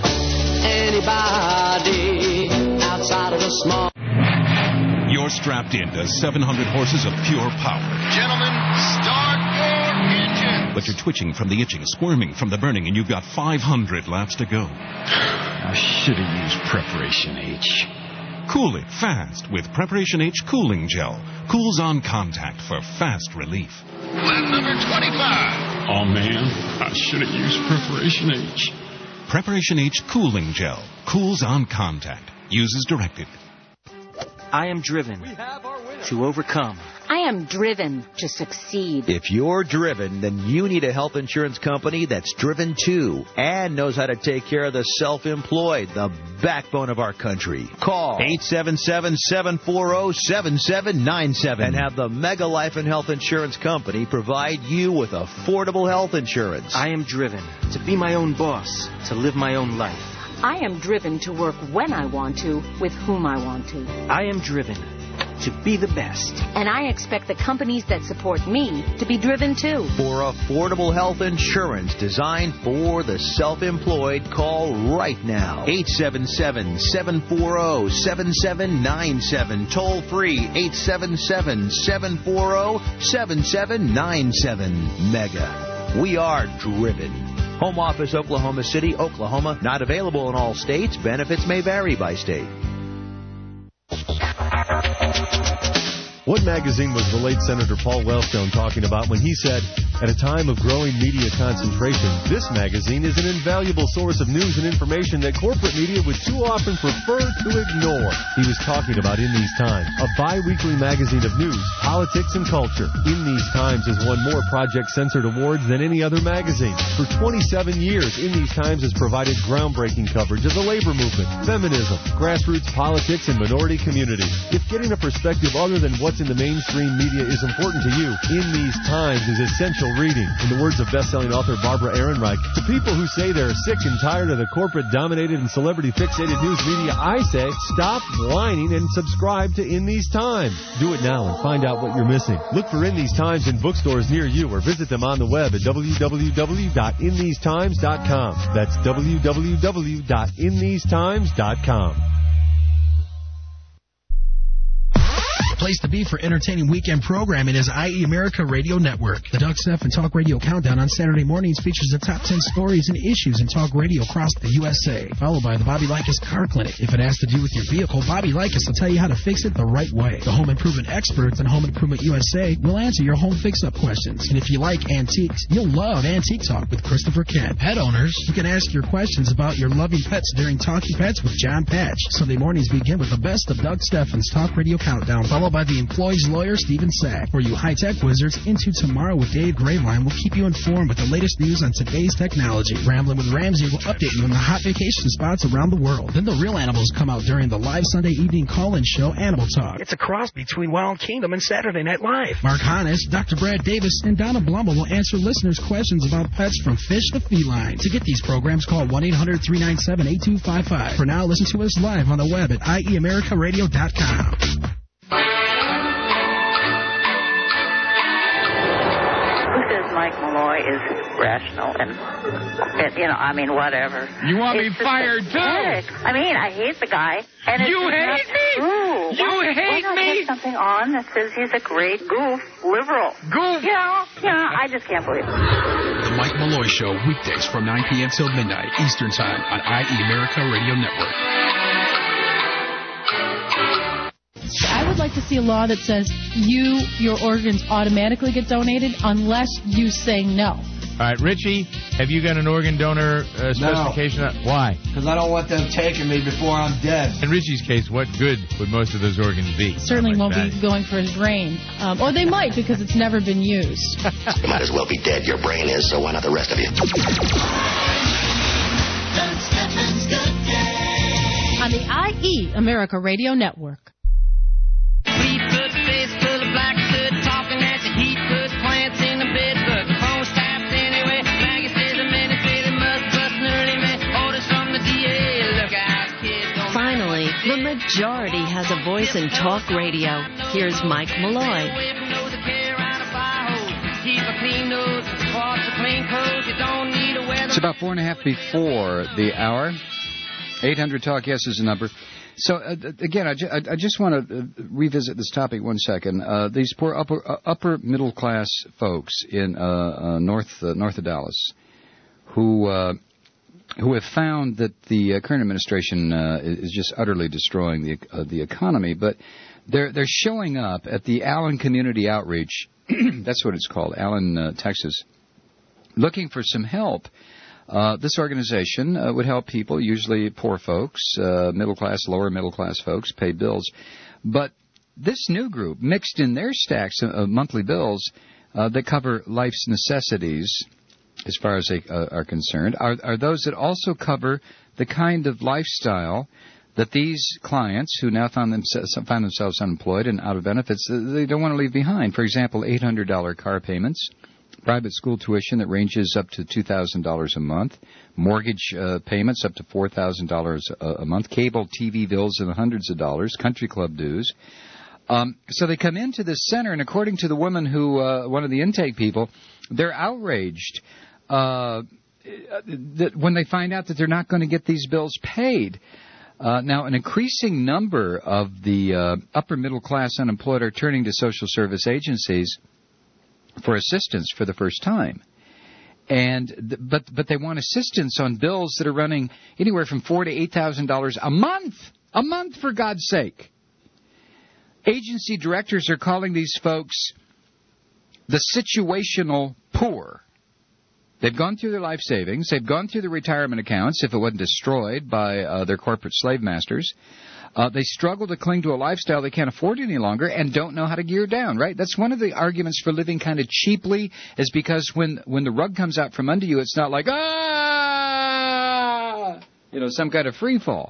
anybody outside of a small... You're strapped into 700 horses of pure power. Gentlemen, start your engine. But you're twitching from the itching, squirming from the burning, and you've got 500 laps to go. I should have used Preparation H. Cool it fast with Preparation H Cooling Gel. Cools on contact for fast relief. Lap number 25. Oh, man, I should have used Preparation H. Preparation H Cooling Gel. Cools on contact. Use as directed. I am driven to overcome. I am driven to succeed. If you're driven, then you need a health insurance company that's driven too and knows how to take care of the self-employed, the backbone of our country. Call 877-740-7797 and have the Mega Life and Health Insurance Company provide you with affordable health insurance. I am driven to be my own boss, to live my own life. I am driven to work when I want to, with whom I want to. I am driven to be the best. And I expect the companies that support me to be driven too. For affordable health insurance designed for the self-employed, call right now. 877-740-7797. Toll free, 877-740-7797. Mega. We are driven. Home office, Oklahoma City, Oklahoma. Not available in all states. Benefits may vary by state. What magazine was the late Senator Paul Wellstone talking about when he said, at a time of growing media concentration, this magazine is an invaluable source of news and information that corporate media would too often prefer to ignore? He was talking about In These Times, a bi-weekly magazine of news, politics, and culture. In These Times has won more Project Censored awards than any other magazine. For 27 years, In These Times has provided groundbreaking coverage of the labor movement, feminism, grassroots politics, and minority communities. If getting a perspective other than what's in the mainstream media is important to you, In These Times is essential reading. In the words of best-selling author Barbara Ehrenreich, to people who say they're sick and tired of the corporate-dominated and celebrity-fixated news media, I say, stop whining and subscribe to In These Times. Do it now and find out what you're missing. Look for In These Times in bookstores near you or visit them on the web at www.inthesetimes.com. That's www.inthesetimes.com. The place to be for entertaining weekend programming is IE America Radio Network. The Doug Stephan Talk Radio Countdown on Saturday mornings features the top 10 stories and issues in talk radio across the USA, followed by the Bobby Likas Car Clinic. If it has to do with your vehicle, Bobby Likas will tell you how to fix it the right way. The home improvement experts in Home Improvement USA will answer your home fix-up questions. And if you like antiques, you'll love Antique Talk with Christopher Kent. Pet owners, you can ask your questions about your loving pets during Talking Pets with John Patch. Sunday mornings begin with the best of Doug Stephan's Talk Radio Countdown, followed by the employee's lawyer, Stephen Sack. For you high-tech wizards, Into Tomorrow with Dave Graveline will keep you informed with the latest news on today's technology. Ramblin' with Ramsey will update you on the hot vacation spots around the world. Then the real animals come out during the live Sunday evening call-in show, Animal Talk. It's a cross between Wild Kingdom and Saturday Night Live. Mark Hannes, Dr. Brad Davis, and Donna Blumble will answer listeners' questions about pets from fish to feline. To get these programs, call 1-800-397-8255. For now, listen to us live on the web at ieamericaradio.com. Mike Malloy is rational and whatever. You want me fired, too? I mean, I hate the guy. And you hate me? True. You hate me? Put something on that says he's a great goof, liberal. Goof? I just can't believe it. The Mike Malloy Show, weekdays from 9 p.m. till midnight Eastern Time on IE America Radio Network. I would like to see a law that says your organs automatically get donated unless you say no. All right, Richie, have you got an organ donor specification? No. Why? Because I don't want them taking me before I'm dead. In Richie's case, what good would most of those organs be? Certainly won't be going for his brain. Or they might because it's never been used. You might as well be dead. Your brain is, so why not the rest of you? On the IE America Radio Network. Fleetfoot, face full of black soot, talking at your heat, put plants in the bed, but the phone's tapped anyway. Maggie says a minute, they must bust an early man. Orders from the DA, look out, kids. Finally, the majority has a voice in talk radio. Here's Mike Malloy. It's about 4:30 before the hour. 800 Talk Yes is the number. So again, I just want to revisit this topic 1 second. These poor upper middle class folks in north of Dallas, who have found that the current administration is just utterly destroying the economy, but they're showing up at the Allen Community Outreach. That's what it's called, Allen, Texas, looking for some help. This organization would help people, usually poor folks, middle class, lower middle class folks, pay bills. But this new group mixed in their stacks of monthly bills that cover life's necessities, as far as they are concerned, are those that also cover the kind of lifestyle that these clients who now find themselves unemployed and out of benefits, they don't want to leave behind. For example, $800 car payments, private school tuition that ranges up to $2,000 a month, mortgage payments up to $4,000 a month, cable TV bills in the hundreds of dollars, country club dues. So they come into this center, and according to the woman who, one of the intake people, they're outraged that when they find out that they're not going to get these bills paid. Now, an increasing number of the upper middle class unemployed are turning to social service agencies for assistance for the first time, but they want assistance on bills that are running anywhere from $4,000 to $8,000 a month, for God's sake. Agency directors are calling these folks the situational poor. They've gone through their life savings, they've gone through their retirement accounts if it wasn't destroyed by their corporate slave masters. They struggle to cling to a lifestyle they can't afford any longer and don't know how to gear down, right? That's one of the arguments for living kind of cheaply, is because when the rug comes out from under you, it's not like, some kind of free fall.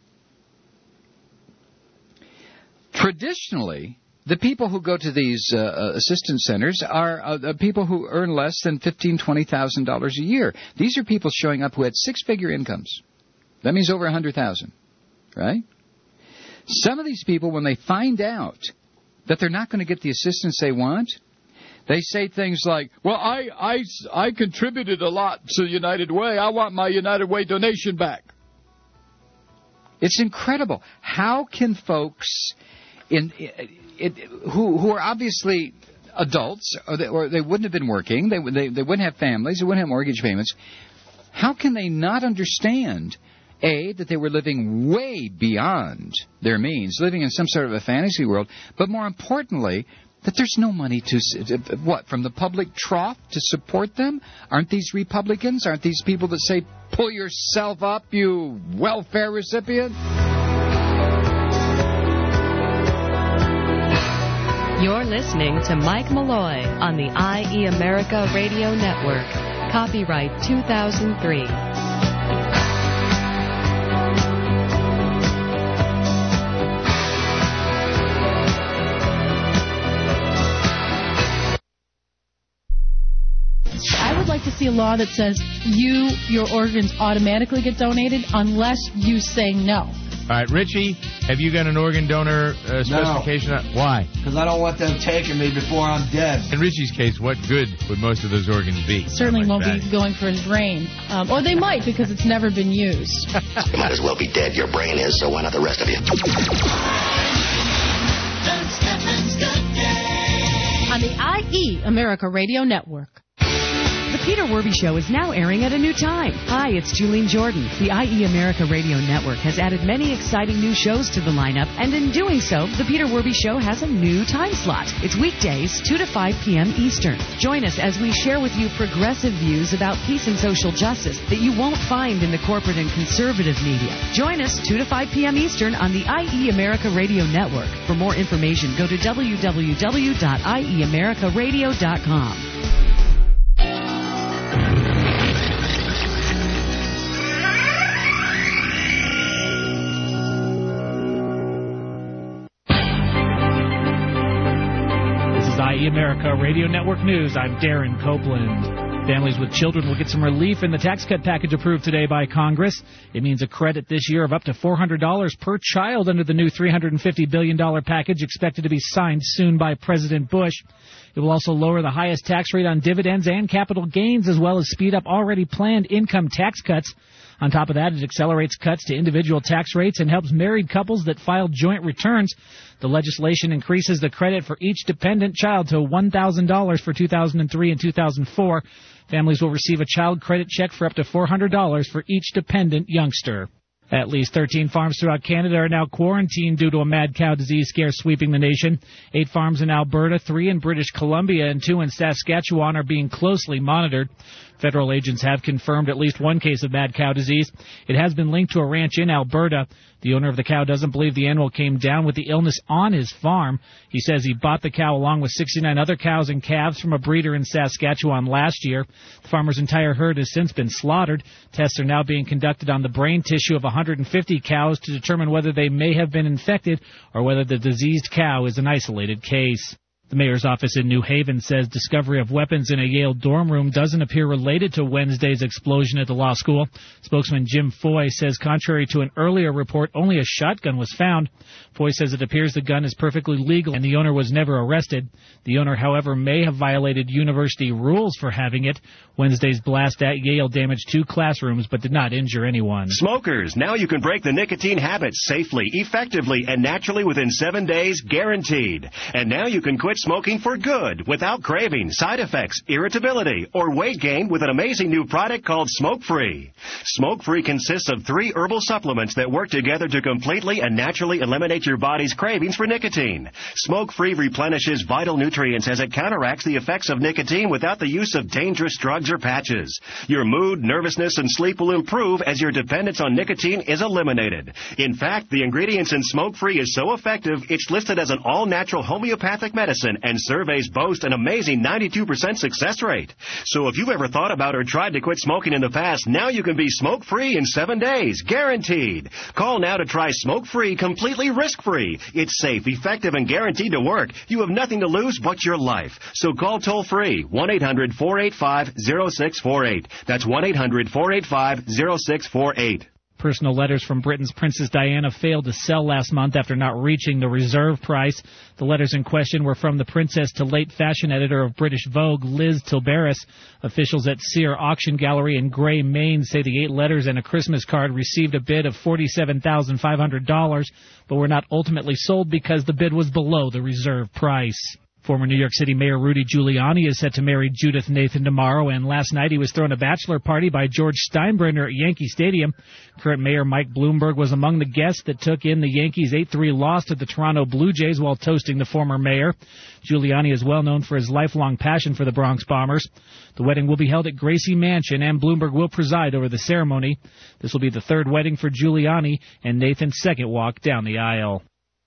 Traditionally, the people who go to these assistance centers are people who earn less than $15,000, $20,000 a year. These are people showing up who had six-figure incomes. That means over $100,000, right? Some of these people, when they find out that they're not going to get the assistance they want, they say things like, well, I contributed a lot to United Way. I want my United Way donation back. It's incredible. How can folks who are obviously adults, or they wouldn't have been working, they wouldn't have families, they wouldn't have mortgage payments, how can they not understand, A, that they were living way beyond their means, living in some sort of a fantasy world, but more importantly, that there's no money from the public trough to support them? Aren't these Republicans? Aren't these people that say, pull yourself up, you welfare recipient? You're listening to Mike Malloy on the IE America Radio Network. Copyright 2003. I would like to see a law that says your organs automatically get donated unless you say no. All right, Richie, have you got an organ donor specification? No. Why? Because I don't want them taking me before I'm dead. In Richie's case, what good would most of those organs be? Certainly won't be going for his brain. Or they might, because it's never been used. You might as well be dead. Your brain is, so why not the rest of you? On the IE America Radio Network. The Peter Werby Show is now airing at a new time. Hi, it's Julene Jordan. The IE America Radio Network has added many exciting new shows to the lineup, and in doing so, the Peter Werby Show has a new time slot. It's weekdays, 2 to 5 p.m. Eastern. Join us as we share with you progressive views about peace and social justice that you won't find in the corporate and conservative media. Join us 2 to 5 p.m. Eastern on the IE America Radio Network. For more information, go to www.ieamericaradio.com. This is IE America Radio Network News. I'm Darren Copeland. Families with children will get some relief in the tax cut package approved today by Congress. It means a credit this year of up to $400 per child under the new $350 billion package expected to be signed soon by President Bush. It will also lower the highest tax rate on dividends and capital gains, as well as speed up already planned income tax cuts. On top of that, it accelerates cuts to individual tax rates and helps married couples that file joint returns. The legislation increases the credit for each dependent child to $1,000 for 2003 and 2004. Families will receive a child credit check for up to $400 for each dependent youngster. At least 13 farms throughout Canada are now quarantined due to a mad cow disease scare sweeping the nation. 8 farms in Alberta, 3 in British Columbia, and 2 in Saskatchewan are being closely monitored. Federal agents have confirmed at least 1 case of mad cow disease. It has been linked to a ranch in Alberta. The owner of the cow doesn't believe the animal came down with the illness on his farm. He says he bought the cow along with 69 other cows and calves from a breeder in Saskatchewan last year. The farmer's entire herd has since been slaughtered. Tests are now being conducted on the brain tissue of 150 cows to determine whether they may have been infected or whether the diseased cow is an isolated case. The mayor's office in New Haven says discovery of weapons in a Yale dorm room doesn't appear related to Wednesday's explosion at the law school. Spokesman Jim Foy says contrary to an earlier report, only a shotgun was found. Foy says it appears the gun is perfectly legal and the owner was never arrested. The owner, however, may have violated university rules for having it. Wednesday's blast at Yale damaged 2 classrooms but did not injure anyone. Smokers, now you can break the nicotine habit safely, effectively, and naturally within 7 days, guaranteed. And now you can quit smoking for good, without craving, side effects, irritability, or weight gain with an amazing new product called Smoke Free. Smoke Free consists of 3 herbal supplements that work together to completely and naturally eliminate your body's cravings for nicotine. Smoke Free replenishes vital nutrients as it counteracts the effects of nicotine without the use of dangerous drugs or patches. Your mood, nervousness, and sleep will improve as your dependence on nicotine is eliminated. In fact, the ingredients in Smoke Free is so effective, it's listed as an all-natural homeopathic medicine, and surveys boast an amazing 92% success rate. So if you've ever thought about or tried to quit smoking in the past, now you can be smoke-free in 7 days, guaranteed. Call now to try Smoke-Free completely risk-free. It's safe, effective, and guaranteed to work. You have nothing to lose but your life. So call toll-free, 1-800-485-0648. That's 1-800-485-0648. Personal letters from Britain's Princess Diana failed to sell last month after not reaching the reserve price. The letters in question were from the princess to late fashion editor of British Vogue, Liz Tilberis. Officials at Sear Auction Gallery in Gray, Maine say the 8 letters and a Christmas card received a bid of $47,500, but were not ultimately sold because the bid was below the reserve price. Former New York City Mayor Rudy Giuliani is set to marry Judith Nathan tomorrow, and last night he was thrown a bachelor party by George Steinbrenner at Yankee Stadium. Current Mayor Mike Bloomberg was among the guests that took in the Yankees' 8-3 loss to the Toronto Blue Jays while toasting the former mayor. Giuliani is well known for his lifelong passion for the Bronx Bombers. The wedding will be held at Gracie Mansion, and Bloomberg will preside over the ceremony. This will be the 3rd wedding for Giuliani and Nathan's 2nd walk down the aisle.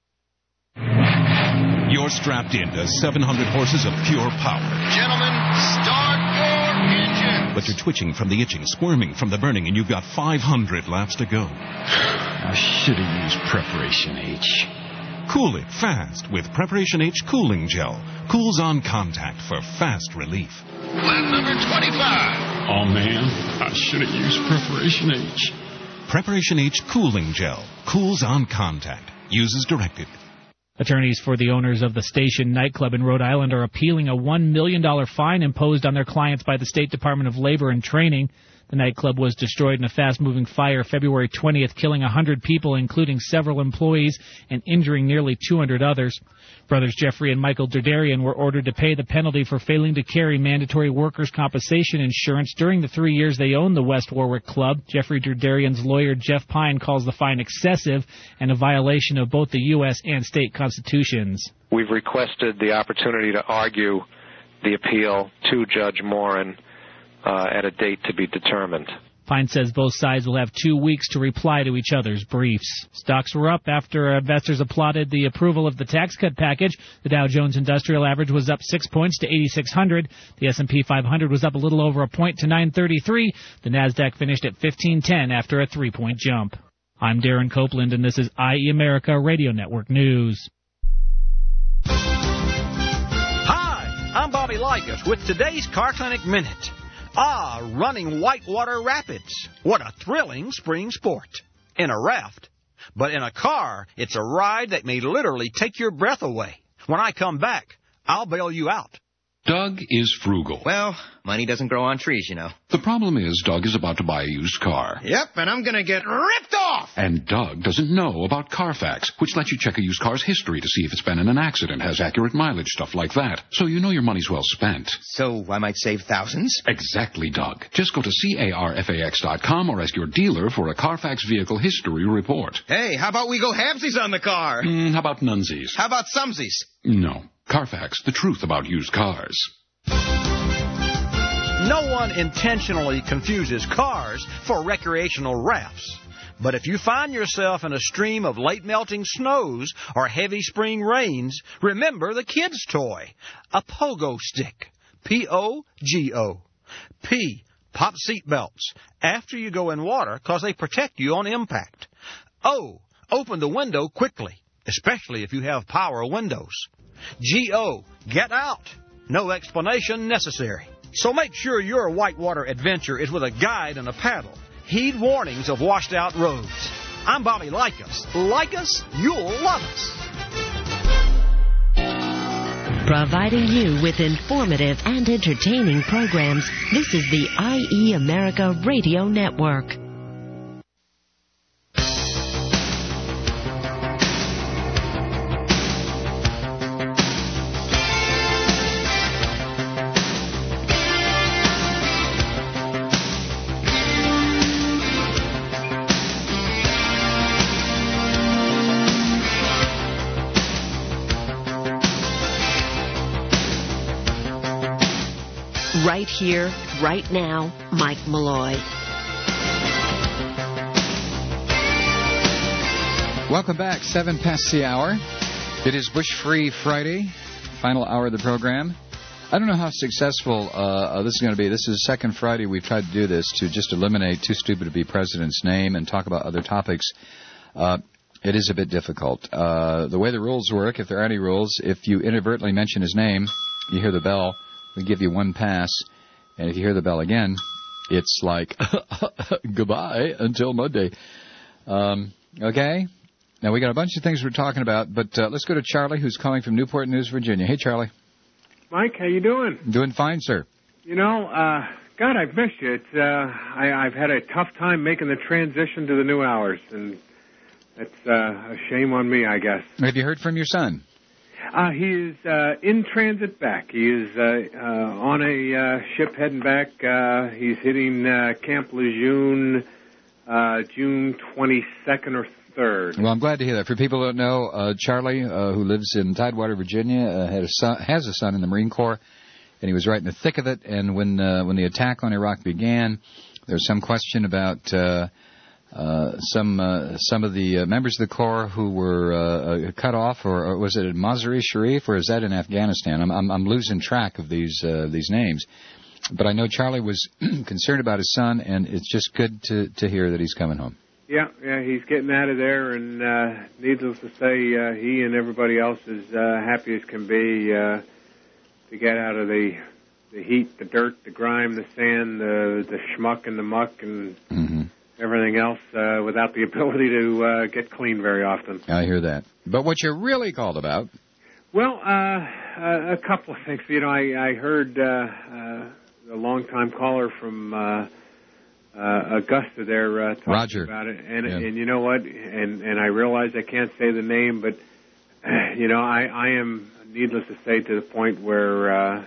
You're strapped into 700 horses of pure power. Gentlemen, start your engine. But you're twitching from the itching, squirming from the burning, and you've got 500 laps to go. I should have used Preparation H. Cool it fast with Preparation H Cooling Gel. Cools on contact for fast relief. Lap number 25. Oh, man, I should have used Preparation H. Preparation H Cooling Gel. Cools on contact. Use as directed. Attorneys for the owners of the Station nightclub in Rhode Island are appealing a $1 million fine imposed on their clients by the State Department of Labor and Training. The nightclub was destroyed in a fast-moving fire February 20th, killing 100 people, including several employees, and injuring nearly 200 others. Brothers Jeffrey and Michael Derderian were ordered to pay the penalty for failing to carry mandatory workers' compensation insurance during the 3 years they owned the West Warwick Club. Jeffrey Derderian's lawyer, Jeff Pine, calls the fine excessive and a violation of both the U.S. and state constitutions. We've requested the opportunity to argue the appeal to Judge Morin at a date to be determined. Pine says both sides will have 2 weeks to reply to each other's briefs. Stocks were up after investors applauded the approval of the tax cut package. The Dow Jones Industrial Average was up 6 points to 8,600. The S&P 500 was up a little over a point to 933. The Nasdaq finished at 1510 after a 3-point jump. I'm Darren Copeland, and this is IE America Radio Network News. Hi, I'm Bobby Likas with today's Car Clinic Minute. Running whitewater rapids. What a thrilling spring sport. In a raft. But in a car, it's a ride that may literally take your breath away. When I come back, I'll bail you out. Doug is frugal. Well, money doesn't grow on trees, you know. The problem is Doug is about to buy a used car. Yep, and I'm going to get ripped off! And Doug doesn't know about Carfax, which lets you check a used car's history to see if it's been in an accident, has accurate mileage, stuff like that. So you know your money's well spent. So I might save thousands? Exactly, Doug. Just go to carfax.com or ask your dealer for a Carfax vehicle history report. Hey, how about we go halvesies on the car? How about nunsies? How about sumsies? No. Carfax, the truth about used cars. No one intentionally confuses cars for recreational rafts. But if you find yourself in a stream of late-melting snows or heavy spring rains, remember the kid's toy, a pogo stick. P-O-G-O. P, pop seat belts after you go in water because they protect you on impact. O, open the window quickly, especially if you have power windows. G-O, get out. No explanation necessary. So make sure your whitewater adventure is with a guide and a paddle. Heed warnings of washed out roads. I'm Bobby Likas. Like us, you'll love us. Providing you with informative and entertaining programs, this is the IE America Radio Network. Right here, right now, Mike Malloy. Welcome back, 7 past the hour. It is Bush Free Friday, final hour of the program. I don't know how successful this is going to be. This is the second Friday we've tried to do this, to just eliminate Too Stupid to Be President's name and talk about other topics. It is a bit difficult. The way the rules work, if there are any rules, if you inadvertently mention his name, you hear the bell, we give you one pass, and if you hear the bell again, it's like, goodbye until Monday. Okay? Now, we got a bunch of things we're talking about, but let's go to Charlie, who's calling from Newport News, Virginia. Hey, Charlie. Mike, how you doing? Doing fine, sir. You know, God, I've missed you. It's, I've had a tough time making the transition to the new hours, and it's a shame on me, I guess. Have you heard from your son? He is in transit back. He is on a ship heading back. He's hitting Camp Lejeune June 22nd or 3rd. Well, I'm glad to hear that. For people who don't know, Charlie, who lives in Tidewater, Virginia, has a son in the Marine Corps, and he was right in the thick of it. And when the attack on Iraq began, there was some question about some of the members of the Corps who were cut off, or was it at Mazar-e Sharif, or is that in Afghanistan? I'm losing track of these names. But I know Charlie was concerned about his son, and it's just good to hear that he's coming home. Yeah, he's getting out of there, and needless to say, he and everybody else is happy as can be to get out of the heat, the dirt, the grime, the sand, the schmuck and the muck, and everything else without the ability to get clean very often. I hear that. But what you're really called about? Well, a couple of things. You know, I heard a long-time caller from Augusta there talking Roger. about it, and you know what? And I realize I can't say the name, but you know, I am, needless to say, to the point where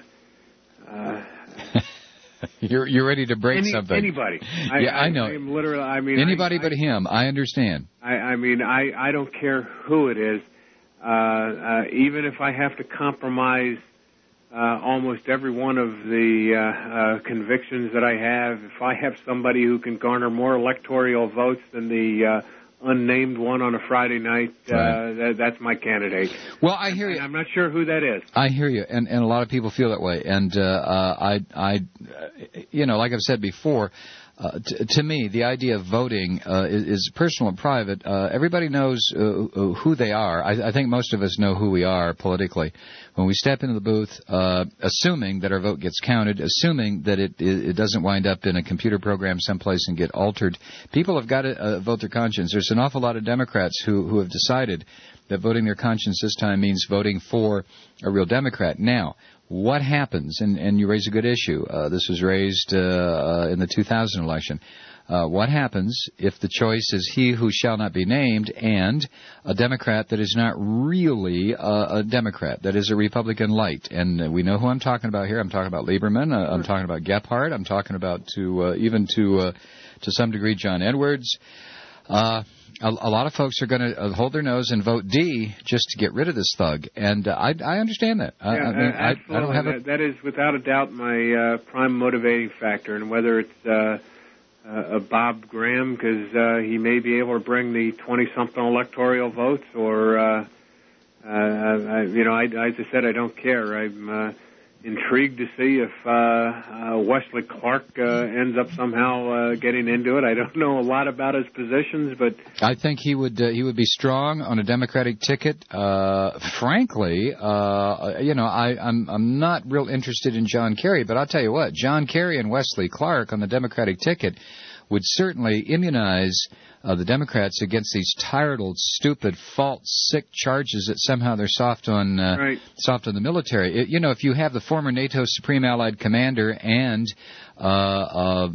you're ready to break something. Anybody? I know. I am literally. I mean, anybody but him. I understand. I mean, I don't care who it is. Even if I have to compromise almost every one of the convictions that I have, if I have somebody who can garner more electoral votes than the unnamed one on a Friday night, that's my candidate. Well, I hear you. I'm not sure who that is. I hear you, and a lot of people feel that way. And I, you know, like I've said before, to me, the idea of voting is personal and private. Everybody knows who they are. I think most of us know who we are politically. When we step into the booth, assuming that our vote gets counted, assuming that it doesn't wind up in a computer program someplace and get altered, people have got to vote their conscience. There's an awful lot of Democrats who have decided that voting their conscience this time means voting for a real Democrat. Now, what happens, and you raise a good issue, this was raised in the 2000 election, what happens if the choice is he who shall not be named and a Democrat that is not really a Democrat, that is a Republican light? And we know who I'm talking about here. I'm talking about Lieberman. I'm talking about Gephardt. I'm talking about even to some degree John Edwards. A lot of folks are going to hold their nose and vote D just to get rid of this thug, and I understand that. I don't have that is without a doubt my prime motivating factor, and whether it's Bob Graham, because he may be able to bring the 20-something electoral votes, or you know, as I said, I don't care. I'm intrigued to see if Wesley Clark ends up somehow getting into it. I don't know a lot about his positions, but I think he would be strong on a Democratic ticket. Frankly, you know, I'm not real interested in John Kerry, but I'll tell you what, John Kerry and Wesley Clark on the Democratic ticket would certainly immunize the Democrats against these tired, old, stupid, false, sick charges that somehow they're soft on the military. You know, if you have the former NATO Supreme Allied Commander and a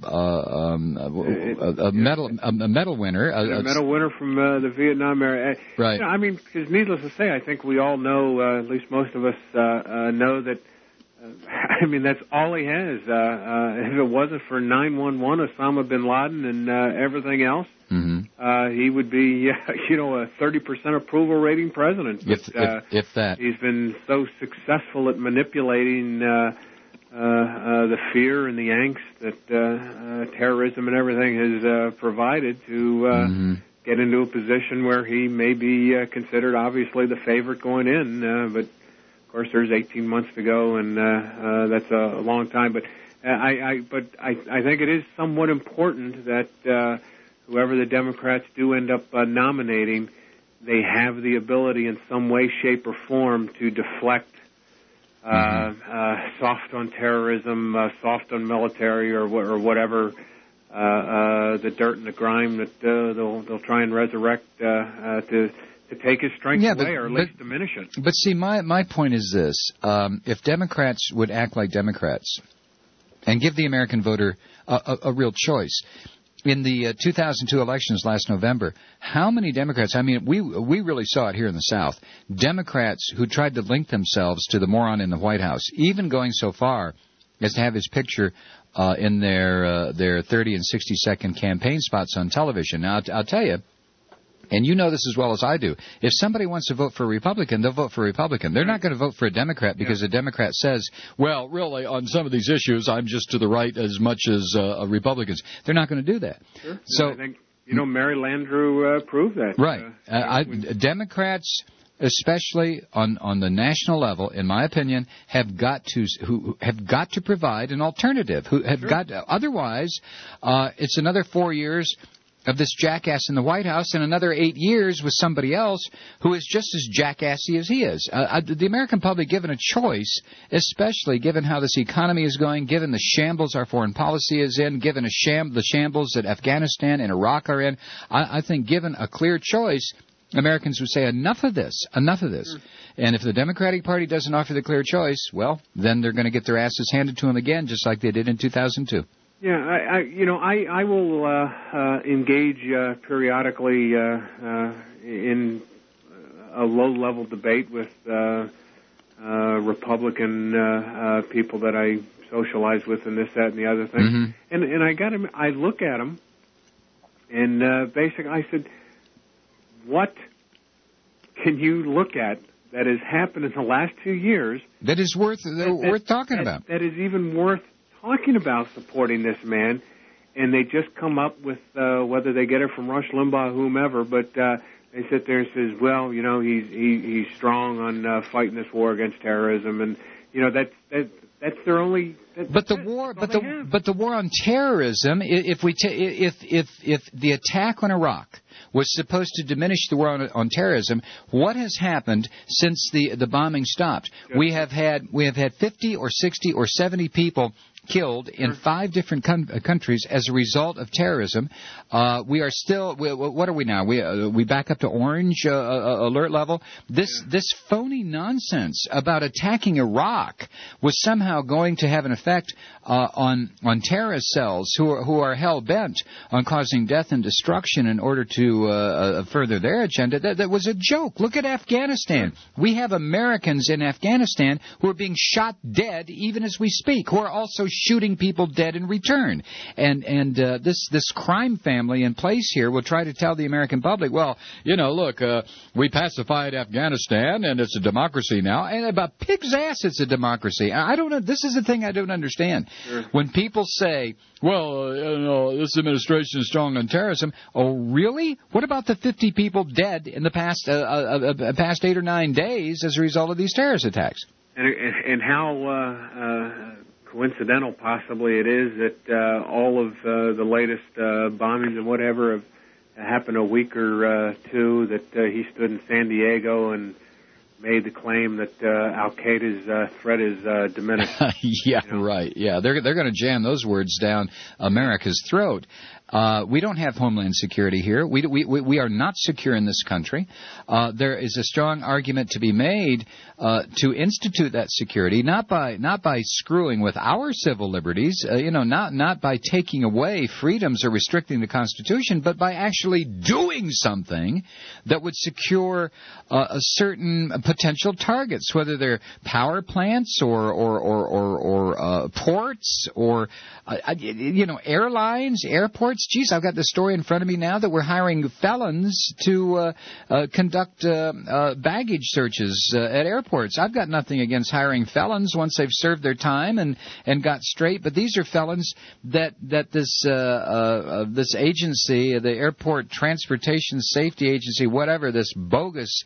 medal winner, a medal winner from the Vietnam era, right? You know, I mean, because needless to say, I think we all know, at least most of us know that. I mean, that's all he has. If it wasn't for 9/11, Osama bin Laden, and everything else, he would be, you know, a 30% approval rating president. If that. He's been so successful at manipulating the fear and the angst that terrorism and everything has provided to get into a position where he may be considered, obviously, the favorite going in, but of course, there's 18 months to go, and that's a long time. But I think it is somewhat important that whoever the Democrats do end up nominating, they have the ability in some way, shape, or form to deflect soft on terrorism, soft on military, or whatever the dirt and the grime that they'll try and resurrect to take his strength away, or at least diminish it. But see, my point is this. If Democrats would act like Democrats and give the American voter a real choice, in the 2002 elections last November, how many Democrats, I mean, we really saw it here in the South, Democrats who tried to link themselves to the moron in the White House, even going so far as to have his picture in their 30 and 60-second campaign spots on television. Now, I'll tell you, and you know this as well as I do, if somebody wants to vote for a Republican, they'll vote for a Republican. They're not going to vote for a Democrat because a Democrat says, well, really, on some of these issues, I'm just to the right as much as Republicans. They're not going to do that. Sure. So, I think, you know, Mary Landrieu proved that. Right. Democrats, especially on the national level, in my opinion, have got to provide an alternative. Otherwise, it's another 4 years of this jackass in the White House and another 8 years with somebody else who is just as jackassy as he is. The American public, given a choice, especially given how this economy is going, given the shambles our foreign policy is in, given the shambles that Afghanistan and Iraq are in, I think given a clear choice, Americans would say, enough of this. And if the Democratic Party doesn't offer the clear choice, well, then they're going to get their asses handed to them again, just like they did in 2002. Yeah, I will engage periodically in a low-level debate with Republican people that I socialize with, and this, that, and the other thing. And I look at them, and basically I said, what can you look at that has happened in the last 2 years that is worth talking about? That is even worth talking about supporting this man, and they just come up with whether they get it from Rush Limbaugh, whomever, but they sit there and says, well, he's strong on fighting this war against terrorism, and that's their only. But the war on terrorism, if the attack on Iraq was supposed to diminish the war on terrorism, what has happened since the bombing stopped? We have had 50 or 60 or 70 people killed in 5 different countries as a result of terrorism. We are still. What are we now? We back up to orange alert level. This phony nonsense about attacking Iraq was somehow going to have an effect on terrorist cells who are hell bent on causing death and destruction in order to further their agenda. That was a joke. Look at Afghanistan. We have Americans in Afghanistan who are being shot dead even as we speak, who are also shooting people dead in return. And this crime family in place here will try to tell the American public, well, look, we pacified Afghanistan and it's a democracy now. And about pig's ass, it's a democracy. I don't know. This is the thing I don't understand. Sure. When people say, well, this administration is strong on terrorism. Oh, really? What about the 50 people dead in the past 8 or 9 days as a result of these terrorist attacks? And how coincidental possibly it is that all of the latest bombings and whatever have happened a week or two, that he stood in San Diego and made the claim that Al-Qaeda's threat is diminished. Yeah, right. Yeah, they're going to jam those words down America's throat. We don't have homeland security here. We are not secure in this country. There is a strong argument to be made to institute that security, not by screwing with our civil liberties, not by taking away freedoms or restricting the Constitution, but by actually doing something that would secure a certain potential targets, whether they're power plants or ports or airlines, airports. Geez, I've got the story in front of me now that we're hiring felons to conduct baggage searches at airports. I've got nothing against hiring felons once they've served their time and got straight, but these are felons that this agency, the Airport Transportation Safety Agency, whatever, this bogus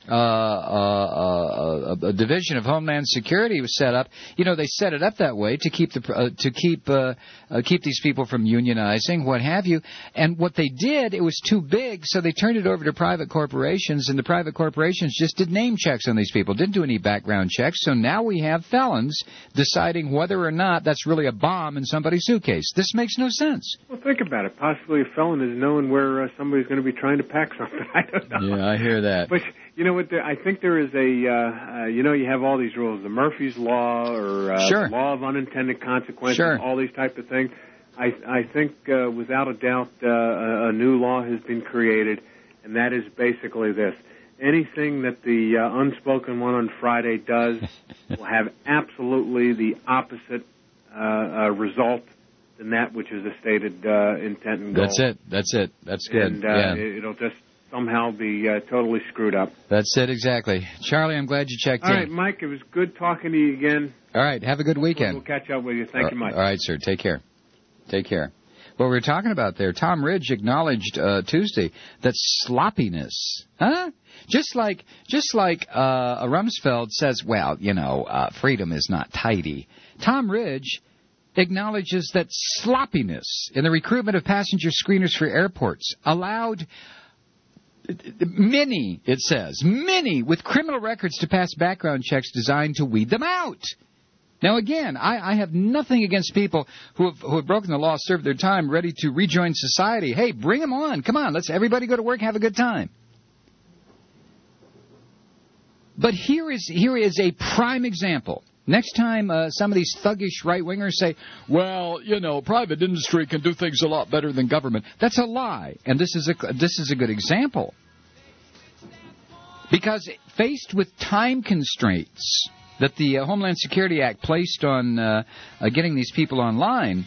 a division of Homeland Security was set up. They set it up that way to keep these people from unionizing, what have you. And what they did, it was too big, so they turned it over to private corporations, and the private corporations just did name checks on these people, didn't do any background checks. So now we have felons deciding whether or not that's really a bomb in somebody's suitcase. This makes no sense. Well, think about it. Possibly a felon is knowing where somebody's going to be trying to pack something. I don't know. Yeah, I hear that. But I think there is you have all these rules, the Murphy's Law or sure. the law of unintended consequences, sure. all these type of things. I think without a doubt a new law has been created, and that is basically this. Anything that the unspoken one on Friday does will have absolutely the opposite result than that which is a stated intent and goal. That's it. That's good. And it'll just somehow be totally screwed up. That's it, exactly. Charlie, I'm glad you checked in. All right, Mike, it was good talking to you again. All right, have a good weekend. We'll catch up with you. Thank you much. All right, sir. Take care. Take care. What we were talking about there, Tom Ridge acknowledged Tuesday that sloppiness, just like Rumsfeld says, well, freedom is not tidy. Tom Ridge acknowledges that sloppiness in the recruitment of passenger screeners for airports allowed many with criminal records to pass background checks designed to weed them out. Now, again, I have nothing against people who have broken the law, served their time, ready to rejoin society. Hey, bring them on. Come on, let's everybody go to work, have a good time. But here is a prime example Next time some of these thuggish right-wingers say, well, private industry can do things a lot better than government, that's a lie. And this is a good example. Because faced with time constraints that the Homeland Security Act placed on getting these people online,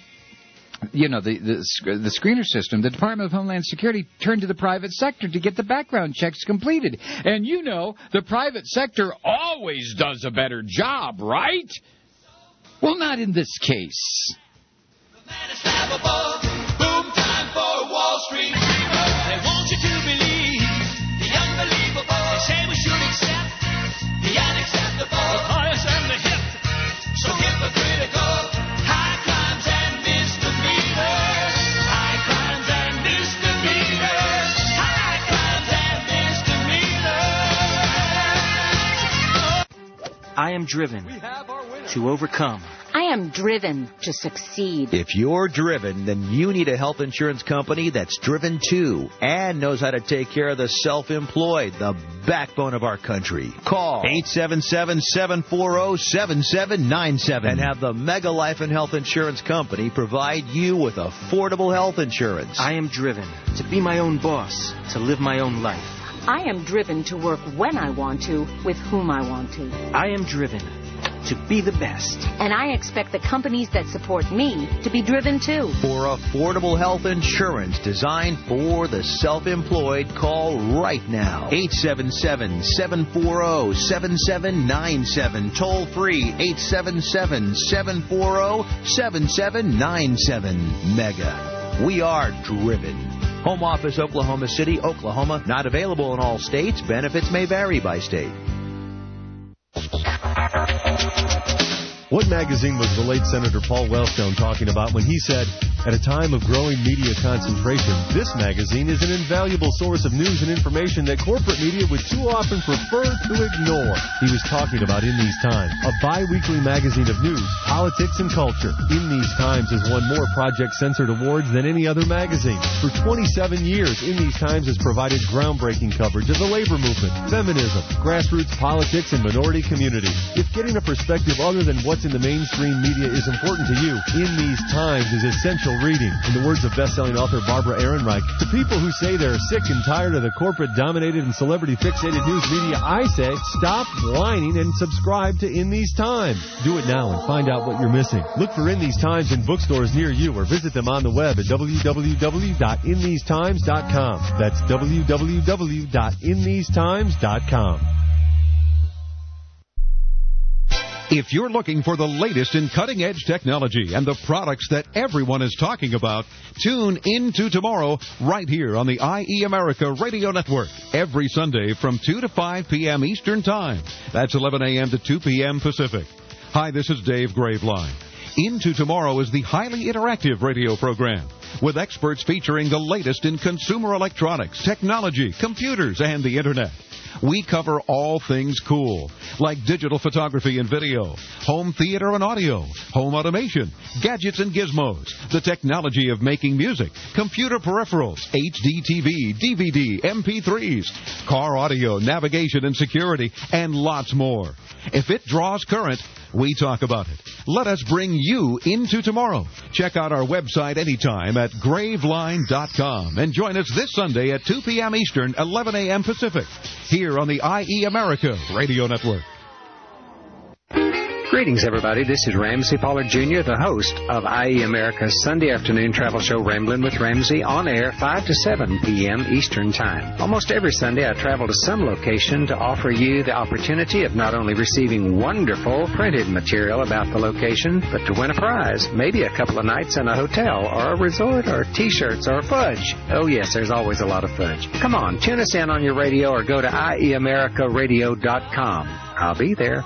the screener system, the Department of Homeland Security turned to the private sector to get the background checks completed. And the private sector always does a better job, right? Well, not in this case. The man is flammable. Boom time for Wall Street. They want you to believe the unbelievable. They say we should accept the unacceptable. The pious and the hip, so hypocritical. High crimes and misdemeanors. High crimes and misdemeanors. High crimes and misdemeanors. I am driven to overcome. I am driven to succeed. If you're driven, then you need a health insurance company that's driven too and knows how to take care of the self-employed, the backbone of our country. Call 877-740-7797 and have the Mega Life and Health Insurance Company provide you with affordable health insurance. I am driven to be my own boss, to live my own life. I am driven to work when I want to, with whom I want to. I am driven to be the best. And I expect the companies that support me to be driven too. For affordable health insurance designed for the self-employed, call right now. 877-740-7797. Toll free 877-740-7797. Mega. We are driven. Home office, Oklahoma City, Oklahoma. Not available in all states. Benefits may vary by state. What magazine was the late Senator Paul Wellstone talking about when he said, at a time of growing media concentration, this magazine is an invaluable source of news and information that corporate media would too often prefer to ignore? He was talking about In These Times, a bi-weekly magazine of news, politics, and culture. In These Times has won more Project Censored awards than any other magazine. For 27 years, In These Times has provided groundbreaking coverage of the labor movement, feminism, grassroots politics, and minority communities. If getting a perspective other than what's in the mainstream media is important to you, In These Times is essential reading. In the words of best-selling author Barbara Ehrenreich, to people who say they're sick and tired of the corporate-dominated and celebrity-fixated news media, I say, stop whining and subscribe to In These Times. Do it now and find out what you're missing. Look for In These Times in bookstores near you or visit them on the web at www.inthesetimes.com. That's www.inthesetimes.com. If you're looking for the latest in cutting-edge technology and the products that everyone is talking about, tune into tomorrow right here on the IE America Radio Network every Sunday from 2 to 5 p.m. Eastern Time. That's 11 a.m. to 2 p.m. Pacific. Hi, this is Dave Graveline. Into Tomorrow is the highly interactive radio program with experts featuring the latest in consumer electronics, technology, computers, and the Internet. We cover all things cool, like digital photography and video, home theater and audio, home automation, gadgets and gizmos, the technology of making music, computer peripherals, HD TV, DVD, MP3s, car audio, navigation and security, and lots more. If it draws current, we talk about it. Let us bring you into tomorrow. Check out our website anytime at graveline.com and join us this Sunday at 2 p.m. Eastern, 11 a.m. Pacific, here on the IE America Radio Network. Greetings, everybody. This is Ramsey Pollard Jr., the host of IE America's Sunday afternoon travel show, Ramblin' with Ramsey, on air 5 to 7 p.m. Eastern Time. Almost every Sunday, I travel to some location to offer you the opportunity of not only receiving wonderful printed material about the location, but to win a prize, maybe a couple of nights in a hotel or a resort or T-shirts or fudge. Oh, yes, there's always a lot of fudge. Come on, tune us in on your radio or go to IEAmericaradio.com. I'll be there.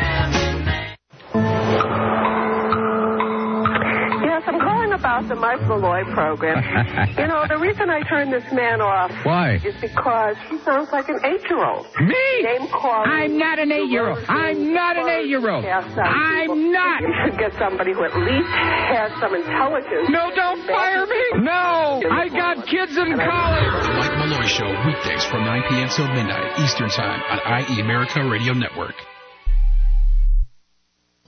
About the Mike Malloy program. You know, the reason I turned this man off is because he sounds like an 8-year-old. Me? Name calling. I'm not an 8-year-old. I'm not an 8-year-old. I'm not. You should get somebody who at least has some intelligence. No, don't fire me. No, I got kids in college. The Mike Malloy Show, weekdays from 9 p.m. till midnight Eastern Time on IE America Radio Network.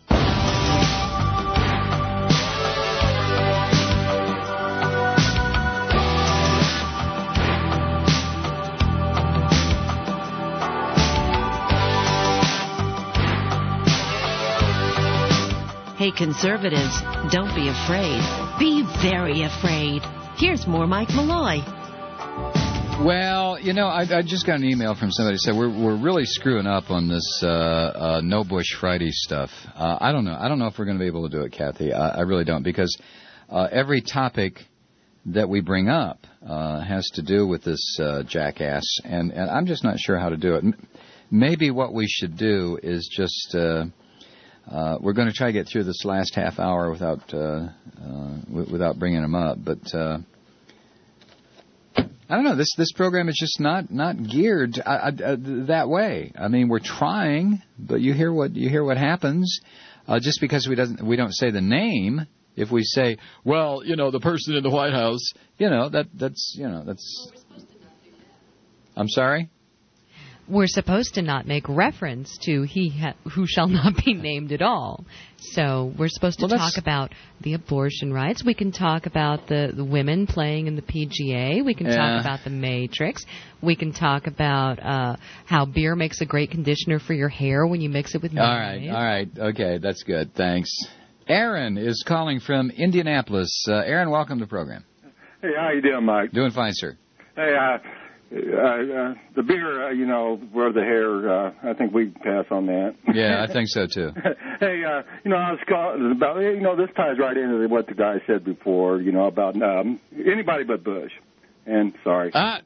Hey, conservatives, don't be afraid. Be very afraid. Here's more Mike Malloy. Well, you know, I just got an email from somebody who said we're really screwing up on this No Bush Friday stuff. I don't know. I don't know if we're going to be able to do it, Kathy. I really don't, because every topic that we bring up has to do with this jackass, and I'm just not sure how to do it. Maybe what we should do is just we're going to try to get through this last half hour without bringing him up, but. I don't know. This program is just not geared that way. I mean, we're trying, but you hear what happens. Just because we don't say the name. If we say, well, you know, the person in the White House, that's. I'm sorry. We're supposed to not make reference to who shall not be named at all. So we're supposed to talk about the abortion rights. We can talk about the women playing in the PGA. We can talk about the Matrix. We can talk about how beer makes a great conditioner for your hair when you mix it with mayonnaise. All right. Okay, that's good. Thanks. Aaron is calling from Indianapolis. Aaron, welcome to the program. Hey, how you doing, Mike? Doing fine, sir. Hey, the beer, where the hair, I think we pass on that. Yeah, I think so, too. Hey, I was calling about, this ties right into what the guy said before, about anybody but Bush. And, sorry. But,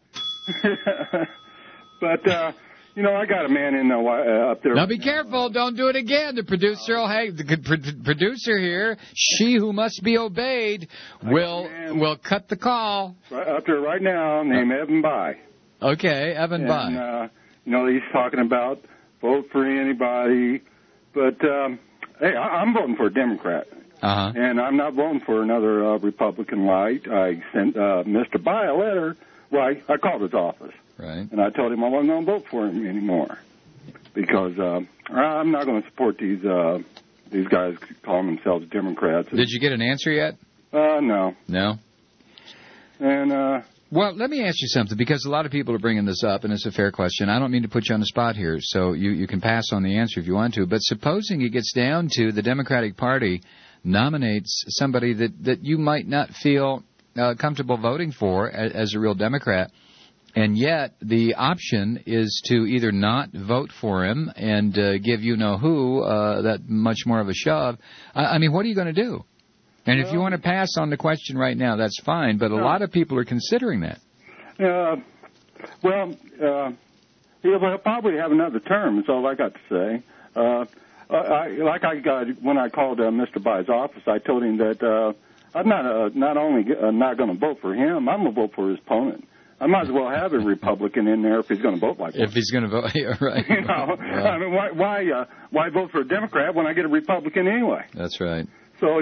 I got a man in up there. Now, be careful. Don't do it again. The producer producer here, she who must be obeyed, will cut the call. Right up there right now, named Evan Bayh. Okay, Evan Bayh. He's talking about vote for anybody, but hey, I'm voting for a Democrat, and I'm not voting for another Republican light. I sent Mr. Bayh a letter. Well, I called his office, right, and I told him I wasn't going to vote for him anymore because I'm not going to support these guys calling themselves Democrats. Did you get an answer yet? No. No. And well, let me ask you something, because a lot of people are bringing this up, and it's a fair question. I don't mean to put you on the spot here, so you can pass on the answer if you want to. But supposing it gets down to the Democratic Party nominates somebody that you might not feel comfortable voting for as a real Democrat, and yet the option is to either not vote for him and give you-know-who that much more of a shove. I mean, what are you going to do? And if you want to pass on the question right now, that's fine, but a lot of people are considering that. He'll probably have another term, is all I got to say. When I called Mr. Bayh's office, I told him that I'm not only not going to vote for him, I'm going to vote for his opponent. I might as well have a Republican in there if he's going to vote like that. If he's going to vote, yeah, right. I mean, why vote for a Democrat when I get a Republican anyway? That's right. So,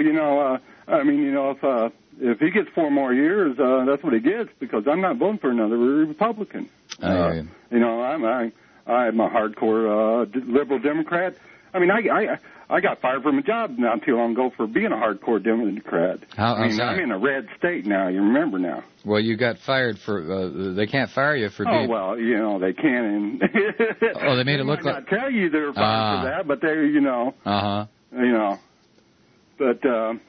if he gets 4 more years, that's what he gets, because I'm not voting for another Republican. I'm a hardcore liberal Democrat. I mean, I got fired from a job not too long ago for being a hardcore Democrat. I'm in a red state now. You remember now. Well, you got fired for. They can't fire you for being. Oh well, they can. Oh, they made it look like. They might not tell you they're fired for that, but they, But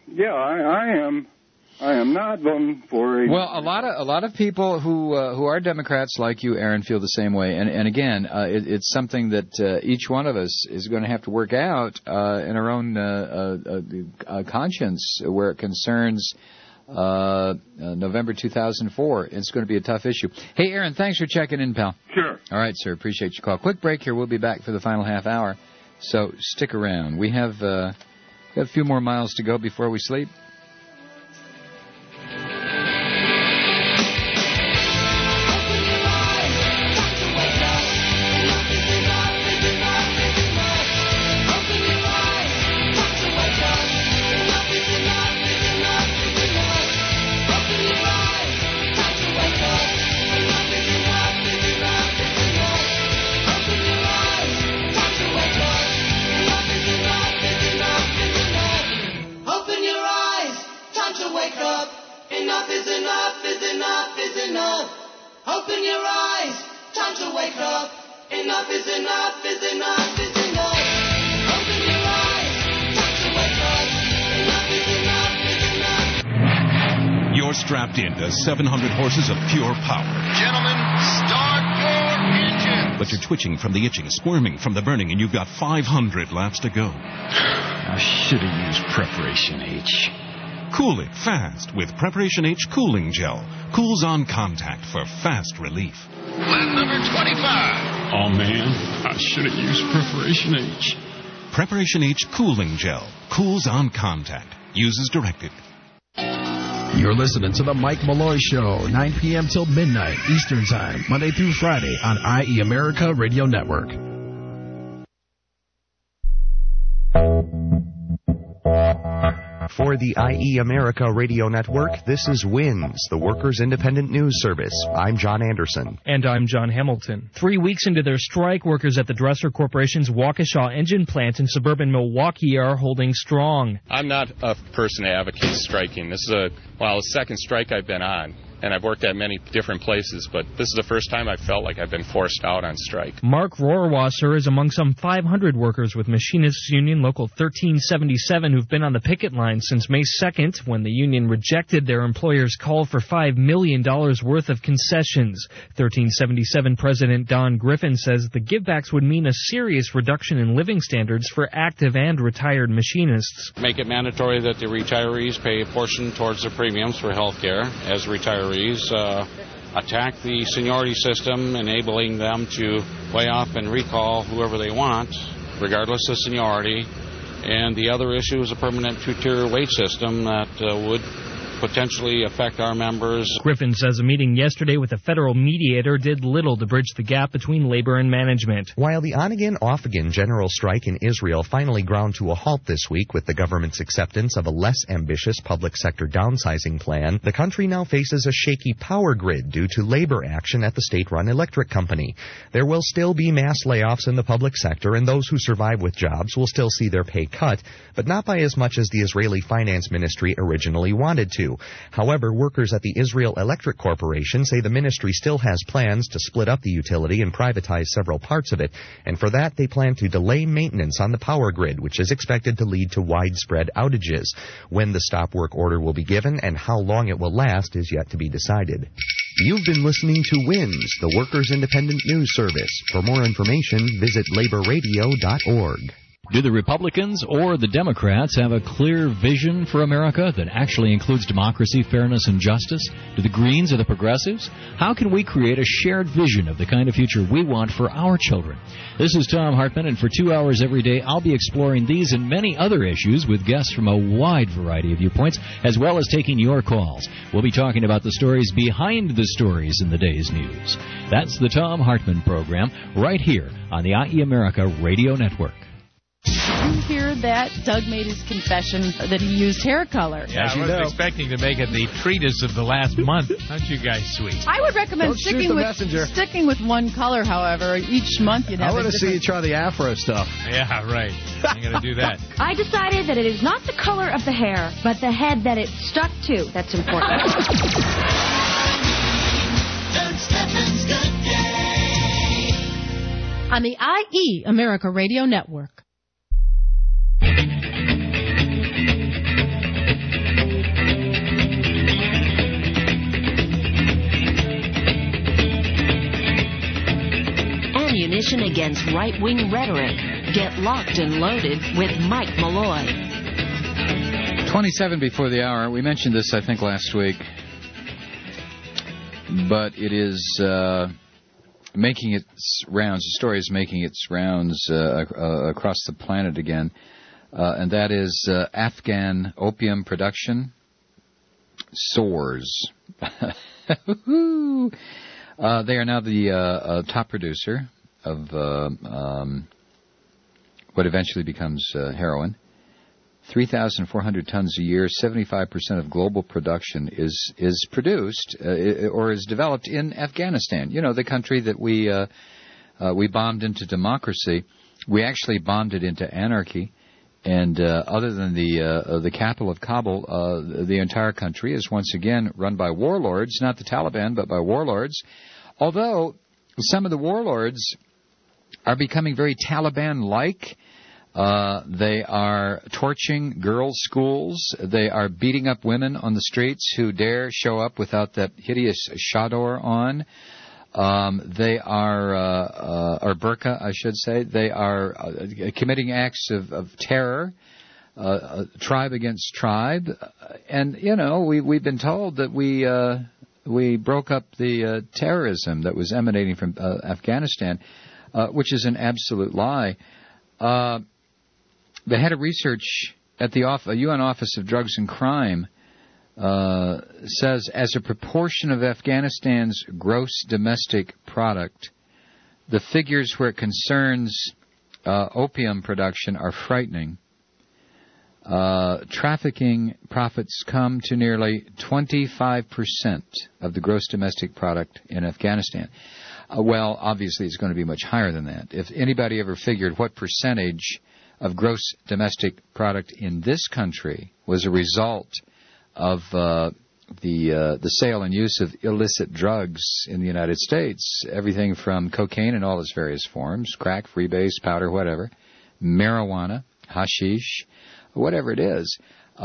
I am not voting for a. Well, a lot of people who are Democrats like you, Aaron, feel the same way. And again, it's something that each one of us is going to have to work out in our own conscience, where it concerns November 2004. It's going to be a tough issue. Hey, Aaron, thanks for checking in, pal. Sure. All right, sir. Appreciate your call. Quick break here. We'll be back for the final half hour. So stick around. We have a few more miles to go before we sleep. Open your eyes, time to wake up. Enough is enough, is enough, is enough. Open your eyes, time to wake up. You're strapped into 700 horses of pure power. Gentlemen, start your engine. But you're twitching from the itching, squirming from the burning, and you've got 500 laps to go. I should have used Preparation H. Cool it fast with Preparation H Cooling Gel. Cools on contact for fast relief. Lap number 25. Oh, man, I should have used Preparation H. Preparation H Cooling Gel. Cools on contact. Use as directed. You're listening to The Mike Malloy Show, 9 p.m. till midnight Eastern Time, Monday through Friday on IE America Radio Network. For the IE America Radio Network, this is WINS, the Workers' Independent News Service. I'm John Anderson. And I'm John Hamilton. 3 weeks into their strike, workers at the Dresser Corporation's Waukesha engine plant in suburban Milwaukee are holding strong. I'm not a person that advocates striking. This is the second strike I've been on. And I've worked at many different places, but this is the first time I felt like I've been forced out on strike. Mark Rohrwasser is among some 500 workers with Machinists Union Local 1377 who've been on the picket line since May 2nd when the union rejected their employer's call for $5 million worth of concessions. 1377 President Don Griffin says the givebacks would mean a serious reduction in living standards for active and retired machinists. Make it mandatory that the retirees pay a portion towards their premiums for health care as retirees. Attack the seniority system, enabling them to lay off and recall whoever they want, regardless of seniority. And the other issue is a permanent two-tier wage system that would potentially affect our members. Griffin says a meeting yesterday with a federal mediator did little to bridge the gap between labor and management. While the on-again, off-again general strike in Israel finally ground to a halt this week with the government's acceptance of a less ambitious public sector downsizing plan, the country now faces a shaky power grid due to labor action at the state-run electric company. There will still be mass layoffs in the public sector, and those who survive with jobs will still see their pay cut, but not by as much as the Israeli Finance Ministry originally wanted to. However, workers at the Israel Electric Corporation say the ministry still has plans to split up the utility and privatize several parts of it, and for that they plan to delay maintenance on the power grid, which is expected to lead to widespread outages. When the stop work order will be given and how long it will last is yet to be decided. You've been listening to WINS, the Workers' Independent News Service. For more information, visit laborradio.org. Do the Republicans or the Democrats have a clear vision for America that actually includes democracy, fairness, and justice? Do the Greens or the Progressives? How can we create a shared vision of the kind of future we want for our children? This is Tom Hartman, and for 2 hours every day, I'll be exploring these and many other issues with guests from a wide variety of viewpoints, as well as taking your calls. We'll be talking about the stories behind the stories in the day's news. That's the Tom Hartman Program, right here on the IE America Radio Network. Did you hear that? Doug made his confession that he used hair color. Yeah, I wasn't expecting to make it the treatise of the last month. Aren't you guys sweet? I would recommend sticking with one color, however. Each month you'd have I want to see you try the afro stuff. Yeah, right. I'm going to do that. I decided that it is not the color of the hair, but the head that it stuck to that's important. Doug Steffens Good Day. On the IE America Radio Network. Ammunition against right-wing rhetoric. Get locked and loaded with Mike Malloy. 27 before the hour. We mentioned this, I think, last week. But it is making its rounds. The story is making its rounds across the planet again. And that is Afghan opium production soars. They are now the top producer of what eventually becomes heroin. 3,400 tons a year, 75% of global production is produced or is developed in Afghanistan. You know, the country that we bombed into democracy. We actually bombed it into anarchy. And other than the capital of Kabul, the entire country is once again run by warlords, not the Taliban, but by warlords. Although some of the warlords are becoming very Taliban-like. They are torching girls' schools. They are beating up women on the streets who dare show up without that hideous chador on. They are, or burqa, I should say. They are committing acts of terror, tribe against tribe. And, you know, we've been told that we broke up the terrorism that was emanating from Afghanistan, which is an absolute lie. The head of research at the UN Office of Drugs and Crime says, as a proportion of Afghanistan's gross domestic product, the figures where it concerns opium production are frightening. Trafficking profits come to nearly 25% of the gross domestic product in Afghanistan. Well, obviously it's going to be much higher than that. If anybody ever figured what percentage of gross domestic product in this country was a result of the sale and use of illicit drugs in the United States, everything from cocaine in all its various forms, crack, freebase, powder, whatever, marijuana, hashish, whatever it is.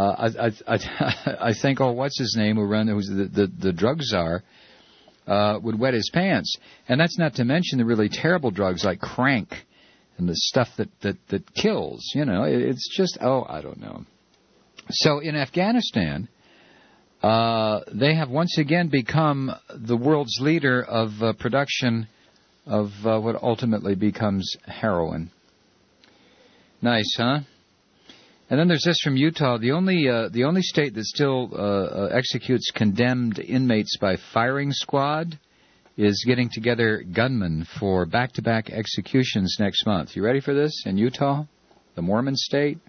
I think, what's his name, who's the drug czar, would wet his pants. And that's not to mention the really terrible drugs like crank and the stuff that kills. You know, it's just, I don't know. So in Afghanistan, they have once again become the world's leader of production of what ultimately becomes heroin. Nice, huh? And then there's this from Utah. The only state that still executes condemned inmates by firing squad is getting together gunmen for back-to-back executions next month. You ready for this? In Utah, the Mormon state.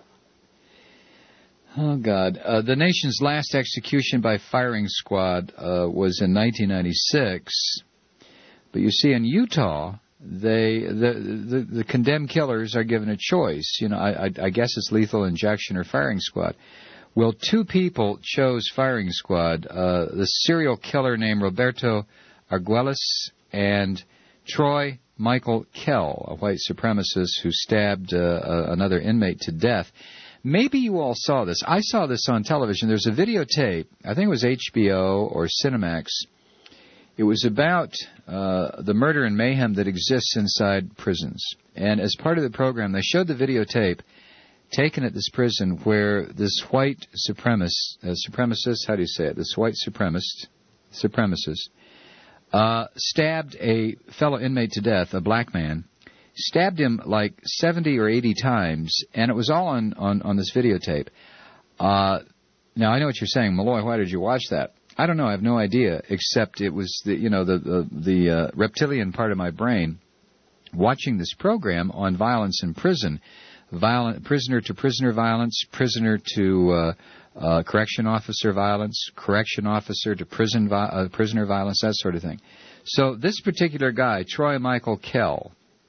Oh, God. The nation's last execution by firing squad was in 1996. But you see, in Utah, the condemned killers are given a choice. You know, I guess it's lethal injection or firing squad. Well, two people chose firing squad. The serial killer named Roberto Arguelles and Troy Michael Kell, a white supremacist who stabbed another inmate to death. Maybe you all saw this. I saw this on television. There's a videotape. I think it was HBO or Cinemax. It was about the murder and mayhem that exists inside prisons. And as part of the program, they showed the videotape taken at this prison where this white supremacist, how do you say it? This white supremacist, stabbed a fellow inmate to death, a black man, stabbed him like 70 or 80 times, and it was all on this videotape. Now, I know what you're saying, Malloy, why did you watch that? I don't know. I have no idea, except it was the reptilian part of my brain watching this program on violence in prison, prisoner-to-prisoner violence, prisoner-to correction officer violence, correction officer to prisoner violence, that sort of thing. So this particular guy, Troy Michael Kell,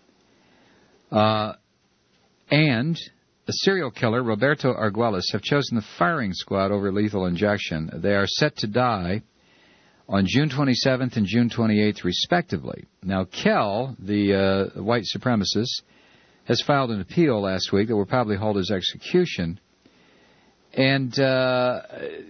and the serial killer, Roberto Arguelles, have chosen the firing squad over lethal injection. They are set to die on June 27th and June 28th, respectively. Now, Kell, the white supremacist, has filed an appeal last week that will probably hold his execution. And the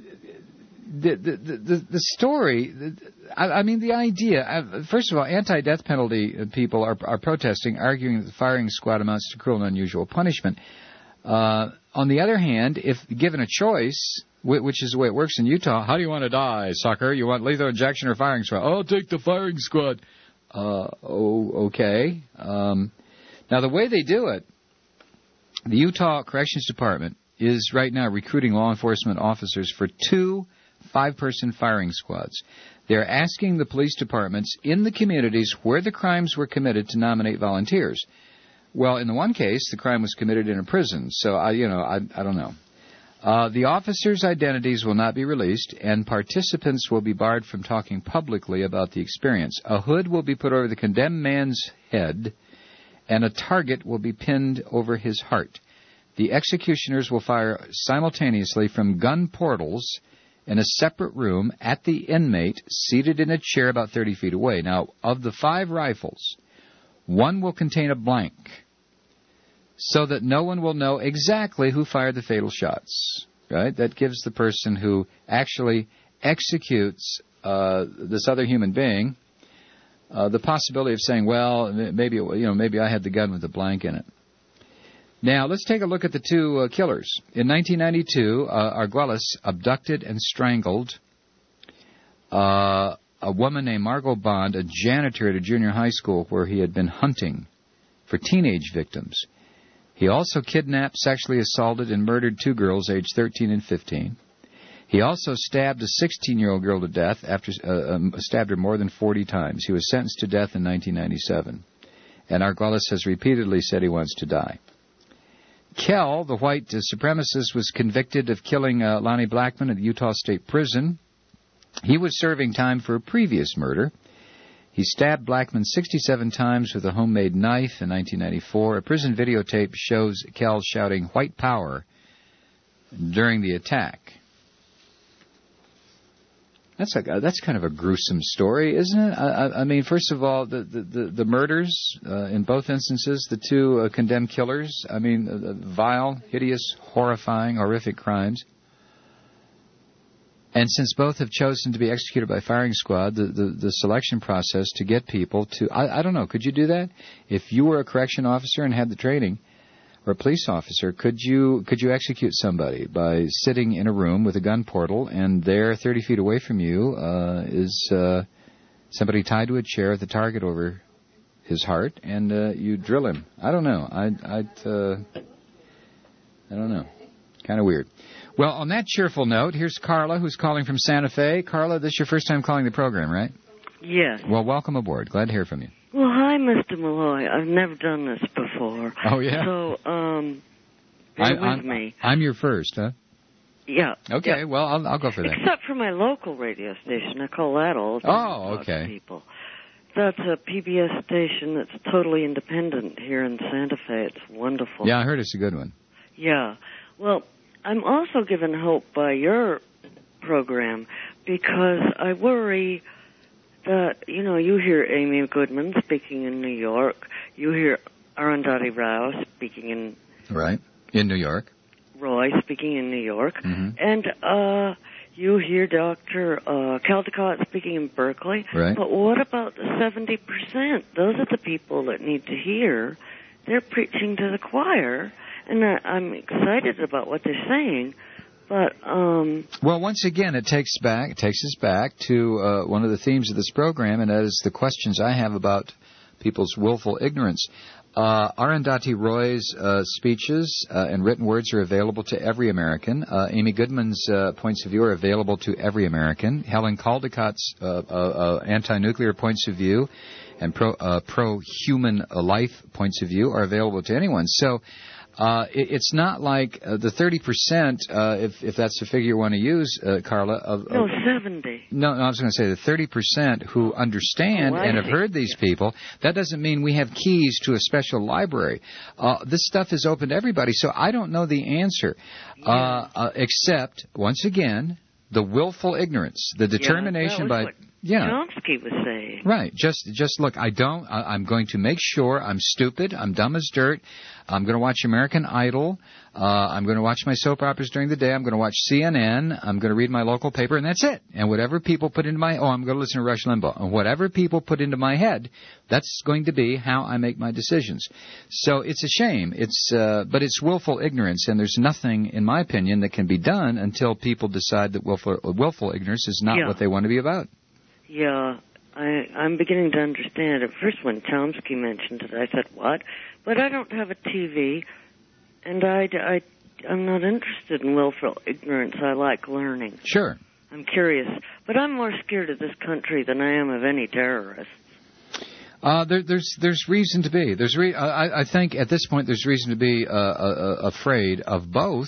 story, I mean, the idea, first of all, anti-death penalty people are protesting, arguing that the firing squad amounts to cruel and unusual punishment. On the other hand, if given a choice, which is the way it works in Utah, how do you want to die, sucker? You want lethal injection or firing squad? I'll take the firing squad. Okay. Now, the way they do it, the Utah Corrections Department is right now recruiting law enforcement officers for 2 5-person firing squads. They're asking the police departments in the communities where the crimes were committed to nominate volunteers. Well, in the one case, the crime was committed in a prison, so I don't know. The officers' identities will not be released, and participants will be barred from talking publicly about the experience. A hood will be put over the condemned man's head, and a target will be pinned over his heart. The executioners will fire simultaneously from gun portals in a separate room at the inmate seated in a chair about 30 feet away. Now, of the 5 rifles, one will contain a blank. so that no one will know exactly who fired the fatal shots. Right? That gives the person who actually executes this other human being the possibility of saying, well, maybe I had the gun with the blank in it. Now, let's take a look at the two killers. In 1992, Arguelles abducted and strangled a woman named Margot Bond, a janitor at a junior high school where he had been hunting for teenage victims. He also kidnapped, sexually assaulted, and murdered two girls aged 13 and 15. He also stabbed a 16-year-old girl to death after stabbed her more than 40 times. He was sentenced to death in 1997. And Arguelles has repeatedly said he wants to die. Kell, the white supremacist, was convicted of killing Lonnie Blackman at the Utah State Prison. He was serving time for a previous murder. He stabbed Blackman 67 times with a homemade knife in 1994. A prison videotape shows Kell shouting "White Power" during the attack. That's kind of a gruesome story, isn't it? I mean, first of all, the murders in both instances, the two condemned killers. I mean, vile, hideous, horrifying, horrific crimes. And since both have chosen to be executed by firing squad, the selection process to get people to I don't know. Could you do that if you were a correction officer and had the training? Or a police officer, could you execute somebody by sitting in a room with a gun portal, and there, 30 feet away from you, is somebody tied to a chair with a target over his heart, and you drill him? I don't know. I don't know. Kind of weird. Well, on that cheerful note, here's Carla, who's calling from Santa Fe. Carla, this is your first time calling the program, right? Yes. Well, welcome aboard. Glad to hear from you. Well, hi, Mr. Malloy. I've never done this before. Oh, yeah? So, bear with me. I'm your first, huh? Yeah. Okay, yeah. Well, I'll go for that. Except for my local radio station. I call that all the time. Oh, okay. People. That's a PBS station that's totally independent here in Santa Fe. It's wonderful. Yeah, I heard it's a good one. Yeah. Well, I'm also given hope by your program because I worry that, you hear Amy Goodman speaking in New York. You hear Arundhati Rao speaking in... Right, in New York. Roy speaking in New York. Mm-hmm. And you hear Dr. Caldecott speaking in Berkeley. Right. But what about the 70%? Those are the people that need to hear. They're preaching to the choir, and I'm excited about what they're saying. But well, once again, it takes us back to one of the themes of this program, and that is the questions I have about people's willful ignorance. Arundhati Roy's speeches and written words are available to every American. Amy Goodman's points of view are available to every American. Helen Caldecott's anti-nuclear points of view and pro-human life points of view are available to anyone. So it's not like the 30%, if that's the figure you want to use, Carla. No, 70. No, I was going to say the 30% who understand and have heard these people. That doesn't mean we have keys to a special library. This stuff is open to everybody, so I don't know the answer, except, once again, the willful ignorance, the determination by... Chomsky was saying. Right. Just look, I'm going to make sure I'm stupid, I'm dumb as dirt, I'm going to watch American Idol, I'm going to watch my soap operas during the day, I'm going to watch CNN, I'm going to read my local paper, and that's it. And whatever people put into I'm going to listen to Rush Limbaugh. And whatever people put into my head, that's going to be how I make my decisions. So it's a shame. But it's willful ignorance, and there's nothing, in my opinion, that can be done until people decide that willful ignorance is not what they want to be about. Yeah, I'm beginning to understand. At first, when Chomsky mentioned it, I said, what? But I don't have a TV, and I'm not interested in willful ignorance. I like learning. Sure. I'm curious. But I'm more scared of this country than I am of any terrorists. There's reason to be. I think at this point there's reason to be afraid of both.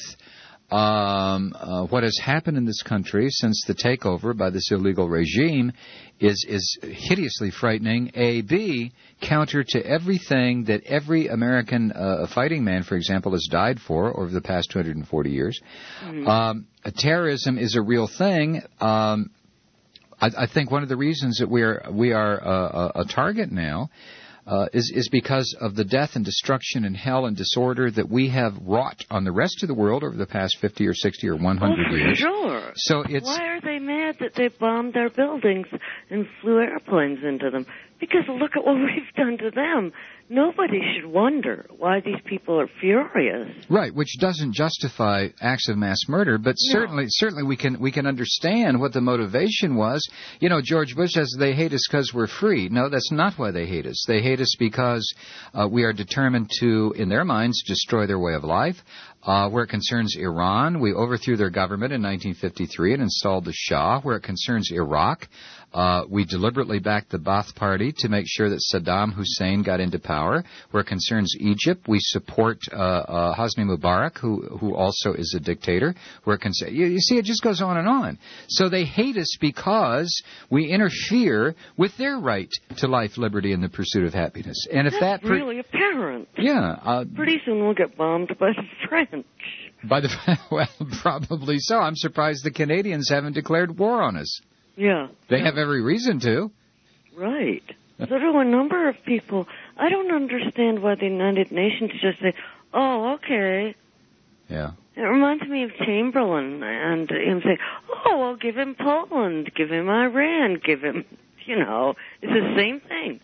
What has happened in this country since the takeover by this illegal regime is hideously frightening. B, counter to everything that every American fighting man, for example, has died for over the past 240 years. Mm-hmm. Terrorism is a real thing. I think one of the reasons that we are a target now is because of the death and destruction and hell and disorder that we have wrought on the rest of the world over the past 50 or 60 or 100 years. Sure. So it's why are they mad that they bombed their buildings and flew airplanes into them? Because look at what we've done to them. Nobody should wonder why these people are furious. Right, which doesn't justify acts of mass murder, but certainly we can understand what the motivation was. You know, George Bush says they hate us because we're free. No, that's not why they hate us. They hate us because we are determined to, in their minds, destroy their way of life. Where it concerns Iran, we overthrew their government in 1953 and installed the Shah. Where it concerns Iraq, we deliberately backed the Ba'ath Party to make sure that Saddam Hussein got into power. Where it concerns Egypt, we support Hosni Mubarak, who also is a dictator. Where it concerns, you see, it just goes on and on. So they hate us because we interfere with their right to life, liberty, and the pursuit of happiness. And if that's really apparent. Yeah. Pretty soon we'll get bombed by the French. Well, probably so. I'm surprised the Canadians haven't declared war on us. Yeah. They have every reason to. Right. So do a number of people. I don't understand why the United Nations just say, oh, okay. Yeah. It reminds me of Chamberlain and him saying, oh, well, give him Poland, give him Iran, give him, it's the same thing.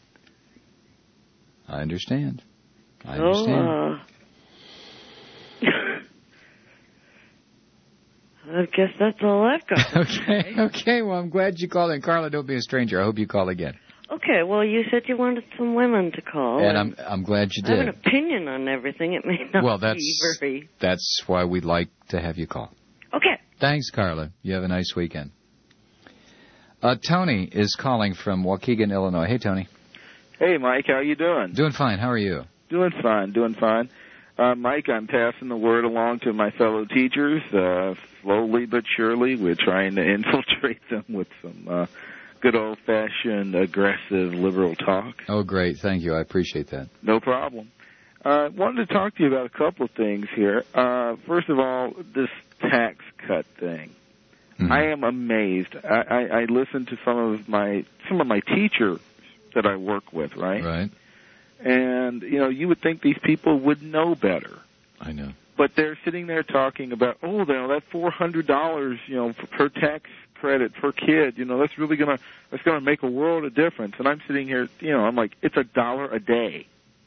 I understand. I guess that's all I've got. Okay. Well, I'm glad you called in. Carla, don't be a stranger. I hope you call again. Okay. Well, you said you wanted some women to call. And I'm glad you did. I have an opinion on everything. It may not be very... That's why we'd like to have you call. Okay. Thanks, Carla. You have a nice weekend. Tony is calling from Waukegan, Illinois. Hey, Tony. Hey, Mike. How you doing? Doing fine. How are you? Doing fine. Mike, I'm passing the word along to my fellow teachers. Slowly but surely, we're trying to infiltrate them with some good old-fashioned, aggressive, liberal talk. Oh, great. Thank you. I appreciate that. No problem. I wanted to talk to you about a couple of things here. First of all, this tax cut thing. Mm-hmm. I am amazed. I listened to some of my teachers that I work with, right? Right. And, you would think these people would know better. I know. But they're sitting there talking about, that $400, per tax credit per kid, that's really that's gonna make a world of difference. And I'm sitting here, I'm like, it's $1 a day.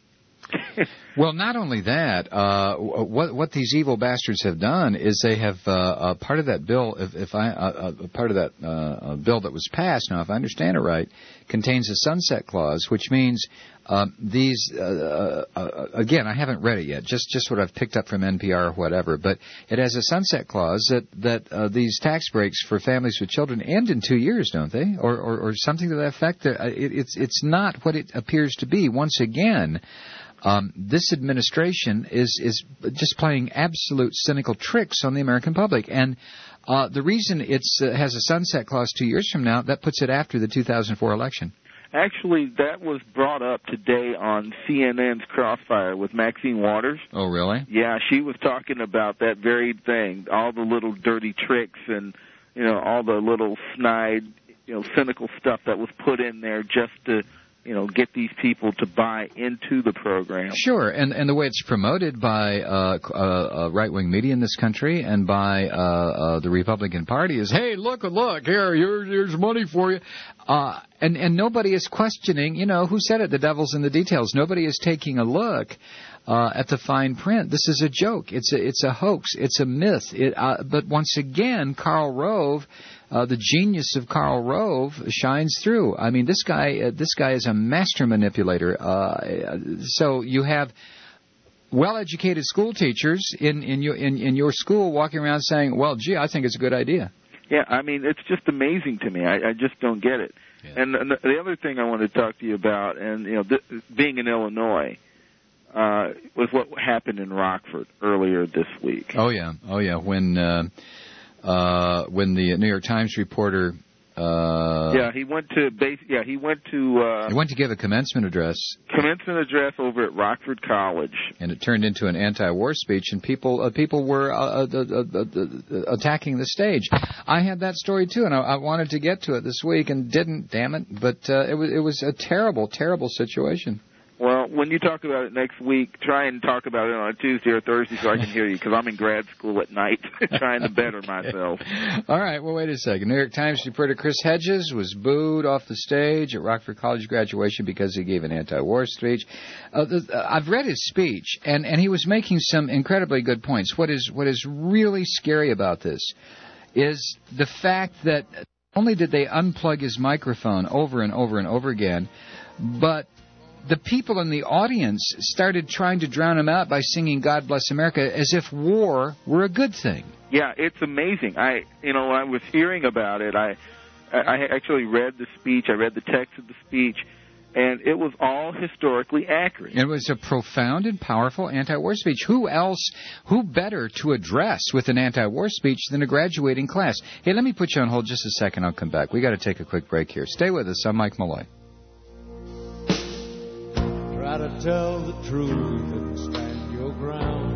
Well, not only that, what these evil bastards have done is they have part of that bill. Part of that bill that was passed, now if I understand it right, contains a sunset clause, which means these. Again, I haven't read it yet. Just what I've picked up from NPR or whatever. But it has a sunset clause that these tax breaks for families with children end in 2 years, don't they, or something to that effect? It's not what it appears to be. Once again. This administration is just playing absolute cynical tricks on the American public. And the reason it has a sunset clause 2 years from now, that puts it after the 2004 election. Actually, that was brought up today on CNN's Crossfire with Maxine Waters. Oh, really? Yeah, she was talking about that very thing, all the little dirty tricks and, all the little snide, cynical stuff that was put in there just to get these people to buy into the program. Sure, and the way it's promoted by right-wing media in this country and by the Republican Party is, hey, look, here's money for you. And nobody is questioning, who said it, the devil's in the details. Nobody is taking a look at the fine print. This is a joke. It's a hoax. It's a myth. But once again, Karl Rove, the genius of Karl Rove shines through. I mean, this guy is a master manipulator. So you have well-educated school teachers in your school walking around saying, well, gee, I think it's a good idea. Yeah, I mean, it's just amazing to me. I just don't get it. Yeah. And the other thing I wanted to talk to you about, and being in Illinois, was what happened in Rockford earlier this week. Oh yeah. When the New York Times reporter. He went to give a commencement address. Commencement address over at Rockford College, and it turned into an anti-war speech, and people were attacking the stage. I had that story too, and I wanted to get to it this week and didn't. Damn it! But it was a terrible, terrible situation. Well, when you talk about it next week, try and talk about it on a Tuesday or Thursday so I can hear you, because I'm in grad school at night trying to better myself. All right, well, wait a second. New York Times reporter Chris Hedges was booed off the stage at Rockford College graduation because he gave an anti-war speech. I've read his speech, and he was making some incredibly good points. What is really scary about this is the fact that not only did they unplug his microphone over and over and over again, but the people in the audience started trying to drown him out by singing God Bless America as if war were a good thing. Yeah, it's amazing. When I was hearing about it, I actually read the speech. I read the text of the speech, and it was all historically accurate. It was a profound and powerful anti-war speech. Who better to address with an anti-war speech than a graduating class? Hey, let me put you on hold just a second. I'll come back. We got to take a quick break here. Stay with us. I'm Mike Malloy. Try to tell the truth and stand your ground.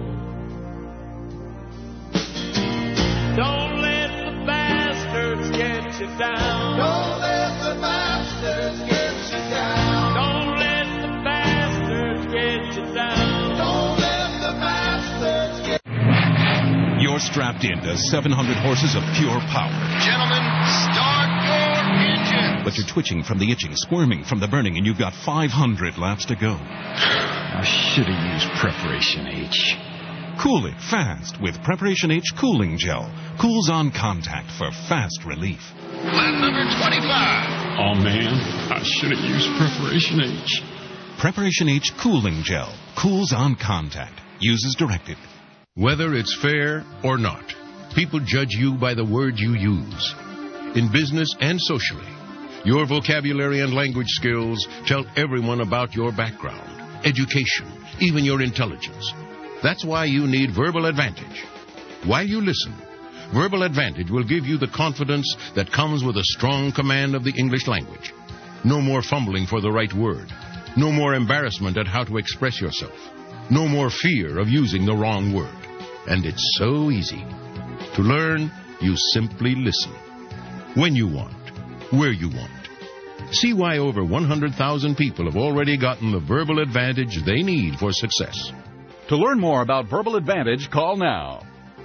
Don't let the bastards get you down. Don't let the bastards get you down. Don't let the bastards get you down. Don't let the bastards get you down. You're strapped into 700 horses of pure power. Gentlemen, start your engine. But you're twitching from the itching, squirming from the burning, and you've got 500 laps to go. I should have used Preparation H. Cool it fast with Preparation H Cooling Gel. Cools on contact for fast relief. Lap number 25. Oh, man, I should have used Preparation H. Preparation H Cooling Gel. Cools on contact. Use as directed. Whether it's fair or not, people judge you by the words you use. In business and socially, your vocabulary and language skills tell everyone about your background, education, even your intelligence. That's why you need Verbal Advantage. While you listen, Verbal Advantage will give you the confidence that comes with a strong command of the English language. No more fumbling for the right word. No more embarrassment at how to express yourself. No more fear of using the wrong word. And it's so easy. To learn, you simply listen. When you want. Where you want. See why over 100,000 people have already gotten the Verbal Advantage they need for success. To learn more about Verbal Advantage, call now.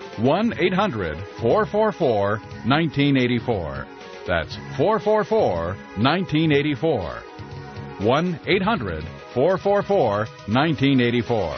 1-800-444-1984. That's 444-1984. 1-800-444-1984.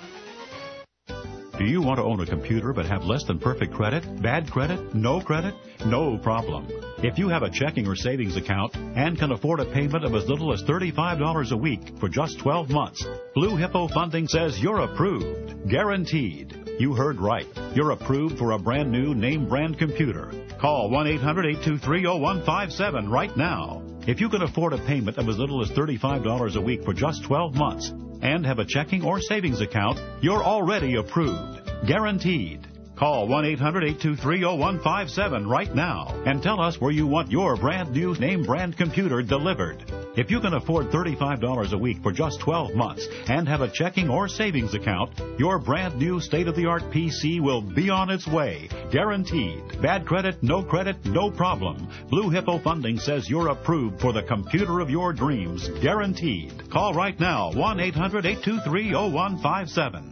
Do you want to own a computer but have less than perfect credit? Bad credit? No credit? No problem. If you have a checking or savings account and can afford a payment of as little as $35 a week for just 12 months, Blue Hippo Funding says you're approved. Guaranteed. You heard right. You're approved for a brand new name brand computer. Call 1-800-823-0157 right now. If you can afford a payment of as little as $35 a week for just 12 months and have a checking or savings account, you're already approved. Guaranteed. Call 1-800-823-0157 right now and tell us where you want your brand new name brand computer delivered. If you can afford $35 a week for just 12 months and have a checking or savings account, your brand new state-of-the-art PC will be on its way. Guaranteed. Bad credit, no problem. Blue Hippo Funding says you're approved for the computer of your dreams. Guaranteed. Call right now, 1-800-823-0157.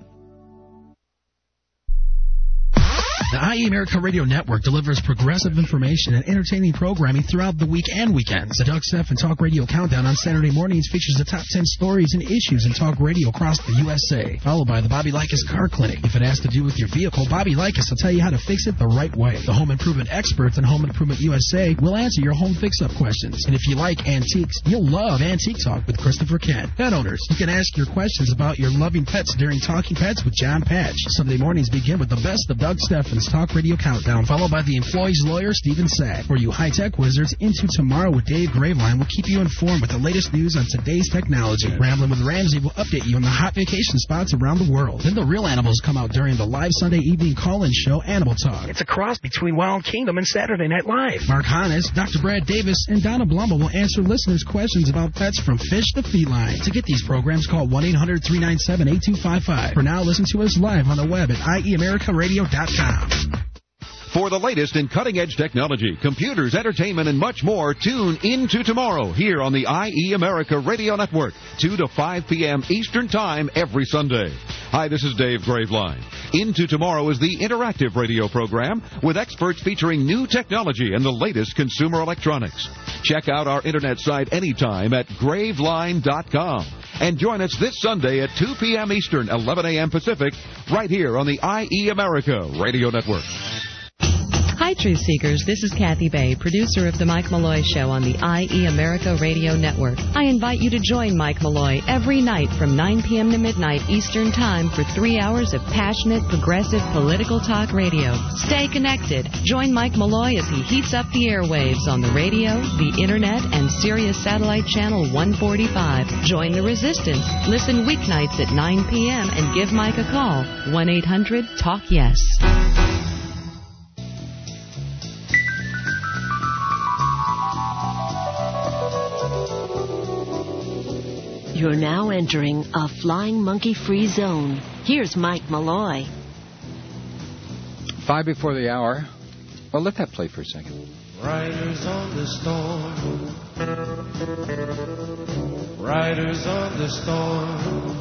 The IE America Radio Network delivers progressive information and entertaining programming throughout the week and weekends. The Doug Stephan Talk Radio Countdown on Saturday mornings features the top 10 stories and issues in talk radio across the USA, followed by the Bobby Likas Car Clinic. If it has to do with your vehicle, Bobby Likas will tell you how to fix it the right way. The home improvement experts and Home Improvement USA will answer your home fix-up questions. And if you like antiques, you'll love Antique Talk with Christopher Kent. Pet owners, you can ask your questions about your loving pets during Talking Pets with John Patch. Sunday mornings begin with the best of Doug Stephan's Talk Radio Countdown, followed by the employee's lawyer, Stephen Sack. For you high-tech wizards, Into Tomorrow with Dave Graveline will keep you informed with the latest news on today's technology. Ramblin' with Ramsey will update you on the hot vacation spots around the world. Then the real animals come out during the live Sunday evening call-in show, Animal Talk. It's a cross between Wild Kingdom and Saturday Night Live. Mark Hannes, Dr. Brad Davis, and Donna Blumble will answer listeners' questions about pets from fish to feline. To get these programs, call 1-800-397-8255. For now, listen to us live on the web at IEAmericaradio.com. For the latest in cutting-edge technology, computers, entertainment, and much more, tune into tomorrow here on the IE America Radio Network, 2 to 5 p.m. Eastern Time every Sunday. Hi, this is Dave Graveline. Into Tomorrow is the interactive radio program with experts featuring new technology and the latest consumer electronics. Check out our internet site anytime at graveline.com. And join us this Sunday at 2 p.m. Eastern, 11 a.m. Pacific, right here on the IE America Radio Network. Hi, Truth Seekers. This is Kathy Bay, producer of The Mike Malloy Show on the IE America Radio Network. I invite you to join Mike Malloy every night from 9 p.m. to midnight Eastern Time for 3 hours of passionate, progressive, political talk radio. Stay connected. Join Mike Malloy as he heats up the airwaves on the radio, the Internet, and Sirius Satellite Channel 145. Join the resistance. Listen weeknights at 9 p.m. and give Mike a call. 1-800-TALK-YES. You're now entering a flying monkey-free zone. Here's Mike Malloy. 5 before the hour. Well, let that play for a second. Riders on the storm. Riders on the storm.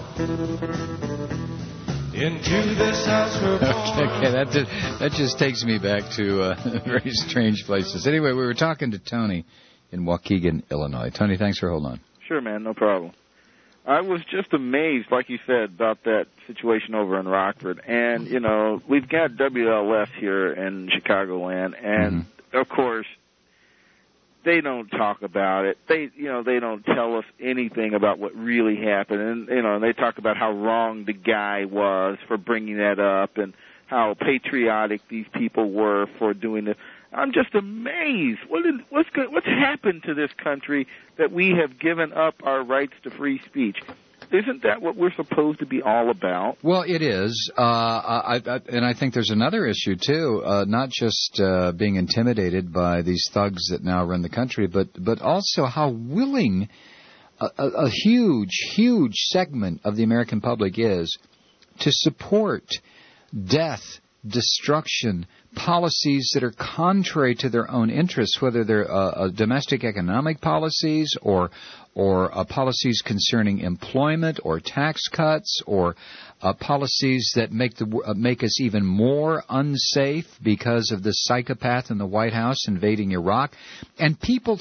Into this house we're born. Okay, that just takes me back to very strange places. Anyway, we were talking to Tony in Waukegan, Illinois. Tony, thanks for holding on. Sure, man, no problem. I was just amazed, like you said, about that situation over in Rockford. And, you know, we've got WLF here in Chicagoland, and, of course, they don't talk about it. They don't tell us anything about what really happened. And, you know, they talk about how wrong the guy was for bringing that up and how patriotic these people were for doing it. I'm just amazed. What's happened to this country that we have given up our rights to free speech? Isn't that what we're supposed to be all about? Well, it is. And I think there's another issue, too, not just being intimidated by these thugs that now run the country, but also how willing a huge segment of the American public is to support death, destruction, policies that are contrary to their own interests, whether they're domestic economic policies or policies concerning employment or tax cuts or policies that make us even more unsafe because of the psychopath in the White House invading Iraq. And people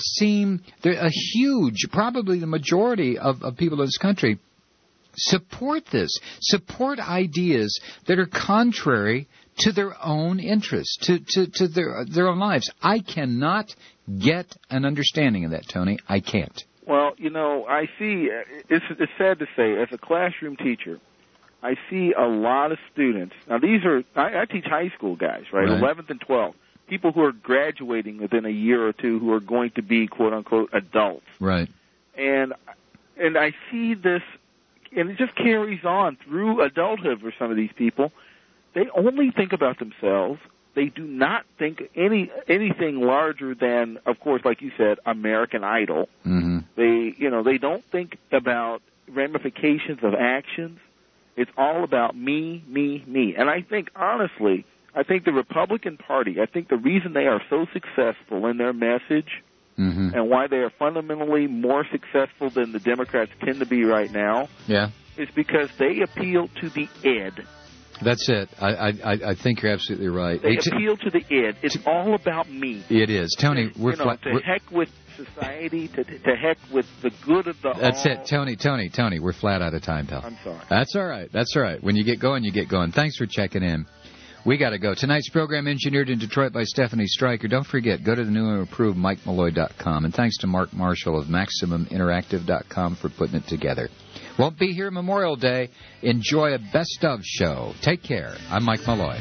probably the majority of people in this country support support ideas that are contrary to their own interests, to their own lives. I cannot get an understanding of that, Tony. I can't. Well, you know, I see, it's sad to say, as a classroom teacher, I see a lot of students. Now, I teach high school guys, right, 11th and 12th, people who are graduating within a year or two who are going to be, quote-unquote, adults. Right. And I see this, and it just carries on through adulthood for some of these people. They only think about themselves. They do not think anything larger than, of course, like you said, American Idol. Mm-hmm. They don't think about ramifications of actions. It's all about me, me, me. And I think, honestly, the Republican Party, I think the reason they are so successful in their message and why they are fundamentally more successful than the Democrats tend to be right now is because they appeal to the id. That's it. I think you're absolutely right. They appeal to the id. It's all about me. It is. Tony, to heck with society, to heck with the good of the That's it. Tony, we're flat out of time, pal. I'm sorry. That's all right. When you get going, you get going. Thanks for checking in. We got to go. Tonight's program engineered in Detroit by Stephanie Stryker. Don't forget, go to the new and improved MikeMalloy.com. And thanks to Mark Marshall of MaximumInteractive.com for putting it together. Won't be here Memorial Day. Enjoy a best of show. Take care. I'm Mike Malloy.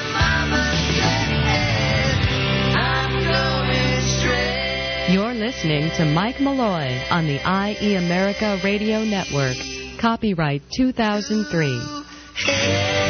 You're listening to Mike Malloy on the IE America Radio Network. Copyright 2003.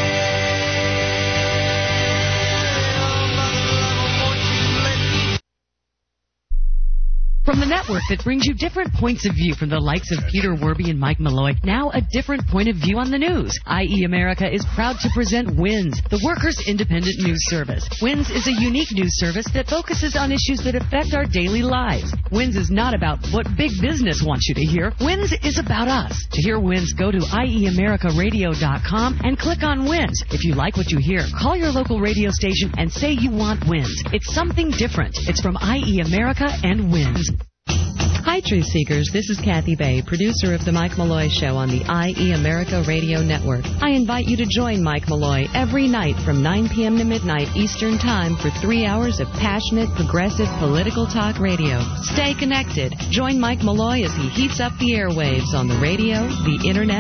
From the network that brings you different points of view from the likes of Peter Werby and Mike Malloy, now a different point of view on the news. IE America is proud to present WINS, the Workers' Independent News Service. WINS is a unique news service that focuses on issues that affect our daily lives. WINS is not about what big business wants you to hear. WINS is about us. To hear WINS, go to IEAmericaRadio.com and click on WINS. If you like what you hear, call your local radio station and say you want WINS. It's something different. It's from IE America and WINS. Hi, Truth Seekers. This is Kathy Bay, producer of The Mike Malloy Show on the IE America Radio Network. I invite you to join Mike Malloy every night from 9 p.m. to midnight Eastern Time for 3 hours of passionate, progressive, political talk radio. Stay connected. Join Mike Malloy as he heats up the airwaves on the radio, the internet,